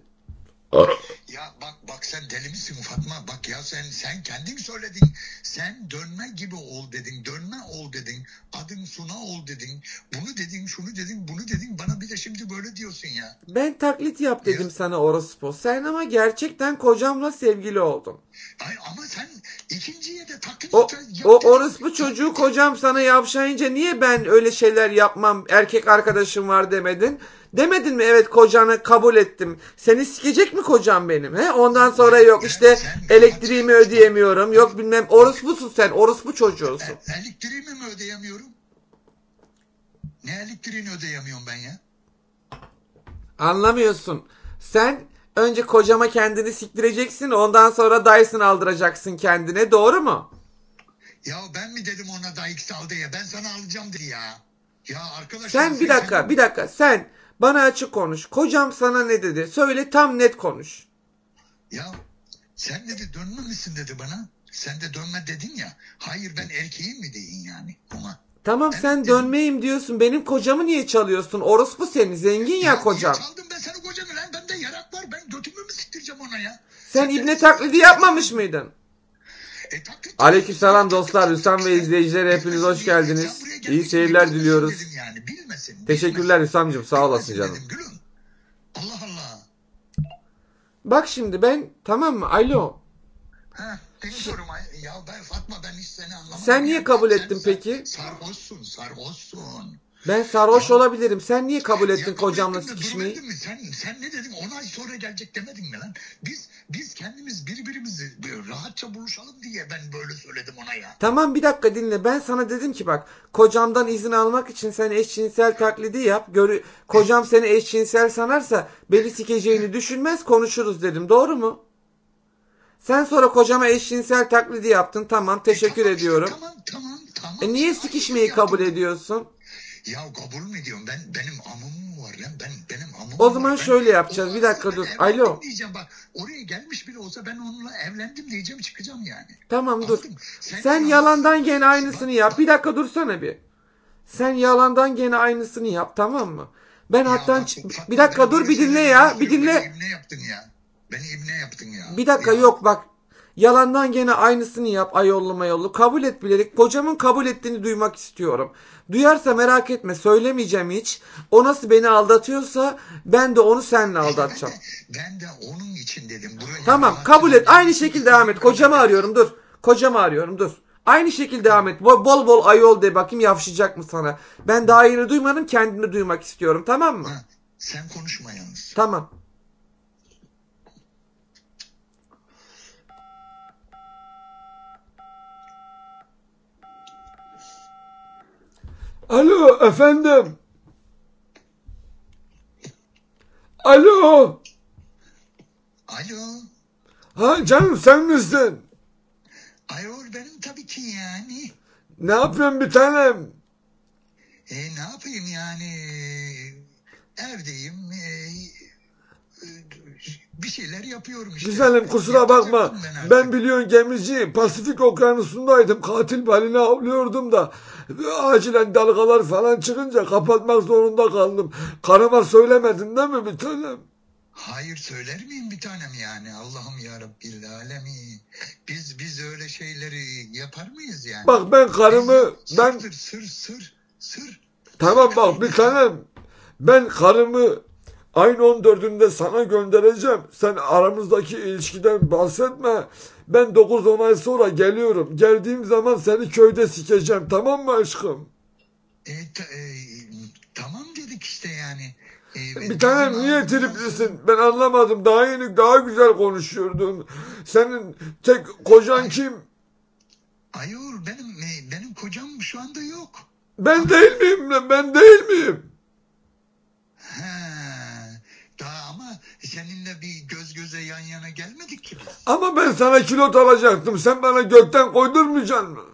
Ya bak sen deli misin Fatma? Bak ya sen kendin söyledin. Sen dönme gibi ol dedin. Dönme ol dedin. Adın Suna ol dedin. Bunu dedin, şunu dedin, bunu dedin. Bana bir de şimdi böyle diyorsun ya. Ben taklit yap dedim sana orospu. Sen ama gerçekten kocamla sevgili oldun. Ay, ama sen ikinciye de taklit O yap. orospu çocuğu kocam sana yavşayınca niye ben öyle şeyler yapmam, erkek arkadaşım var demedin? Demedin mi evet kocanı kabul ettim. Seni sikecek mi kocam benim? He? Ondan sonra yok işte elektriğimi ödeyemiyorum. Yok bilmem orospusun sen orospu çocuğusun. Elektriğimi mi ödeyemiyorum? Ne elektriğini ödeyemiyorum ben ya? Anlamıyorsun. Sen önce kocama kendini siktireceksin ondan sonra Dyson aldıracaksın kendine doğru mu? Ya ben mi dedim ona da X al diye? Ben sana alacağım diye ya. Ya arkadaşlar. Sen bir dakika sen bana açık konuş. Kocam sana ne dedi? Söyle tam net konuş. Ya sen dedi dönmemişsin dedi bana. Sen de dönme dedin ya. Hayır ben erkeğim mi deyin yani ona. Tamam Evet, sen dedim. dönmeyeyim diyorsun. Benim kocamı niye çalıyorsun? Orospu seni zengin ya kocam. Niye çaldım ben senin kocamı lan? Bende yarak var. Ben götümü mü siktireceğim ona ya? Sen ibne taklidi yapmamış mıydın? Aleykümselam dostlar, Hüsam ve izleyiciler hepiniz hoş geldiniz. İyi seyirler diliyoruz. Yani, bilmesin, teşekkürler Hüsam'cığım sağ olasın canım. Allah Allah. Bak şimdi ben tamam mı? Alo. Ha, dinliyorum. Ya ben Fatma ben hiç seni anlamadım. Sen niye kabul ettin peki? Sarhoşsun. Ben sarhoş olabilirim. Sen niye kabul ettin kocamla sikişmeyi? Sen ne dedin? 10 ay sonra gelecek demedin mi lan? Biz kendimiz birbirimizi rahatça buluşalım diye ben böyle söyledim ona ya. Tamam bir dakika dinle. Ben sana dedim ki bak kocamdan izin almak için sen eşcinsel taklidi yap. Kocam seni eşcinsel sanarsa beni sikeceğini düşünmez konuşuruz dedim. Doğru mu? Sen sonra kocama eşcinsel taklidi yaptın. Tamam teşekkür ediyorum. Tamam. Niye sikişmeyi kabul ediyorsun? Ya kabul mü ediyorum? Benim amım var lan. Benim amım O zaman var. şöyle yapacağız. Bir dakika dur. Alo. Diyeceğim bak. Oraya gelmiş biri olsa ben onunla evlendim diyeceğim çıkacağım yani. Tamam dur. Sen yalandan gene aynısını yap. Bir dakika dursana bir. Sen yalandan gene aynısını yap tamam mı? Ben hatta bir dakika dur bir dinle ya. Bir dinle. Beni ibne yaptın ya. Bir dakika yok bak. Yalandan gene aynısını yap ayollu mayollu. Kabul et bilerek. Kocamın kabul ettiğini duymak istiyorum. Duyarsa merak etme söylemeyeceğim hiç. O nasıl beni aldatıyorsa ben de onu seninle aldatacağım. Ben de onun için dedim. Tamam kabul et. Aynı şekilde devam et. Kocamı arıyorum dur. Aynı şekilde devam et. Bol bol ayol de bakayım yavşayacak mı sana. Ben daha yeni duymadım kendimi duymak istiyorum tamam mı? Sen konuşma yalnız. Tamam. Alo efendim. Alo. Ha canım sen misin? Ayol benim tabii ki yani. Ne yapıyorsun bir tanem? Ne yapayım yani? Evdeyim. Bir şeyler yapıyorum işte. Güzelim kusura bakma. Ben biliyorsun gemiciyim. Pasifik okyanusundaydım. Katil balina avlıyordum da. Acilen dalgalar falan çıkınca kapatmak zorunda kaldım. Karıma söylemedin değil mi bir tanem? Hayır söyler miyim bir tanem yani? Allah'ım yarabbil alemin. Biz öyle şeyleri yapar mıyız yani? Bak ben karımı... Sır. Tamam bak bir tanem. Ben karımı ayın 14'ünde sana göndereceğim. Sen aramızdaki ilişkiden bahsetme. Ben 9-10 ay sonra geliyorum. Geldiğim zaman seni köyde sikeceğim. Tamam mı aşkım? Tamam dedik işte yani. Bir tanem niye triplisin? Ben anlamadım. Daha yeni daha güzel konuşuyordun. Senin tek kocan kim? Ayol benim kocam şu anda yok. Ben değil miyim? Ben değil miyim? Ha. seninle bir göz göze yan yana gelmedik ki biz. Ama ben sana kilot alacaktım. Sen bana gökten koydurmayacaksın mı?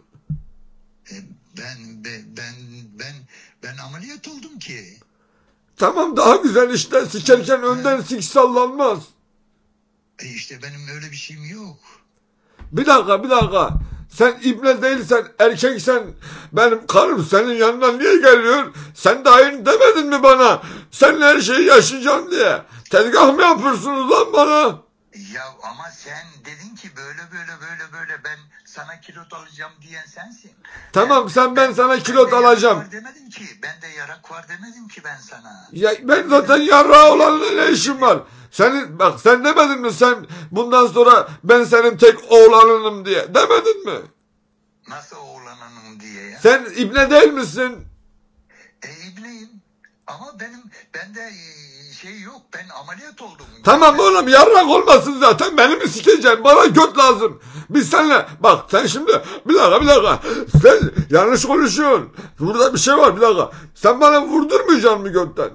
Ben ameliyat oldum ki. Tamam, daha güzel işte. Sikerken önden sik sallanmaz. İşte benim öyle bir şeyim yok. Bir dakika. Sen ibne değilsen, erkeksen, benim karım senin yanına niye geliyor? Sen daha yeni demedin mi bana? Seninle her şeyi yaşayacağım diye. Tezgah mı yapıyorsunuz lan bana? Ya ama sen dedin ki böyle ben sana kilot alacağım diyen sensin. Tamam, ben sana kilot alacağım. Var demedim ki. Ben de yarak var demedim ki ben sana. Ya ben zaten yarrağı olanla ne işim var? Sen demedin mi sen bundan sonra ben senin tek oğlanınım diye? Demedin mi? Nasıl oğlanınım diye ya? Sen ibne değil misin? İbneyim. Ama bende şey yok. Ben ameliyat oldum. Tamam oğlum, yarrak olmasın zaten. Beni mi sikeceksin? Bana göt lazım. Biz seninle bak, sen şimdi bir dakika. Sen yanlış konuşuyorsun. Burada bir şey var, bir dakika. Sen bana vurdurmayacaksın mı götten?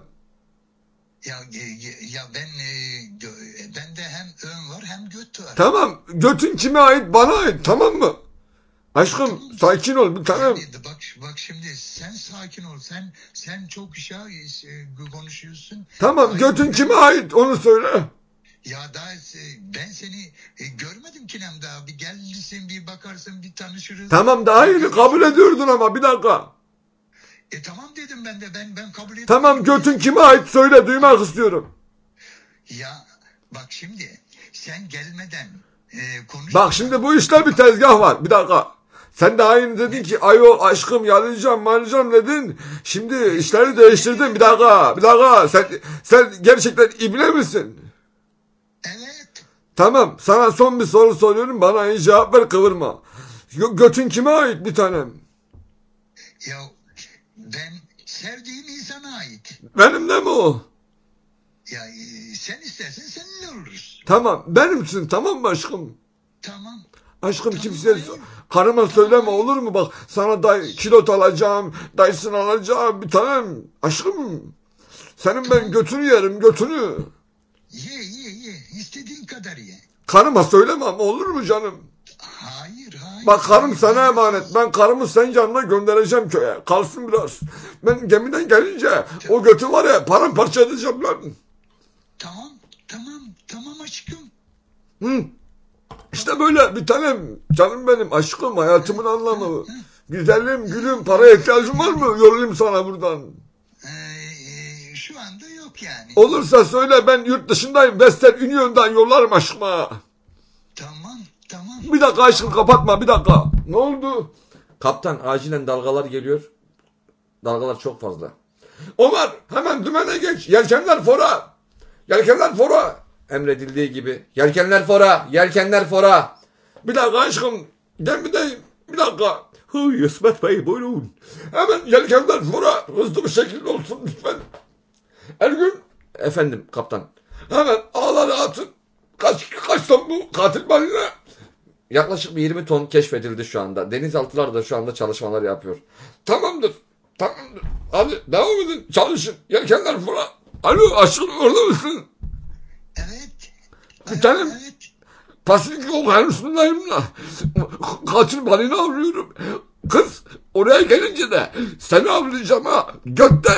Ya bende hem ön var hem göt var. Tamam, götün kime ait? Bana ait, tamam mı? Aşkım tamam. Sakin ol bir tanem. Bak şimdi sen sakin ol. Sen çok konuşuyorsun. Tamam, götün kime ait onu söyle. Ya daha ben seni görmedim ki daha. Bir gelirsin, bir bakarsın, bir tanışırız. Tamam, daha yeni kabul ediyordun ama bir dakika. Tamam dedim ben de. Ben kabul ediyorum. Tamam, götün kime ait söyle, duymak istiyorum. Ya bak şimdi sen gelmeden konuş. Bak şimdi bu işte bir tezgah var. Bir dakika. Sen daha yeni dedin ki ayol aşkım yalayacağım dedin. Şimdi işleri değiştirdin. Bir dakika. Sen gerçekten ibne misin? Evet. Tamam, sana son bir soru soruyorum. Bana iyi cevap ver, kıvırma. Götün kime ait bir tanem? Ya ben sevdiğim insana ait. Benim de mi o? Ya sen istersen seninle oluruz. Tamam, benimsin, tamam mı aşkım? Tamam. Aşkım tamam, kimseye karıma söyleme, olur mu? Bak sana kilot alacağım, Dyson alacağım bir tanem. Aşkım senin ben götünü yerim, götünü. Ye. İstediğin kadar ye. Karıma söyleme ama, olur mu canım? Hayır. Bak karım sana emanet. Ben karımı senin yanına göndereceğim köye. Kalsın biraz. Ben gemiden gelince o götü var ya paramparça edeceğim lan. Tamam aşkım. Hı. İşte böyle bir tanem. Canım benim, aşkım, hayatımın anlamı. Güzelim, gülüm, paraya ihtiyacın var mı? Yollayayım sana buradan. Şu anda yok yani. Olursa söyle, ben yurt dışındayım. Western Union'dan yollarım aşkıma. Tamam. Bir dakika aşkım, kapatma, bir dakika. Ne oldu? Kaptan, acilen dalgalar geliyor. Dalgalar çok fazla. Ömer, hemen dümene geç. Yelkenler fora. Emredildiği gibi. Yelkenler fora. Bir dakika aşkım. Gemideyim. Bir dakika. İsmet Bey buyurun. Hemen yelkenler fora. Hızlı bir şekilde olsun lütfen. Ergün. Efendim kaptan. Hemen ağları atın. Kaç ton bu katil balina? Yaklaşık bir 20 ton keşfedildi şu anda. Denizaltılar da şu anda çalışmalar yapıyor. Tamamdır. Hadi devam edin. Çalışın. Yelkenler fora. Alo aşkım, orada mısın? Evet. Bir tanem. Pasifik okyanusundayım da. Katil balina avlıyorum. Kız oraya gelince de seni avlayacağım ha. Gökten.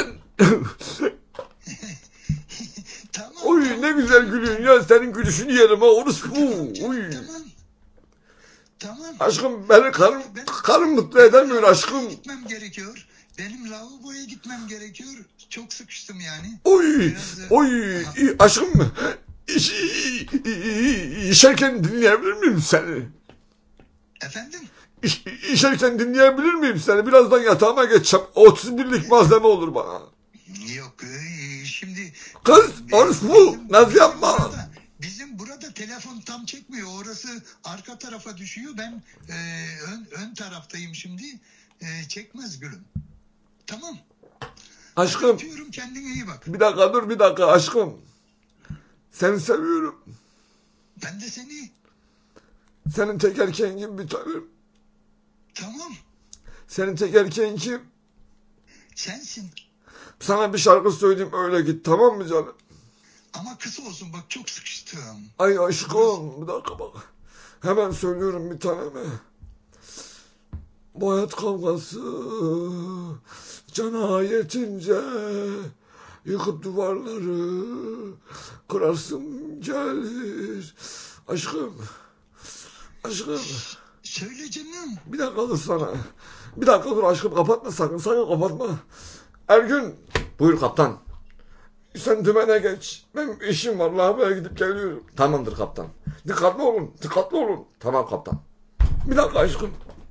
Tamam. Oy ne güzel gülüyorsun ya. Senin gülüşünü yerim ha. Orası Oy. Tamam. Aşkım beni karım mutlu edemiyor aşkım. Gitmem gerekiyor. Benim lavaboya gitmem gerekiyor. Çok sıkıştım yani. Oy. Aşkım. İşerken dinleyebilir miyim seni? Efendim? İşerken dinleyebilir miyim seni? Birazdan yatağıma geçeceğim. 31'lik malzeme olur bana. Yok şimdi... Kız orası nasıl yapma? Bizim burada telefon tam çekmiyor. Orası arka tarafa düşüyor. Ben ön taraftayım şimdi. Çekmez gülüm. Tamam. Aşkım. Öpüyorum, kendine iyi bak. Bir dakika aşkım. Seni seviyorum. Ben de seni. Senin tek erkeğin gibi bir tanem. Tamam. Senin tek erkeğin kim? Sensin. Sana bir şarkı söyleyeyim, öyle git, tamam mı canım? Ama kısa olsun bak, çok sıkıştım. Ay aşkım bir dakika bak. Hemen söylüyorum bir taneme. Bu hayat kavgası cana yetince yıkıp duvarları kırarsın gelir. Aşkım. Aşkım. Söyle canım. Bir dakika dur sana. Bir dakika dur aşkım, kapatma sakın. Sakın kapatma. Ergün. Buyur kaptan. Sen dümene geç. Benim işim var. Lavaboya gidip geliyorum. Tamamdır kaptan. Dikkatli olun. Dikkatli olun. Tamam kaptan. Bir dakika aşkım.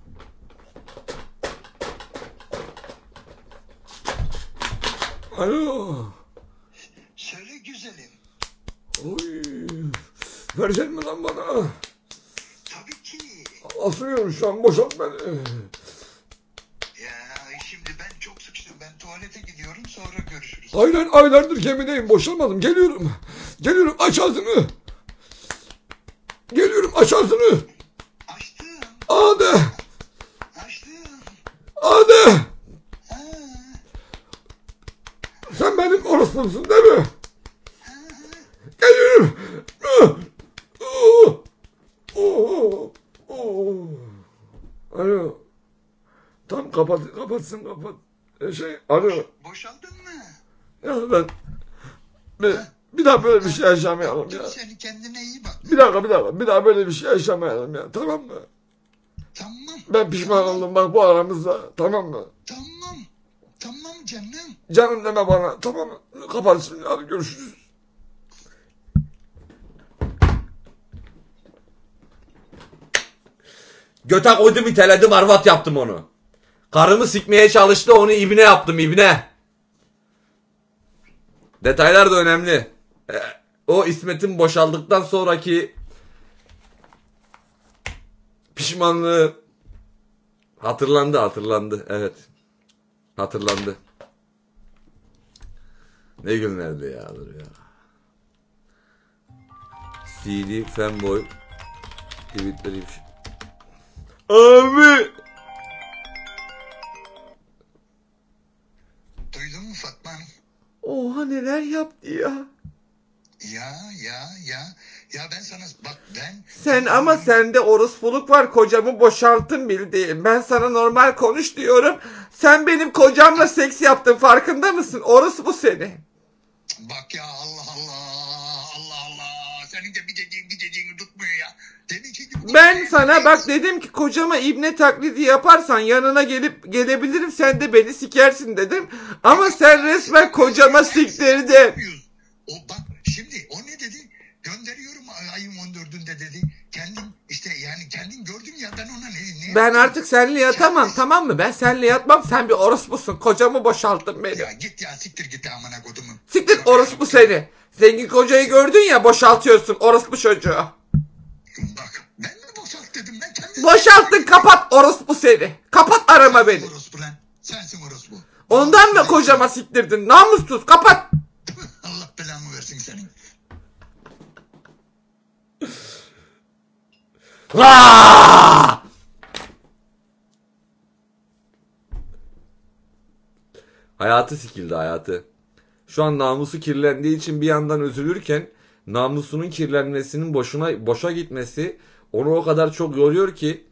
Alo. Söyle güzelim. Oy. Verecek mi lan bana? Tabii ki. Asılıyorum şu an, boşalt beni. Ya şimdi ben çok sıkıştım. Ben tuvalete gidiyorum, sonra görüşürüz. Aylardır gemideyim, boşalmadım. Geliyorum. Geliyorum, aç ağzını. Geliyorum, aç ağzını. Açtım. Hadi. Açtım. Hadi. Ha. Sen benim orospumsun değil mi? Geliyorum. Alo. Tam kapatsın. Alo. Boşaldın mı? Ya bir daha böyle bir şey yaşamayalım ya. Sen kendine iyi bak. Bir dakika. Bir daha böyle bir şey yaşamayalım ya. Tamam mı? Tamam. Ben pişman oldum bak bu aramızda. Tamam mı? Tamam canım. Canım deme bana. Tamam mı? Kapat şimdi. Hadi görüşürüz. Göte koydum, iteledim, arvat yaptım onu. Karımı sikmeye çalıştı, onu ibne yaptım, ibne. Detaylar da önemli. O İsmet'in boşaldıktan sonraki pişmanlığı hatırlandı. Evet. Hatırlandı. Ne günlerdi ya, dur ya. CD fanboy tweetleri bir şey. Abi. Duydun mu Fatma? Oha neler yaptı ya. Ya ben sana bak Ama sende orospuluk var, kocamı boşalttın bildiğin. Ben sana normal konuş diyorum. Sen benim kocamla seks yaptın, farkında mısın? Orospu seni. Bak ya, Allah. Senin de bir dediğini tutmuyor ya. Ben sana bak dedim ki kocama ibne taklidi yaparsan yanına gelebilirim, sen de beni sikersin dedim. Ama sen resmen kocama siktirdin. Bak şimdi o ne dedi? Gönderiyorum ayın 14'ünde dedi. Kendin gördün ya, ben ona ne Ben artık seninle yatamam, tamam mı? Ben seninle yatmam, sen bir orospusun. Kocamı boşalttın beni. Ya git ya, siktir git amına kodumu. Siktir orospu seni. Zengin kocayı gördün ya, boşaltıyorsun orospu çocuğu. Bak ben mi boşalt dedim, ben kendim. Boşalttın, kapat orospu seni. Kapat, arama beni. Orospu lan. Sensin orospu. Ondan mı kocama siktirdin? Namussuz, kapat. Allah belamı versin senin. Hayatı sikildi, hayatı. Şu an namusu kirlendiği için bir yandan üzülürken namusunun kirlenmesinin boşa gitmesi onu o kadar çok yoruyor ki.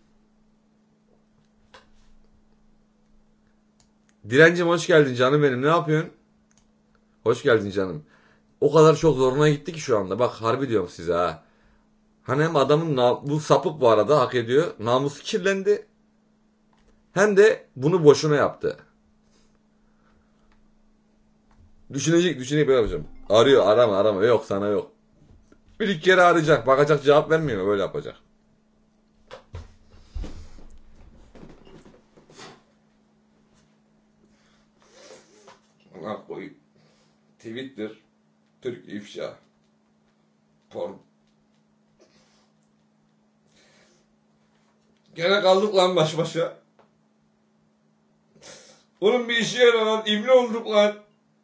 Direncim hoş geldin canım benim, ne yapıyorsun? Hoş geldin canım. O kadar çok zoruna gitti ki şu anda. Bak harbi diyorum size ha. Hani hem adamın bu sapık bu arada hak ediyor. Namusu kirlendi. Hem de bunu boşuna yaptı. Düşünecek ben yapacağım. Arıyor, arama. Yok, sana yok. Bir iki kere arayacak. Bakacak, cevap vermiyor. Böyle yapacak. Allah koy. Twitter. Türk ifşa. Porn. Gene kaldık lan baş başa. Oğlum bir işe yarar lan. İbne olduk lan.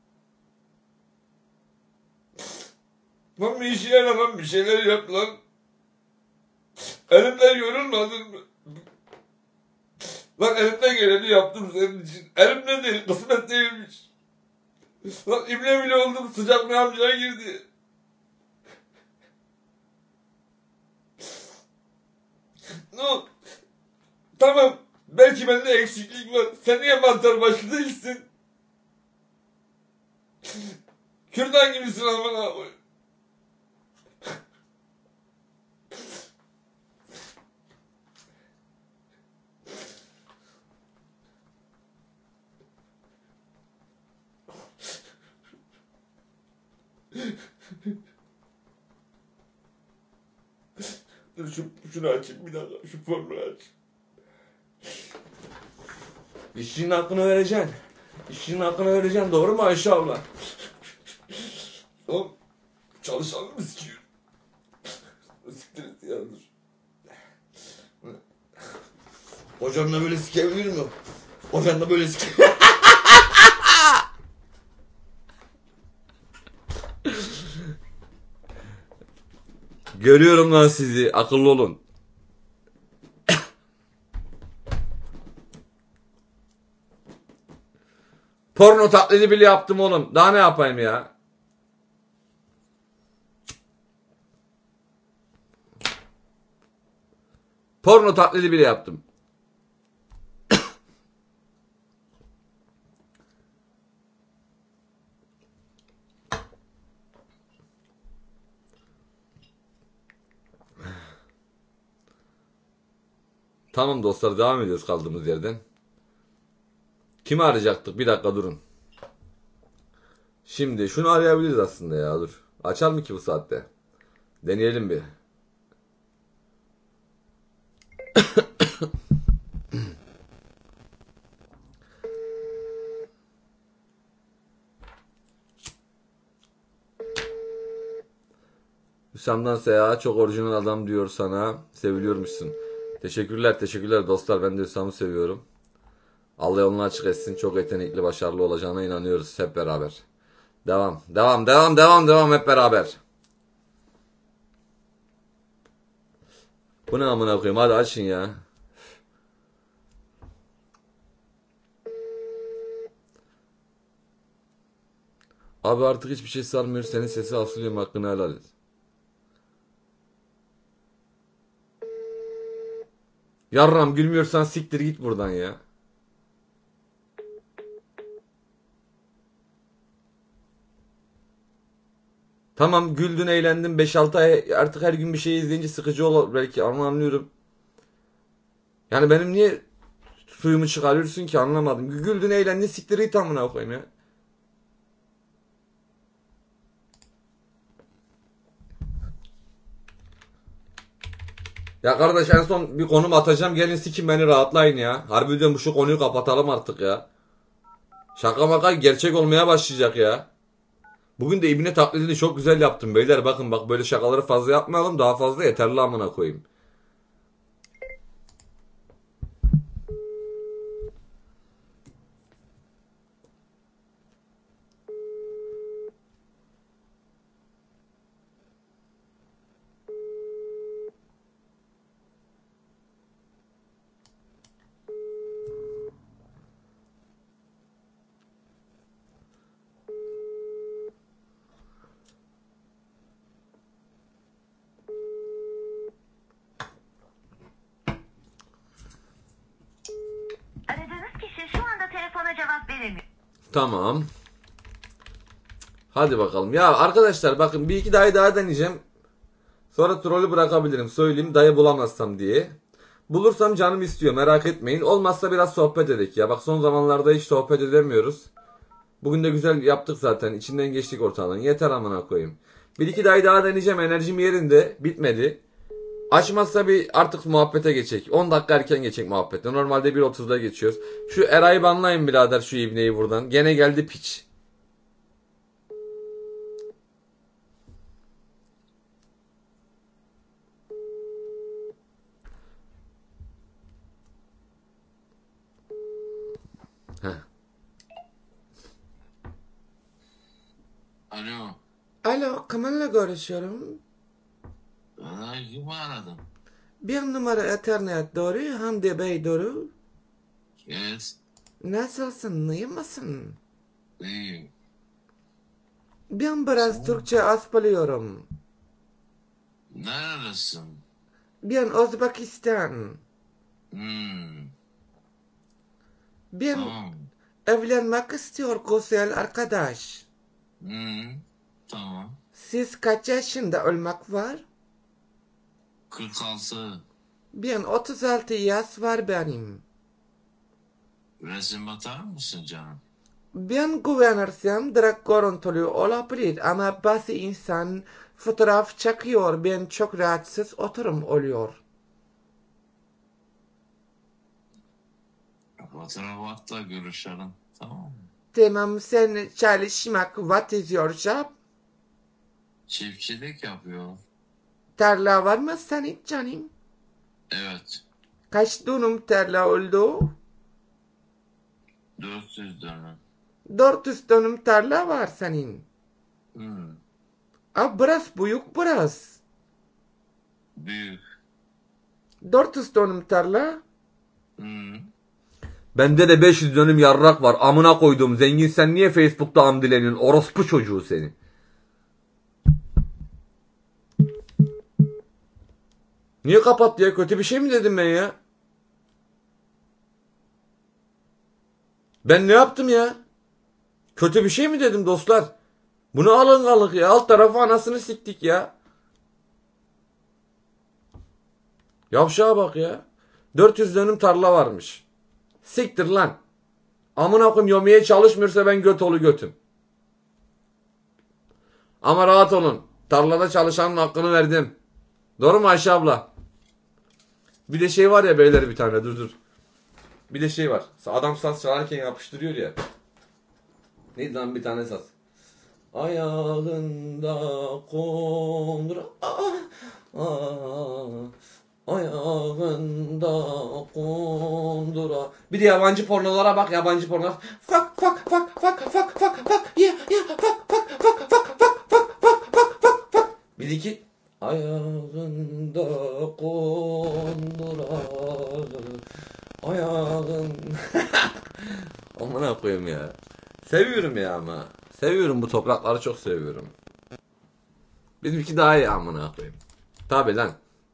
Lan bir işe yarar lan. Bir şeyler yap lan. Elimden yorulmadın mı? Lan elimden geleni yaptım senin için. Elimden değil, kısmet değilmiş. Lan ibne bile oldum, sıcak bir amcaya girdi. No. Tamam. Belki bende eksiklik var. Sen niye mantar başlı değilsin? Kürdan gibisin amına koy. Dur şunu açayım bir dakika. Şu formülü aç. İşçinin hakkını vereceksin. İşçinin hakkını vereceksin. Doğru mu Ayşe abla? Oğlum çalışanı mı sikiyor? Siktir et ya dur. Kocanla böyle sikebilir mi? Kocanla böyle sikebilir. Görüyorum lan sizi. Akıllı olun. Porno taklidi bile yaptım oğlum. Daha ne yapayım ya? Porno taklidi bile yaptım. Tamam dostlar, devam ediyoruz kaldığımız yerden. Kimi arayacaktık? Bir dakika durun. Şimdi şunu arayabiliriz aslında ya, dur. Açar mı ki bu saatte? Deneyelim bir. Hüsam'dan Seha çok orijinal adam diyor sana. Seviliyormuşsun. Teşekkürler dostlar. Ben de Hüsam'ı seviyorum. Allah yolunu açık etsin. Çok yetenekli, başarılı olacağına inanıyoruz hep beraber. Devam hep beraber. Bu ne amına koyayım? Hadi açın ya. Abi artık hiçbir şey sarmıyor. Senin sesi asılıyorum, hakkını helal et. Yarram gülmüyorsan siktir git buradan ya. Tamam güldün eğlendin 5-6 ay, artık her gün bir şey izleyince sıkıcı olur belki, ama anlıyorum. Yani benim niye suyumu çıkarıyorsun ki, anlamadım. Güldün eğlendin siktir git amına koyayım ya. Ya kardeş en son bir konum atacağım, gelin sikin beni rahatlayın ya. Harbi diyorum, şu konuyu kapatalım artık ya. Şaka maka gerçek olmaya başlayacak ya. Bugün de İbne taklidini çok güzel yaptım beyler, bakın bak, böyle şakaları fazla yapmayalım, daha fazla yeterli amına koyayım. Aradığınız kişi şu anda telefona cevap veremiyor. Tamam. Hadi bakalım. Ya arkadaşlar bakın, bir iki daha deneyeceğim. Sonra trolü bırakabilirim. Söyleyeyim, dayı bulamazsam diye. Bulursam canım istiyor, merak etmeyin. Olmazsa biraz sohbet edelim ya. Bak son zamanlarda hiç sohbet edemiyoruz. Bugün de güzel yaptık zaten. İçinden geçtik ortalığın. Yeter amına koyayım. Bir iki daha deneyeceğim. Enerjim yerinde. Bitmedi. Açmazsa bir artık muhabbete geçecek. 10 dakika erken geçecek muhabbete. Normalde 1.30'da geçiyoruz. Şu Eray'ı banlayın birader, şu ibneyi buradan. Gene geldi piç. Heh. Alo. Alo, kiminle görüşüyorum? Kimi aradın? Bir numara Ethernet doğru, Hamdi Bey doğru. Yes. Nasılsın, iyi misin? İyiyim. Ben biraz Türkçe az biliyorum. Neredesin? Ben Özbekistan. Ben Tamam. evlenmek istiyor güzel arkadaş. Tamam. Siz kaç yaşında ölmek var? 46. Ben 36 yaş var benim. Resim atar mısın canım? Ben güvenirsem direkt görüntülü olabilir ama bazı insan fotoğraf çekiyor, ben çok rahatsız oturum oluyor. Fotoğraf at da görüşelim. Tamam mı? Tamam, sen çalışmak, what is your job? Çiftçilik yapıyor. Tarla var mı senin canım? Evet. Kaç dönüm tarla oldu? 400 dönüm. 400 dönüm tarla var senin. Biraz büyük biraz. Büyük. 400 dönüm tarla. Bende de 500 dönüm yarrak var. Amına koydum. Zengin sen niye Facebook'ta amdileniyorsun? Orospu çocuğu seni. Niye kapattı ya? Kötü bir şey mi dedim ben ya? Ben ne yaptım ya? Kötü bir şey mi dedim dostlar? Bunu alınganlık ya. Alt tarafı anasını siktik ya. Yavşağa bak ya. 400 dönüm tarla varmış. Siktir lan. Amına koyayım, yomeye çalışmıyorsa ben götüm. Ama rahat olun. Tarlada çalışanın hakkını verdim. Doğru mu Ayşe abla? Bir de şey var ya beyler, bir tane dur. Bir de şey var. Adam saz çalarken yapıştırıyor ya. Neydi lan bir tane saz? Ayağında kondur. Ayağında kondura. Bir de yabancı pornolara bak, yabancı pornolar. Fuck. Bir iki. Ayağında kondura. Ayağın. Amına koyayım ya. Seviyorum ya ama. Seviyorum, bu toprakları çok seviyorum. Bizimki daha iyi amına koyayım. Tabi lan.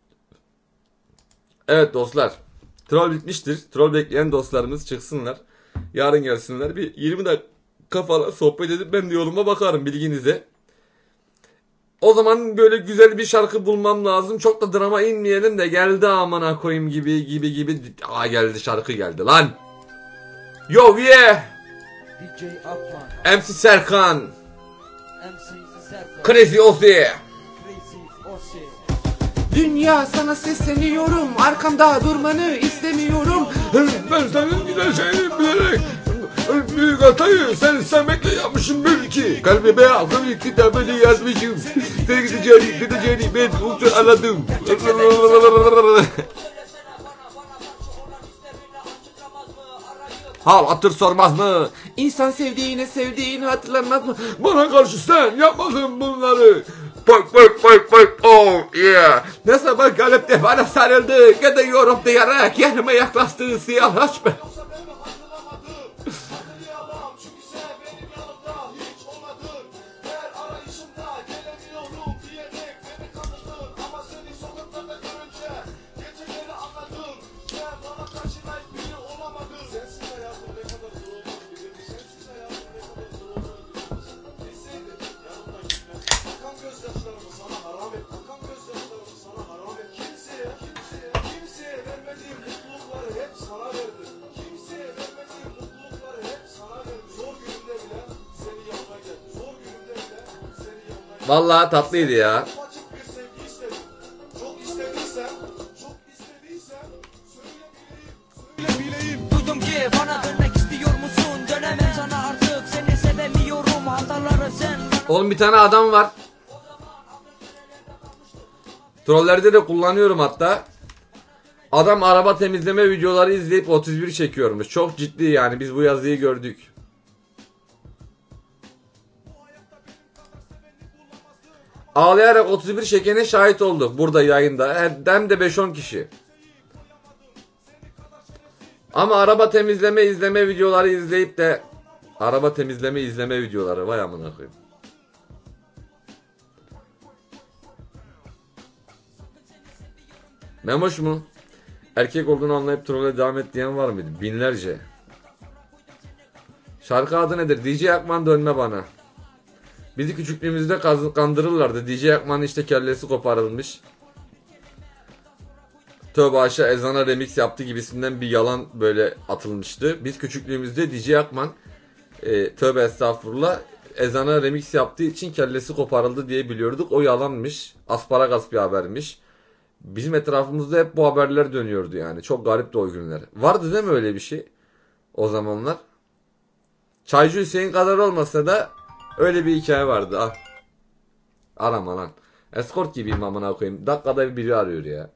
Evet dostlar. Troll bitmiştir. Troll bekleyen dostlarımız çıksınlar. Yarın gelsinler. Bir 20 dakika falan sohbet edip ben de yoluma bakarım, bilginize. O zaman böyle güzel bir şarkı bulmam lazım. Çok da drama inmeyelim de geldi amına koyayım gibi. Geldi, şarkı geldi lan. Yo yeah. DJ Akman, MC Serkan. MC Serkan, Crazy Ozzy. Crazy Ozzy. Dünya sana sesleniyorum. Arkamda durmanı istemiyorum. Ben senin gideceğini bilerek büyük hatayı sen istemekle yapmışım belki. Kalbime akıl kitabını yazmışım. Sen gideceğini ben anladım. Hal hatır sormaz mı? İnsan sevdiğini hatırlamaz mı? Bana karşı sen yapmadın bunları. Bak, oh yeah. Nasıl bak, galip bana sarıldı. Gidiyorum diyerek yanıma yaklaştı siyahlaşma. Vallahi tatlıydı ya. Duydum ki bana dönmek istiyor musun? Dönemem sana artık, seni sevemiyorum. Hataları sen. Oğlum bir tane adam var. Trollerde de kullanıyorum hatta. Adam araba temizleme videoları izleyip 31 çekiyormuş. Çok ciddi yani, biz bu yazıyı gördük. Ağlayarak 31 çekene şahit olduk burada yayında. Hem de 5-10 kişi. Ama araba temizleme izleme videoları izleyip de araba temizleme izleme videoları, vay amına koyayım. Memoş mu? Erkek olduğunu anlayıp trolle devam et diyen var mıydı? Binlerce. Şarkı adı nedir? DJ Akman dönme bana. Bizi küçüklüğümüzde kandırırlardı. DJ Akman'ın işte kellesi koparılmış. Tövbe aşağı ezana remix yaptı gibisinden bir yalan böyle atılmıştı. Biz küçüklüğümüzde DJ Akman tövbe estağfurullah ezana remix yaptığı için kellesi koparıldı diye biliyorduk. O yalanmış. Asparagas bir habermiş. Bizim etrafımızda hep bu haberler dönüyordu yani. Çok garipti o günler. Vardı değil mi öyle bir şey? O zamanlar. Çaycı Hüseyin kadar olmasa da öyle bir hikaye vardı. Ah. Arama lan. Escort gibiyim amına koyayım. Dakikada biri arıyor ya.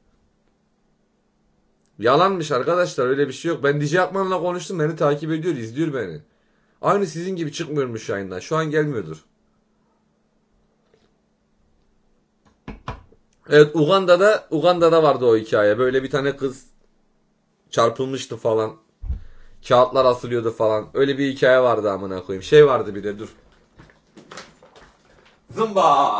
Yalanmış arkadaşlar, öyle bir şey yok. Ben DJ Akman'la konuştum, beni takip ediyor, izliyor beni. Aynı sizin gibi çıkmıyormuş yayından. Şu an gelmiyordur. Evet, Uganda'da vardı o hikaye. Böyle bir tane kız çarpılmıştı falan. Kağıtlar asılıyordu falan. Öyle bir hikaye vardı amına koyayım. Şey vardı bir de, dur. Zımba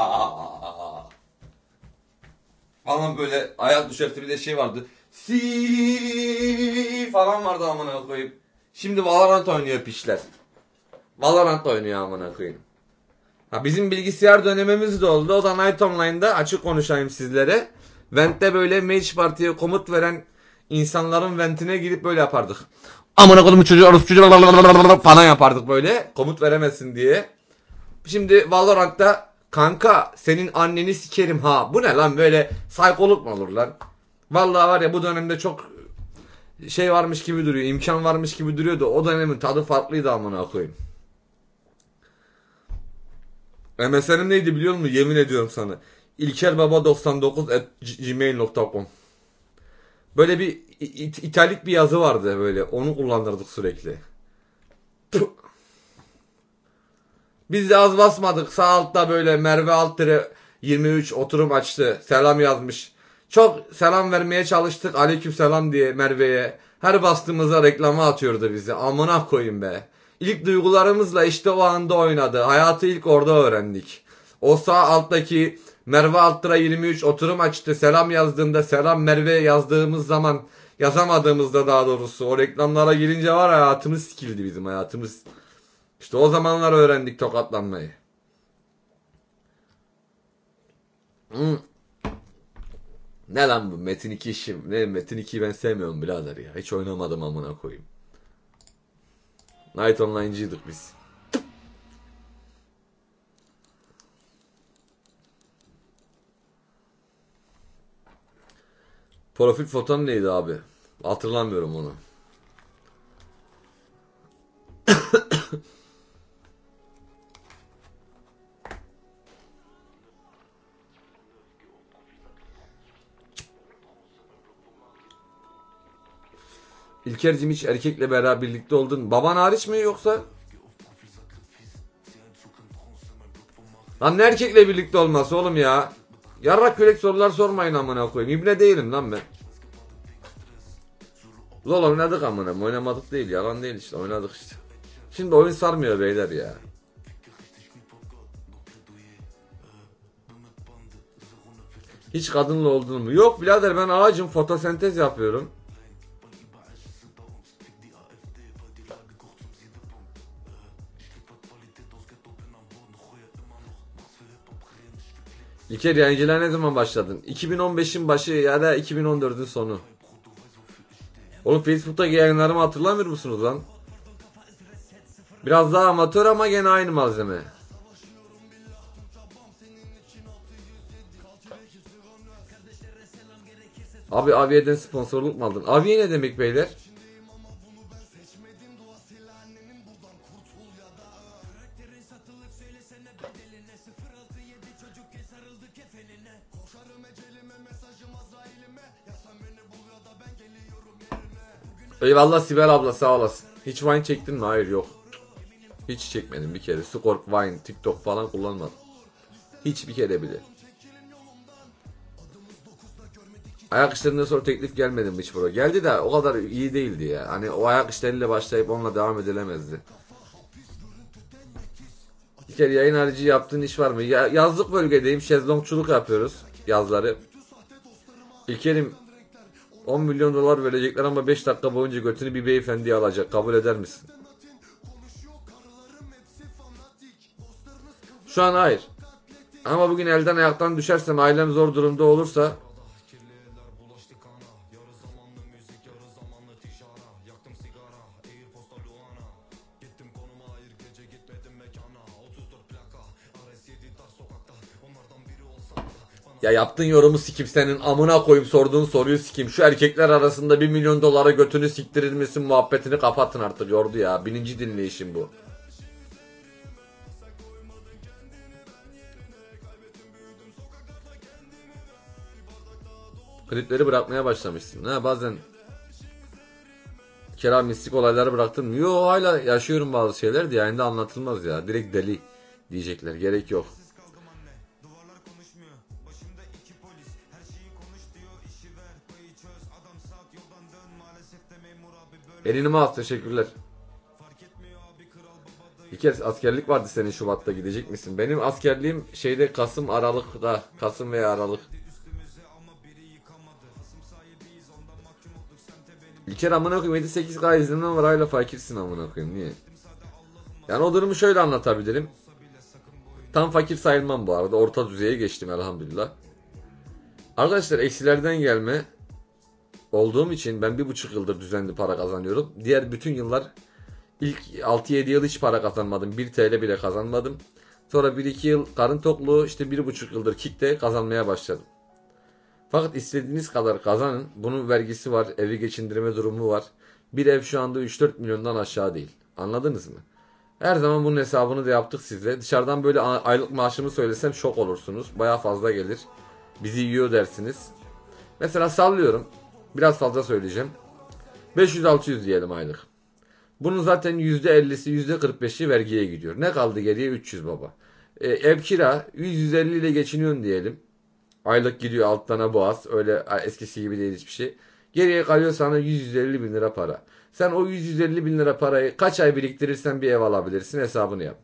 falan böyle ayak düşerti, bir de şey vardı. Si falan vardı amına koyayım. Şimdi Valorant oynuyor piçler. Valorant oynuyor amına koyayım. Ha, bizim bilgisayar dönemimiz de oldu. O da Night Online'da, açık konuşayım sizlere. Vent'te böyle Mage Party'ye komut veren insanların ventine gidip böyle yapardık. Amına koyduğum çocuğu falan yapardık böyle. Komut veremezsin diye. Şimdi Valorant'ta kanka senin anneni sikerim ha. Bu ne lan, böyle saykoluk mu olur lan? Vallahi var ya, bu dönemde çok şey varmış gibi duruyor. İmkan varmış gibi duruyordu. O dönemin tadı farklıydı amına koyayım. MSN'im neydi biliyor musun? Yemin ediyorum sana. ilkerbaba99@gmail.com. Böyle bir italik bir yazı vardı böyle. Onu kullanırdık sürekli. Biz de az basmadık. Sağ altta böyle Merve Alttire 23 oturum açtı. Selam yazmış. Çok selam vermeye çalıştık. Aleyküm selam diye Merve'ye. Her bastığımızda reklama atıyordu bizi. Amına koyayım be. İlk duygularımızla işte o anda oynadı. Hayatı ilk orada öğrendik. O sağ alttaki Merve Alttire 23 oturum açtı. Selam yazdığında, selam Merve yazdığımız zaman, yazamadığımızda daha doğrusu, o reklamlara girince var, hayatımız sikildi bizim hayatımız. İşte o zamanlar öğrendik tokatlanmayı. Ne lan bu Metin 2 işim? Ne Metin 2'yi ben sevmiyorum birader ya. Hiç oynamadım amına koyayım. Night Online'cıydık biz. Profil foton neydi abi? Hatırlamıyorum onu. İlker'cim hiç erkekle beraber birlikte oldun. Baban hariç mi yoksa? Lan ne erkekle birlikte olması oğlum ya? Yarrak yürek sorular sormayın amına koyayım. İbne değilim lan ben. Lol oynadık amına. Oynamadık değil. Yalan değil işte. Oynadık işte. Şimdi oyun sarmıyor beyler ya. Hiç kadınla oldun mu? Yok birader, ben ağacım, fotosentez yapıyorum. İlker yayıncılığa ne zaman başladın? 2015'in başı ya da 2014'ün sonu. Oğlum Facebook'taki yayınlarımı hatırlamıyor musunuz lan? Biraz daha amatör ama gene aynı malzeme. Abi Aviye'den sponsorluk mu aldın? Aviye ne demek beyler? Eyvallah Sibel abla, sağ olasın. Hiç Vine çektin mi? Hayır, yok. Hiç çekmedim bir kere. Scorp, Vine, TikTok falan kullanmadım. Hiç bir kere bile. Ayak işlerinden sonra teklif gelmedi mi hiç bro? Geldi de o kadar iyi değildi ya. Hani o ayak işleriyle başlayıp onunla devam edilemezdi. Bir kere yayın harici yaptığın iş var mı? Yazlık bölgedeyim. Şezlongçuluk yapıyoruz yazları. İlkerim 10 milyon dolar verecekler ama 5 dakika boyunca götünü bir beyefendiye alacak. Kabul eder misin? Şu an hayır. Ama bugün elden ayaktan düşersem, ailem zor durumda olursa ya yaptığın yorumu sikim senin, amına koyup sorduğun soruyu sikim. Şu erkekler arasında 1 milyon dolara götünü siktirir misin muhabbetini kapatın artık, yordu ya. Bininci dinleyişim bu. Klipleri bırakmaya başlamışsın. Ha, bazen kera mistik olayları bıraktın. Yo, hala yaşıyorum bazı şeyler de yayında anlatılmaz ya. Direkt deli diyecekler. Gerek yok. Elini az, teşekkürler. Bir kez askerlik vardı senin Şubat'ta, gidecek misin? Benim askerliğim şeyde Kasım Aralık'ta. Kasım veya Aralık. İlker amına koyayım 7-8K izlenme var, hala fakirsin amına koyayım, niye? Yani o durumu şöyle anlatabilirim. Tam fakir sayılmam bu arada, orta düzeye geçtim elhamdülillah. Arkadaşlar eksilerden gelme olduğum için ben 1,5 yıldır düzenli para kazanıyorum. Diğer bütün yıllar ilk 6-7 yıl hiç para kazanmadım. 1 TL bile kazanmadım. Sonra 1-2 yıl karın tokluğu, işte 1,5 yıldır kickte kazanmaya başladım. Fakat istediğiniz kadar kazanın. Bunun vergisi var, evi geçindirme durumu var. Bir ev şu anda 3-4 milyondan aşağı değil. Anladınız mı? Her zaman bunun hesabını da yaptık sizle. Dışarıdan böyle aylık maaşımı söylesem şok olursunuz. Baya fazla gelir. Bizi yiyor dersiniz. Mesela sallıyorum. Biraz fazla söyleyeceğim. 500-600 diyelim aylık. Bunun zaten %50'si %45'i vergiye gidiyor. Ne kaldı geriye? 300 baba. Ev kira 100-150 ile geçiniyorsun diyelim. Aylık gidiyor altlana boğaz. Öyle eskisi gibi değil hiçbir şey. Geriye kalıyor sana 100-150 bin lira para. Sen o 100-150 bin lira parayı kaç ay biriktirirsen bir ev alabilirsin, hesabını yap.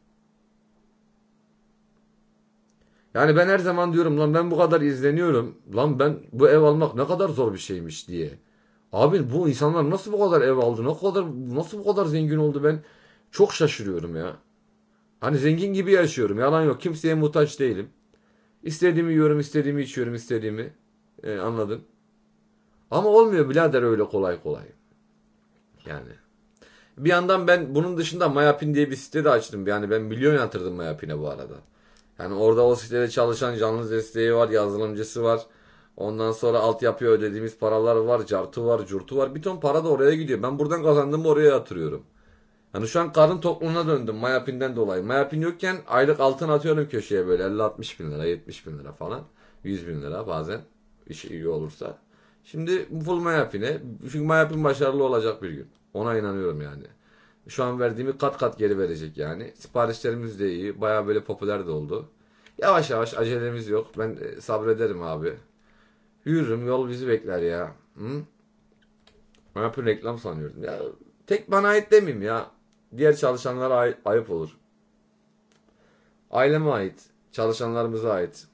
Yani ben her zaman diyorum lan, ben bu kadar izleniyorum. Lan ben bu ev almak ne kadar zor bir şeymiş diye. Abi bu insanlar nasıl bu kadar ev aldı? Nasıl bu kadar zengin oldu, ben çok şaşırıyorum ya. Hani zengin gibi yaşıyorum. Yalan yok. Kimseye muhtaç değilim. İstediğimi yiyorum, istediğimi içiyorum, istediğimi. Anladın? Ama olmuyor birader öyle kolay kolay. Yani. Bir yandan ben bunun dışında Mayapin diye bir site de açtım. Yani ben milyon yatırdım Mayapin'e bu arada. Yani orada o sitede çalışan canlı desteği var, yazılımcısı var. Ondan sonra altyapıya ödediğimiz paralar var, cartı var, curtu var. Bir ton para da oraya gidiyor. Ben buradan kazandığımı oraya yatırıyorum. Yani şu an karın tokluğuna döndüm Mayapin'den dolayı. Mayapin yokken aylık altın atıyorum köşeye böyle 50-60 bin lira, 70 bin lira falan. 100 bin lira bazen işi iyi olursa. Şimdi full Mayapin'e. Çünkü Mayapin başarılı olacak bir gün. Ona inanıyorum yani. Şu an verdiğimi kat kat geri verecek yani. Siparişlerimiz de iyi. Baya böyle popüler de oldu. Yavaş yavaş, acelemiz yok. Ben sabrederim abi. Yürürüm, yol bizi bekler ya. Hı? Mayapin reklam sanıyordum. Ya tek bana ait demeyeyim ya. Diğer çalışanlara ayıp olur. Aileme ait. Çalışanlarımıza ait.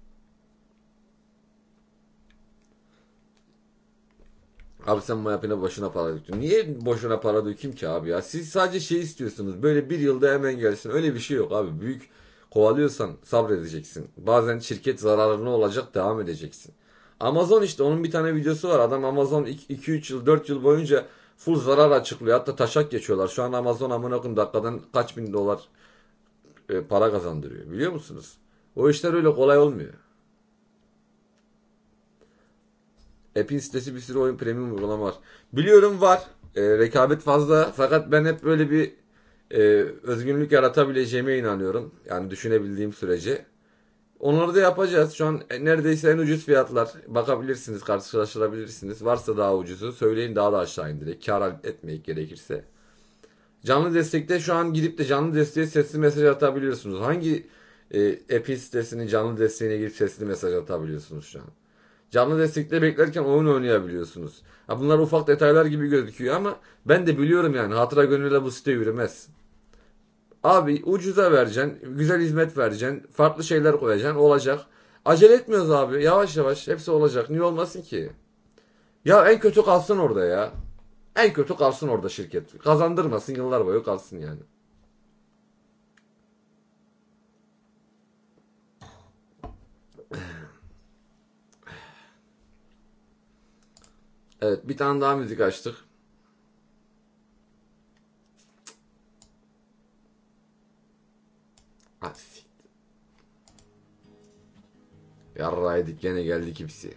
Abi sen Mayapin'e boşuna para döktün. Niye boşuna para dökeyim ki abi ya? Siz sadece şey istiyorsunuz. Böyle bir yılda hemen gelsin. Öyle bir şey yok abi. Büyük kovalıyorsan sabredeceksin. Bazen şirket zararına olacak, devam edeceksin. Amazon işte, onun bir tane videosu var. Adam Amazon 2-3 yıl 4 yıl boyunca full zarar açıklıyor. Hatta taşak geçiyorlar. Şu an Amazon amına koyayım dakikadan kaç bin dolar para kazandırıyor. Biliyor musunuz? O işler öyle kolay olmuyor. App'in sitesi bir sürü oyun premium uygulama var. Biliyorum var. Rekabet fazla. Fakat ben hep böyle bir özgünlük yaratabileceğime inanıyorum. Yani düşünebildiğim sürece. Onları da yapacağız. Şu an neredeyse en ucuz fiyatlar. Bakabilirsiniz, karşılaştırabilirsiniz. Varsa daha ucuzu söyleyin, daha da aşağı indirek. Kar etmeyik gerekirse. Canlı destekte şu an gidip de canlı desteğe sesli mesaj atabiliyorsunuz. Hangi app'in sitesinin canlı desteğine girip sesli mesaj atabiliyorsunuz şu an? Canlı destekte beklerken oyun oynayabiliyorsunuz. Ha, bunlar ufak detaylar gibi gözüküyor ama ben de biliyorum yani. Hatıra gönülle bu site yürümez. Abi ucuza vereceksin, güzel hizmet vereceksin, farklı şeyler koyacaksın, olacak. Acele etmiyoruz abi. Yavaş yavaş hepsi olacak. Niye olmasın ki? Ya en kötü kalsın orada ya. En kötü kalsın orada şirket. Kazandırmasın, yıllar boyu kalsın yani. Evet, bir tane daha müzik açtık. Yarraydık, gene geldik hepsi.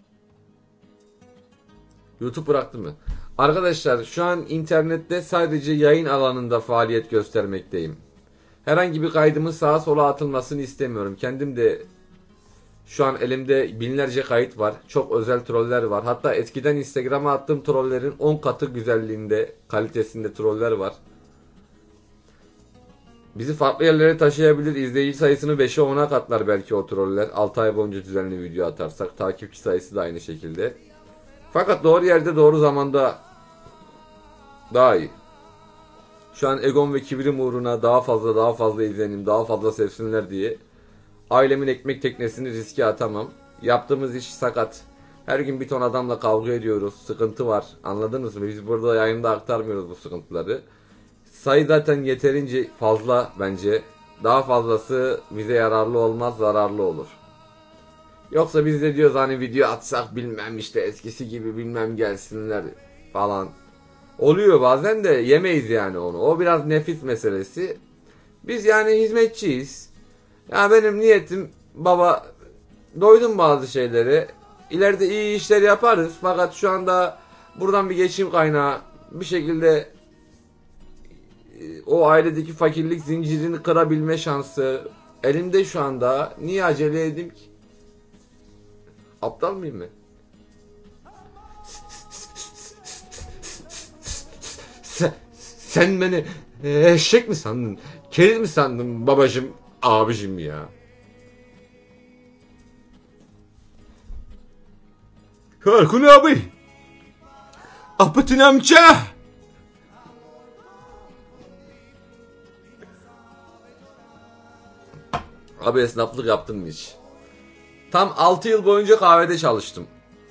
YouTube bıraktım mı? Arkadaşlar şu an internette sadece yayın alanında faaliyet göstermekteyim. Herhangi bir kaydımın sağa sola atılmasını istemiyorum. Kendim de şu an elimde binlerce kayıt var. Çok özel troller var. Hatta eskiden Instagram'a attığım trollerin 10 katı güzelliğinde, kalitesinde troller var. Bizi farklı yerlere taşıyabilir. İzleyici sayısını 5'e 10'a katlar belki o troller. 6 ay boyunca düzenli video atarsak. Takipçi sayısı da aynı şekilde. Fakat doğru yerde doğru zamanda daha iyi. Şu an egom ve kibrim uğruna daha fazla izlenim, daha fazla sevsinler diye ailemin ekmek teknesini riske atamam. Yaptığımız iş sakat. Her gün bir ton adamla kavga ediyoruz. Sıkıntı var. Anladınız mı? Biz burada yayında aktarmıyoruz bu sıkıntıları. Sayı zaten yeterince fazla bence. Daha fazlası bize yararlı olmaz, zararlı olur. Yoksa biz de diyoruz hani video atsak bilmem işte eskisi gibi bilmem gelsinler falan. Oluyor bazen de yemeyiz yani onu. O biraz nefis meselesi. Biz yani hizmetçiyiz. Ya benim niyetim baba, doydum bazı şeyleri. İleride iyi işler yaparız. Fakat şu anda buradan bir geçim kaynağı bir şekilde o ailedeki fakirlik zincirini kırabilme şansı elimde şu anda. Niye acele edeyim ki? Aptal mıyım ben? Sen beni eşek mi sandın? Keriz mi sandın babacım, abicim ya? Harkun abi. Apatin amca. Abi esnaflık yaptın mı hiç? Tam 6 yıl boyunca kahvede çalıştım.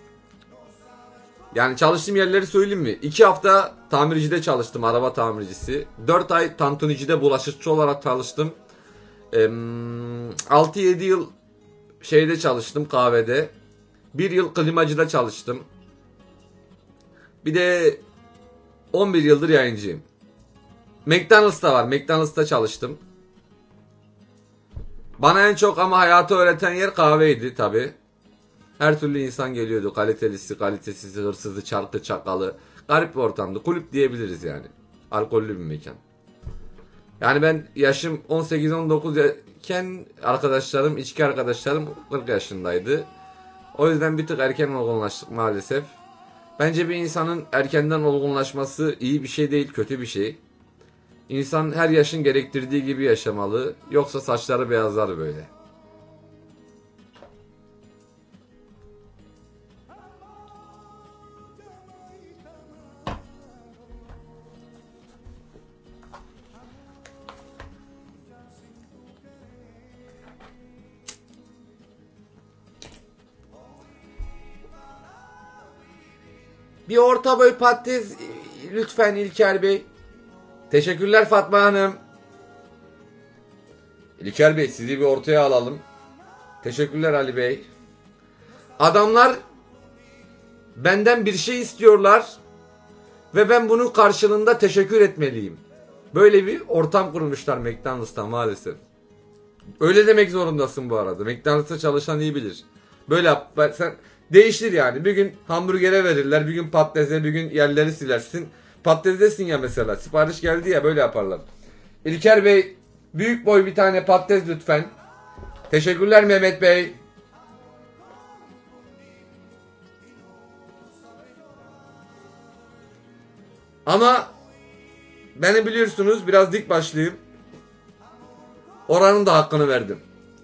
Yani çalıştığım yerleri söyleyeyim mi? 2 hafta tamircide çalıştım, araba tamircisi. 4 ay tantunicide bulaşıkçı olarak çalıştım. 6-7 yıl şeyde çalıştım, kahvede. 1 yıl klimacıda çalıştım. Bir de 11 yıldır yayıncıyım. McDonald's'ta var. McDonald's'ta çalıştım. Bana en çok ama hayatı öğreten yer kahveydi tabi. Her türlü insan geliyordu. Kalitelisi, kalitesizi, hırsızı, çarkı, çakalı. Garip bir ortamdı. Kulüp diyebiliriz yani. Alkollü bir mekan. Yani ben yaşım 18-19 iken arkadaşlarım, içki arkadaşlarım 40 yaşındaydı. O yüzden bir tık erken olgunlaştık maalesef. Bence bir insanın erkenden olgunlaşması iyi bir şey değil, kötü bir şey. İnsan her yaşın gerektirdiği gibi yaşamalı. Yoksa saçları beyazlar böyle. Bir orta boy patates lütfen İlker Bey. Teşekkürler Fatma Hanım. İlker Bey sizi bir ortaya alalım. Teşekkürler Ali Bey. Adamlar benden bir şey istiyorlar ve ben bunun karşılığında teşekkür etmeliyim. Böyle bir ortam kurmuşlar McDonald's'ta maalesef. Öyle demek zorundasın bu arada. McDonald's'ta çalışan iyi bilir. Böyle yap. Sen değiştir yani. Bir gün hamburgere verirler, bir gün patatese, bir gün yerleri silersin. Patatesesin ya mesela. Sipariş geldi ya, böyle yaparlar. İlker Bey, büyük boy bir tane patates lütfen. Teşekkürler Mehmet Bey. Ama beni biliyorsunuz, biraz dik başlıyım. Oranın da hakkını verdim.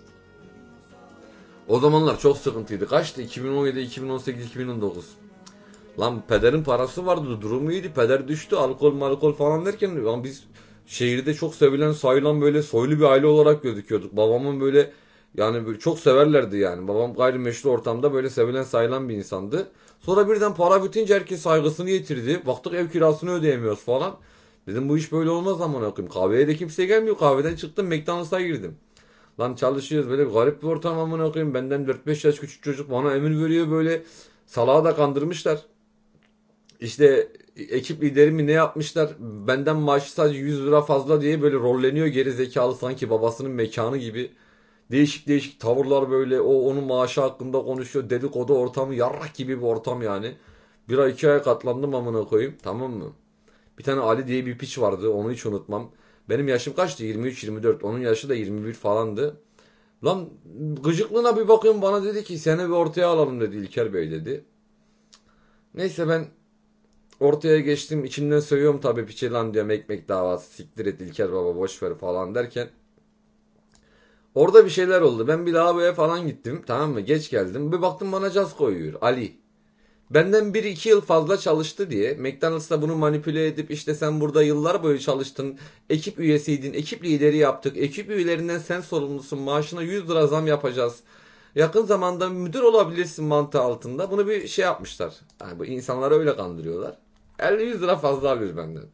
O zamanlar çok sıkıntıydı. Kaçtı? 2017, 2018, 2019. Lan pederin parası vardı. Durumu iyiydi. Peder düştü. Alkol falan derken lan biz şehirde çok sevilen, sayılan böyle soylu bir aile olarak gözüküyorduk. Babamın böyle Yani böyle çok severlerdi yani. Babam gayrimeşru ortamda böyle sevilen sayılan bir insandı. Sonra birden para bitince herkes saygısını yitirdi. Baktık ev kirasını ödeyemiyoruz falan. Dedim bu iş böyle olmaz amına koyayım. Kahveye de kimse gelmiyor. Kahveden çıktım McDonald's'a girdim. Lan çalışıyoruz böyle bir garip bir ortam amına koyayım. Benden 4-5 yaş küçük çocuk bana emir veriyor böyle. Salağı da kandırmışlar. İşte ekip lideri mi ne yapmışlar? Benden maaşı sadece 100 lira fazla diye böyle rolleniyor geri zekalı sanki babasının mekanı gibi. Değişik değişik tavırlar böyle. O onun maaşı hakkında konuşuyor. Dedikodu ortamı yarrak gibi bir ortam yani. Bir ay 2 aya katlandım amına koyayım. Tamam mı? Bir tane Ali diye bir piç vardı. Onu hiç unutmam. Benim yaşım kaçtı? 23-24. Onun yaşı da 21 falandı. Lan gıcıklığına bir bakıyorum bana dedi ki seni bir ortaya alalım dedi İlker Bey dedi. Neyse ben ortaya geçtim. İçimden söylüyorum tabii piçe lan diyorum ekmek davası. Siktir et İlker baba boşver falan derken. Orada bir şeyler oldu. Ben bir lavaboya falan gittim. Tamam mı? Geç geldim. Bir baktım bana caz koyuyor. Ali. Benden 1-2 yıl fazla çalıştı diye. McDonald's'ta bunu manipüle edip işte sen burada yıllar boyu çalıştın. Ekip üyesiydin. Ekip lideri yaptık. Ekip üyelerinden sen sorumlusun. Maaşına 100 lira zam yapacağız. Yakın zamanda müdür olabilirsin mantığı altında. Bunu bir şey yapmışlar. Yani bu insanları öyle kandırıyorlar. 50-100 lira fazla alıyor benden.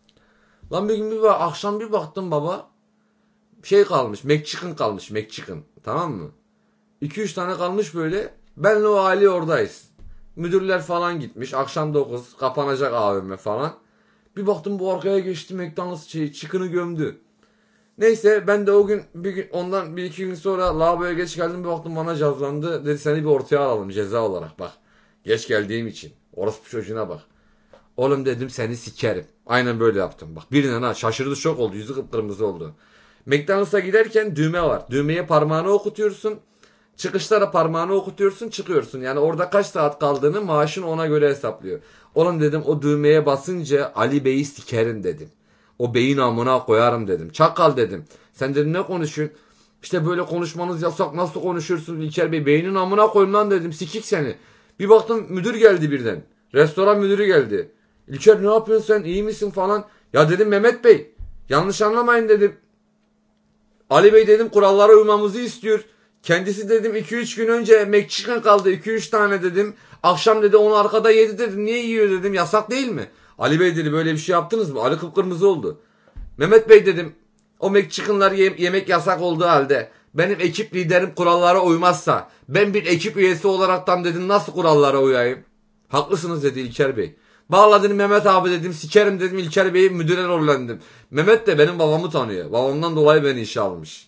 Lan bir gün akşam bir baktım baba. Şey kalmış. McChicken kalmış. McChicken. Tamam mı? 2-3 tane kalmış böyle. Benle o aile oradayız. Müdürler falan gitmiş. Akşam 9 kapanacak AVM falan. Bir baktım bu arkaya geçti McDonald's chicken'ı gömdü. Neyse ben de o gün ondan 1-2 gün sonra lavaboya geç geldim bir baktım bana cazlandı. Dedi seni bir ortaya alalım ceza olarak bak. Geç geldiğim için. Orospu çocuğuna bak. Oğlum dedim seni sikerim. Aynen böyle yaptım. Bak birden ha şaşırdı şok oldu. Yüzü kıpkırmızı oldu. McDonald's'a giderken düğme var. Düğmeye parmağını okutuyorsun. Çıkışta da parmağını okutuyorsun çıkıyorsun. Yani orada kaç saat kaldığını maaşın ona göre hesaplıyor. Oğlum dedim o düğmeye basınca Ali Bey'i sikerim dedim. O beyin amına koyarım dedim. Çakal dedim. Sen dedim ne konuşuyorsun? İşte böyle konuşmanız yasak nasıl konuşuyorsun İlker Bey? Beynin amına koyayım lan dedim. Sikik seni. Bir baktım müdür geldi birden. Restoran müdürü geldi. İlker ne yapıyorsun sen iyi misin falan. Ya dedim Mehmet Bey yanlış anlamayın dedim. Ali Bey dedim kurallara uymamızı istiyor. Kendisi dedim 2-3 gün önce McChicken kaldı 2-3 tane dedim. Akşam dedi onu arkada yedi dedim. Niye yiyor dedim yasak değil mi? Ali Bey dedi böyle bir şey yaptınız mı? Ali kıpkırmızı oldu. Mehmet Bey dedim o McChicken'lar yemek yasak olduğu halde benim ekip liderim kurallara uymazsa ben bir ekip üyesi olaraktan dedim nasıl kurallara uyayım? Haklısınız dedi İlker Bey. Bağladım Mehmet abi dedim sikerim dedim İlker Bey'i müdüre rollendim. Mehmet de benim babamı tanıyor. Babamdan dolayı beni işe almış.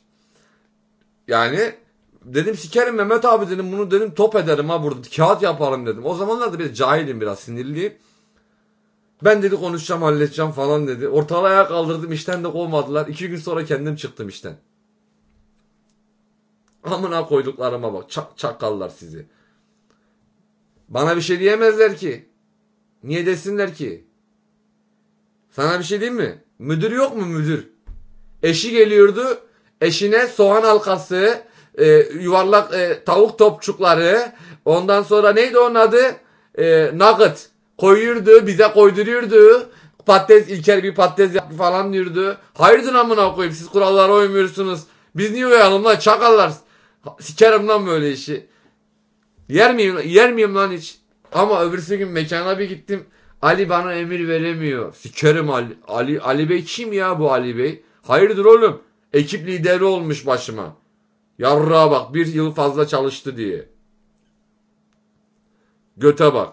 Yani dedim sikerim Mehmet abi dedim bunu dedim top ederim ha burada kağıt yaparım dedim. O zamanlarda bir cahilim biraz sinirliyim. Ben dedi konuşacağım halledeceğim falan dedi. Ortalığı ayağa kaldırdım işten de kovmadılar. 2 gün sonra kendim çıktım işten. Amına koyduklarıma bak çakallar sizi. Bana bir şey diyemezler ki. Niye desinler ki? Sana bir şey diyeyim mi? Müdür yok mu müdür? Eşi geliyordu. Eşine soğan halkası, yuvarlak tavuk topçukları, ondan sonra neydi onun adı? Nugget. Koyuyordu, bize koyduruyordu. Patates, İlker bir patates yaptı falan diyordu. Hayırdır amına koyayım siz kurallara uymuyorsunuz. Biz niye uyalım lan çakallar. Sikerim lan böyle işi. Yer miyim lan hiç? Ama öbürsü gün mekana bir gittim. Ali bana emir veremiyor. Sikerim Ali Bey kim ya bu Ali Bey? Hayırdır oğlum? Ekip lideri olmuş başıma. Yarrağa bak 1 yıl fazla çalıştı diye. Göte bak.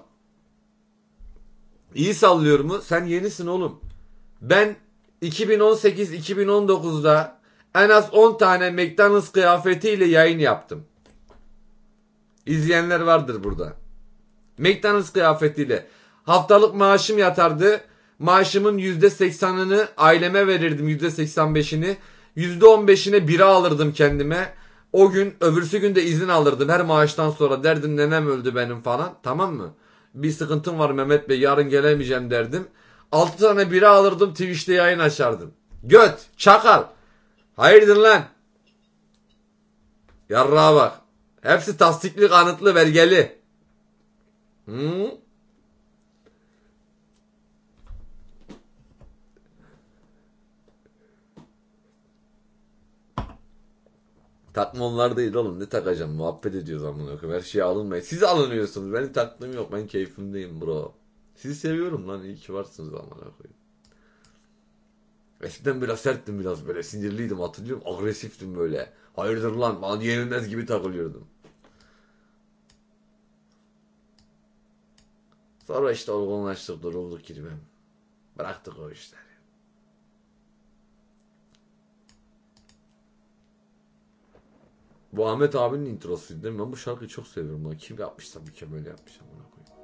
İyi sallıyor mu? Sen yenisin oğlum. Ben 2018-2019'da en az 10 tane McDonald's kıyafetiyle yayın yaptım. İzleyenler vardır burada. McDonald's kıyafetiyle. Haftalık maaşım yatardı. Maaşımın %80'ını aileme verirdim %85'ini. %15'ine bira alırdım kendime. O gün öbürsü gün de izin alırdım her maaştan sonra. Derdim nenem öldü benim falan. Tamam mı? Bir sıkıntım var Mehmet Bey yarın gelemeyeceğim derdim. 6 tane bira alırdım Twitch'te yayın açardım. Göt, çakal. Hayırdır lan? Yarrağa bak. Hepsi tasdikli kanıtlı belgeli. Hı? Takma onlar değil oğlum. Ne takacağım? Muhabbet ediyoruz amına koyayım. Her şeye alınmayın. Siz alınıyorsunuz. Benim taktığım yok. Ben keyfimdeyim bro. Sizi seviyorum lan. İyi ki varsınız amına koyayım. Eskiden biraz serttim, biraz böyle sinirliydim, hatırlıyorum. Agresiftim böyle. Hayırdır lan, bana yenilmez gibi takılıyordum. Sonra işte olgunlaştık, durulduk girmem. Bıraktık o işleri. Bu Ahmet abinin introsuydu değil mi? Ben bu şarkıyı çok seviyorum lan. Kim yapmışsa mükemmel yapmış amına koyayım.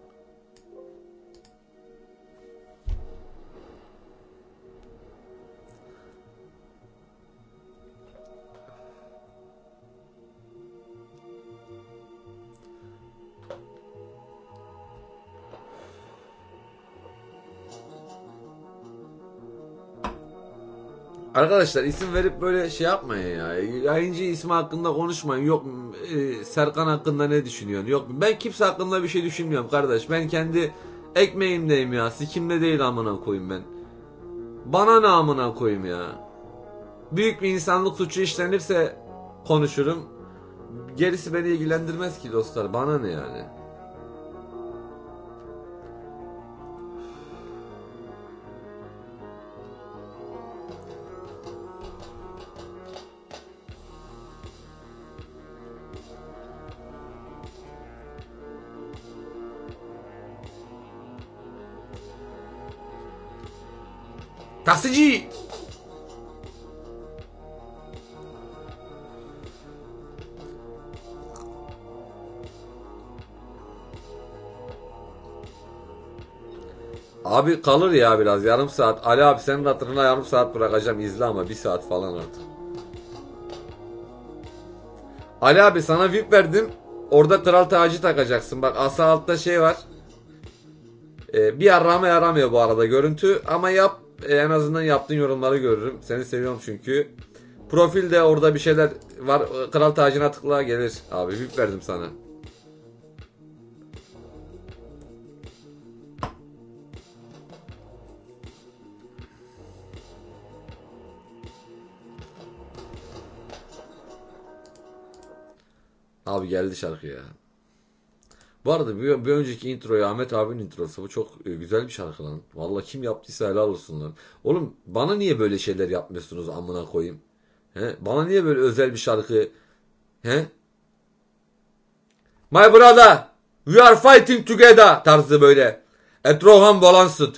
Arkadaşlar isim verip böyle şey yapmayın ya. Yayıncı ismi hakkında konuşmayın. Yok Serkan hakkında ne düşünüyorsun? Yok ben kimse hakkında bir şey düşünmüyorum kardeş. Ben kendi ekmeğimdeyim ya. Sikimde değil amına koyayım ben. Bana ne amına koyayım ya. Büyük bir insanlık suçu işlenirse konuşurum. Gerisi beni ilgilendirmez ki dostlar. Bana ne yani? Taksici! Abi kalır ya biraz, yarım saat. Ali abi senin hatırına yarım saat bırakacağım, izle ama 1 saat falan artık. Ali abi sana VIP verdim. Orada kral tacı takacaksın. Bak asa altta şey var. Bir yaramıyor bu arada görüntü. Ama yap, en azından yaptığın yorumları görürüm. Seni seviyorum çünkü. Profilde orada bir şeyler var. Kral tacına tıkla gelir. Abi VIP verdim sana. Abi geldi şarkı ya. Bu arada bir önceki introyu, Ahmet abinin introsu, bu çok güzel bir şarkı lan. Vallahi kim yaptıysa helal olsun lan. Oğlum bana niye böyle şeyler yapmıyorsunuz amına koyayım? He? Bana niye böyle özel bir şarkı? He? My brother, we are fighting together tarzı böyle. At Rohan Balanced.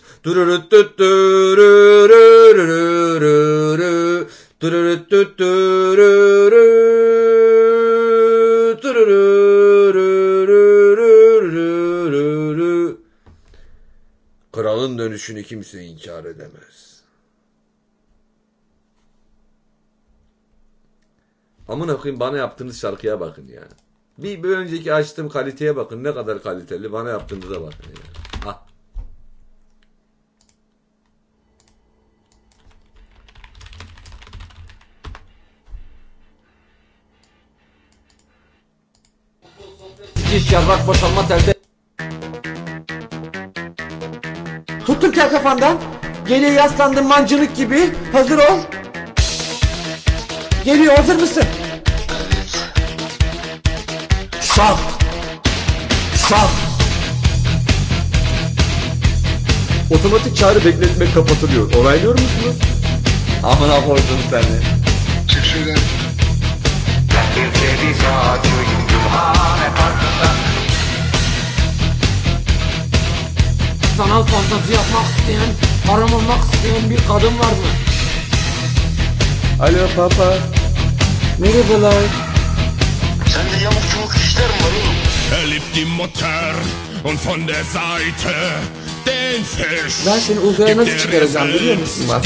Kralın dönüşünü kimse inkar edemez. Amına koyayım, bana yaptığınız şarkıya bakın ya. Bir önceki açtığım kaliteye bakın, ne kadar kaliteli, bana yaptığınıza bakın ya. Ah. İş yarrak boşalma telde. Tuttum kel kafandan. Geriye yaslandım mancınık gibi. Hazır ol. Geliyor, hazır mısın? Şak. Şak. Otomatik çağrı bekletmek kapatılıyor. Onaylıyor musunuz? Amına koydum seni. Çık şuradan. Sanal fantezi yapmak isteyen, haram olmak isteyen bir kadın var mı? Alo papa. Merhabalar. Sende yamuk çubuk işler mi var oğlum? Liebt die Mutter und von der Seite den Fisch. Ben seni uzaya nasıl çıkaracağım biliyor musun Bastı?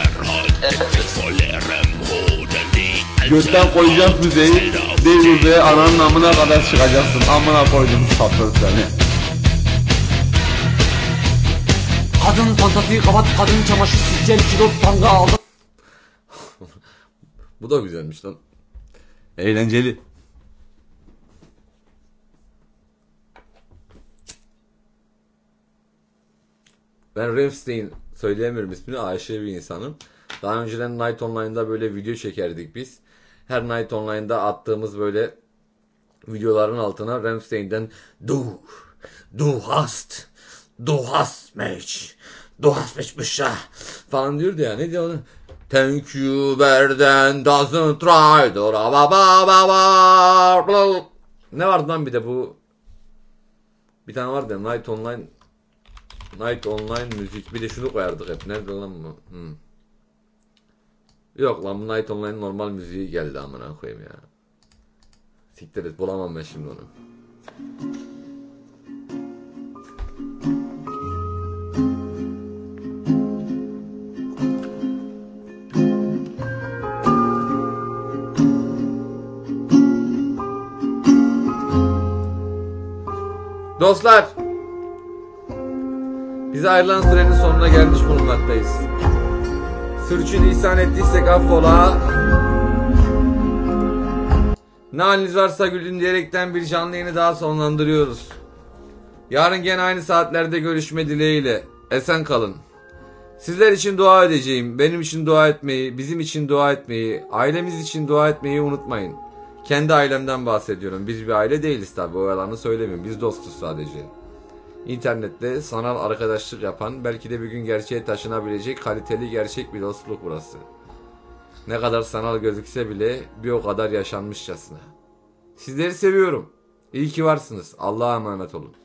Gökten koyacağım füzeyi. Değil uzaya, ananın amına kadar çıkacaksın. Amına koydum sapır seni. Kadın fantezi kapat, kadın çamaşır sileceğim, kilo tanga aldım. Bu da güzelmiş lan. Eğlenceli. Ben Ramstein, söyleyemiyorum ismini, Ayşe bir insanım. Daha önceden Night Online'da böyle video çekerdik biz. her Night Online'da attığımız böyle videoların altına Rammstein'den Du hast mich falan diyordu ya. Ne diyor onu? Thank you Verden doesn't try to ne vardı lan bir de bu bir tane vardı ya Night Online müzik. Bir de şunu koyardık hep. Nerede lan bu? Yok lan bu Night Online normal müziği geldi amına koyayım ya. Siktir et, bulamam ben şimdi onu. Dostlar, bize ayrılan sürenin sonuna gelmiş bulunmaktayız. Sürçülisan ettiysek affola. Ne haliniz varsa gülün diyerekten bir canlı yayını daha sonlandırıyoruz. Yarın gene aynı saatlerde görüşme dileğiyle. Esen kalın. Sizler için dua edeceğim. Benim için dua etmeyi, bizim için dua etmeyi, ailemiz için dua etmeyi unutmayın. Kendi ailemden bahsediyorum. Biz bir aile değiliz tabi. O yalanı söylemiyorum. Biz dostuz sadece. İnternette sanal arkadaşlık yapan, belki de bir gün gerçeğe taşınabilecek kaliteli gerçek bir dostluk burası. Ne kadar sanal gözükse bile bir o kadar yaşanmışçasına. Sizleri seviyorum. İyi ki varsınız. Allah'a emanet olun.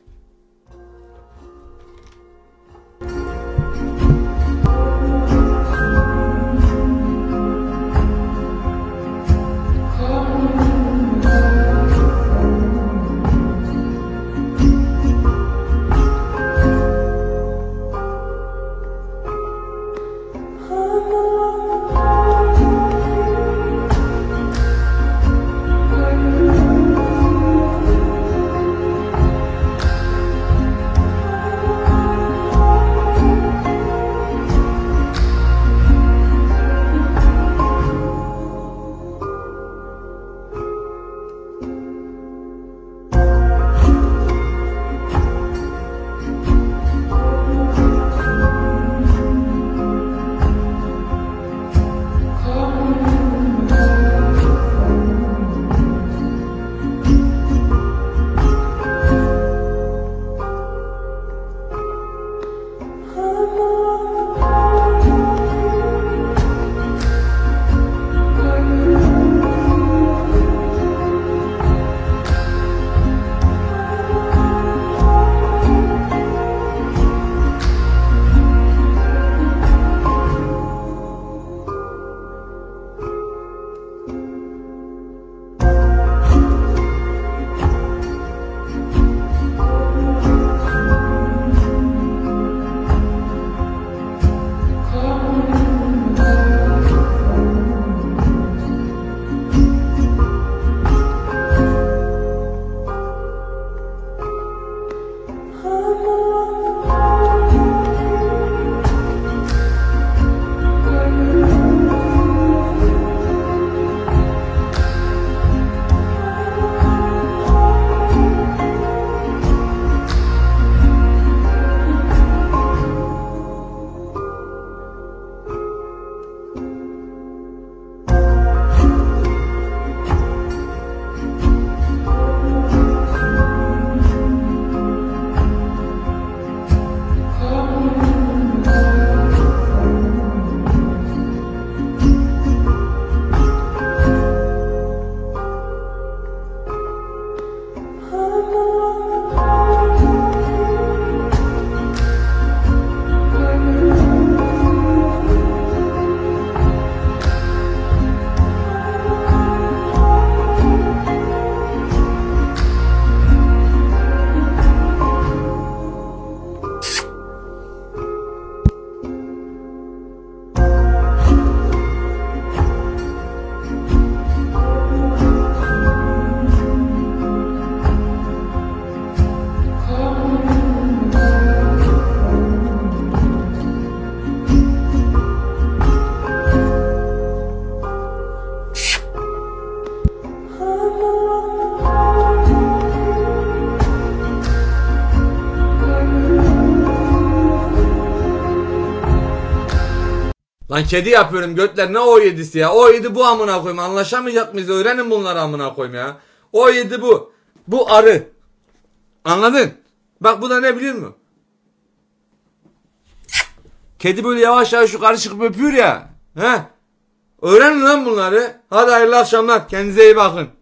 Lan kedi yapıyorum götler ne O7'si ya. O7 bu amına koyayım. Anlaşamayacak mıyız? Öğrenin bunları amına koyayım ya. O7 bu. Bu arı. Anladın? Bak bu da ne biliyor musun? Kedi böyle yavaş yavaş yukarı çıkıp öpüyor ya. He? Öğrenin lan bunları. Hadi hayırlı akşamlar. Kendinize iyi bakın.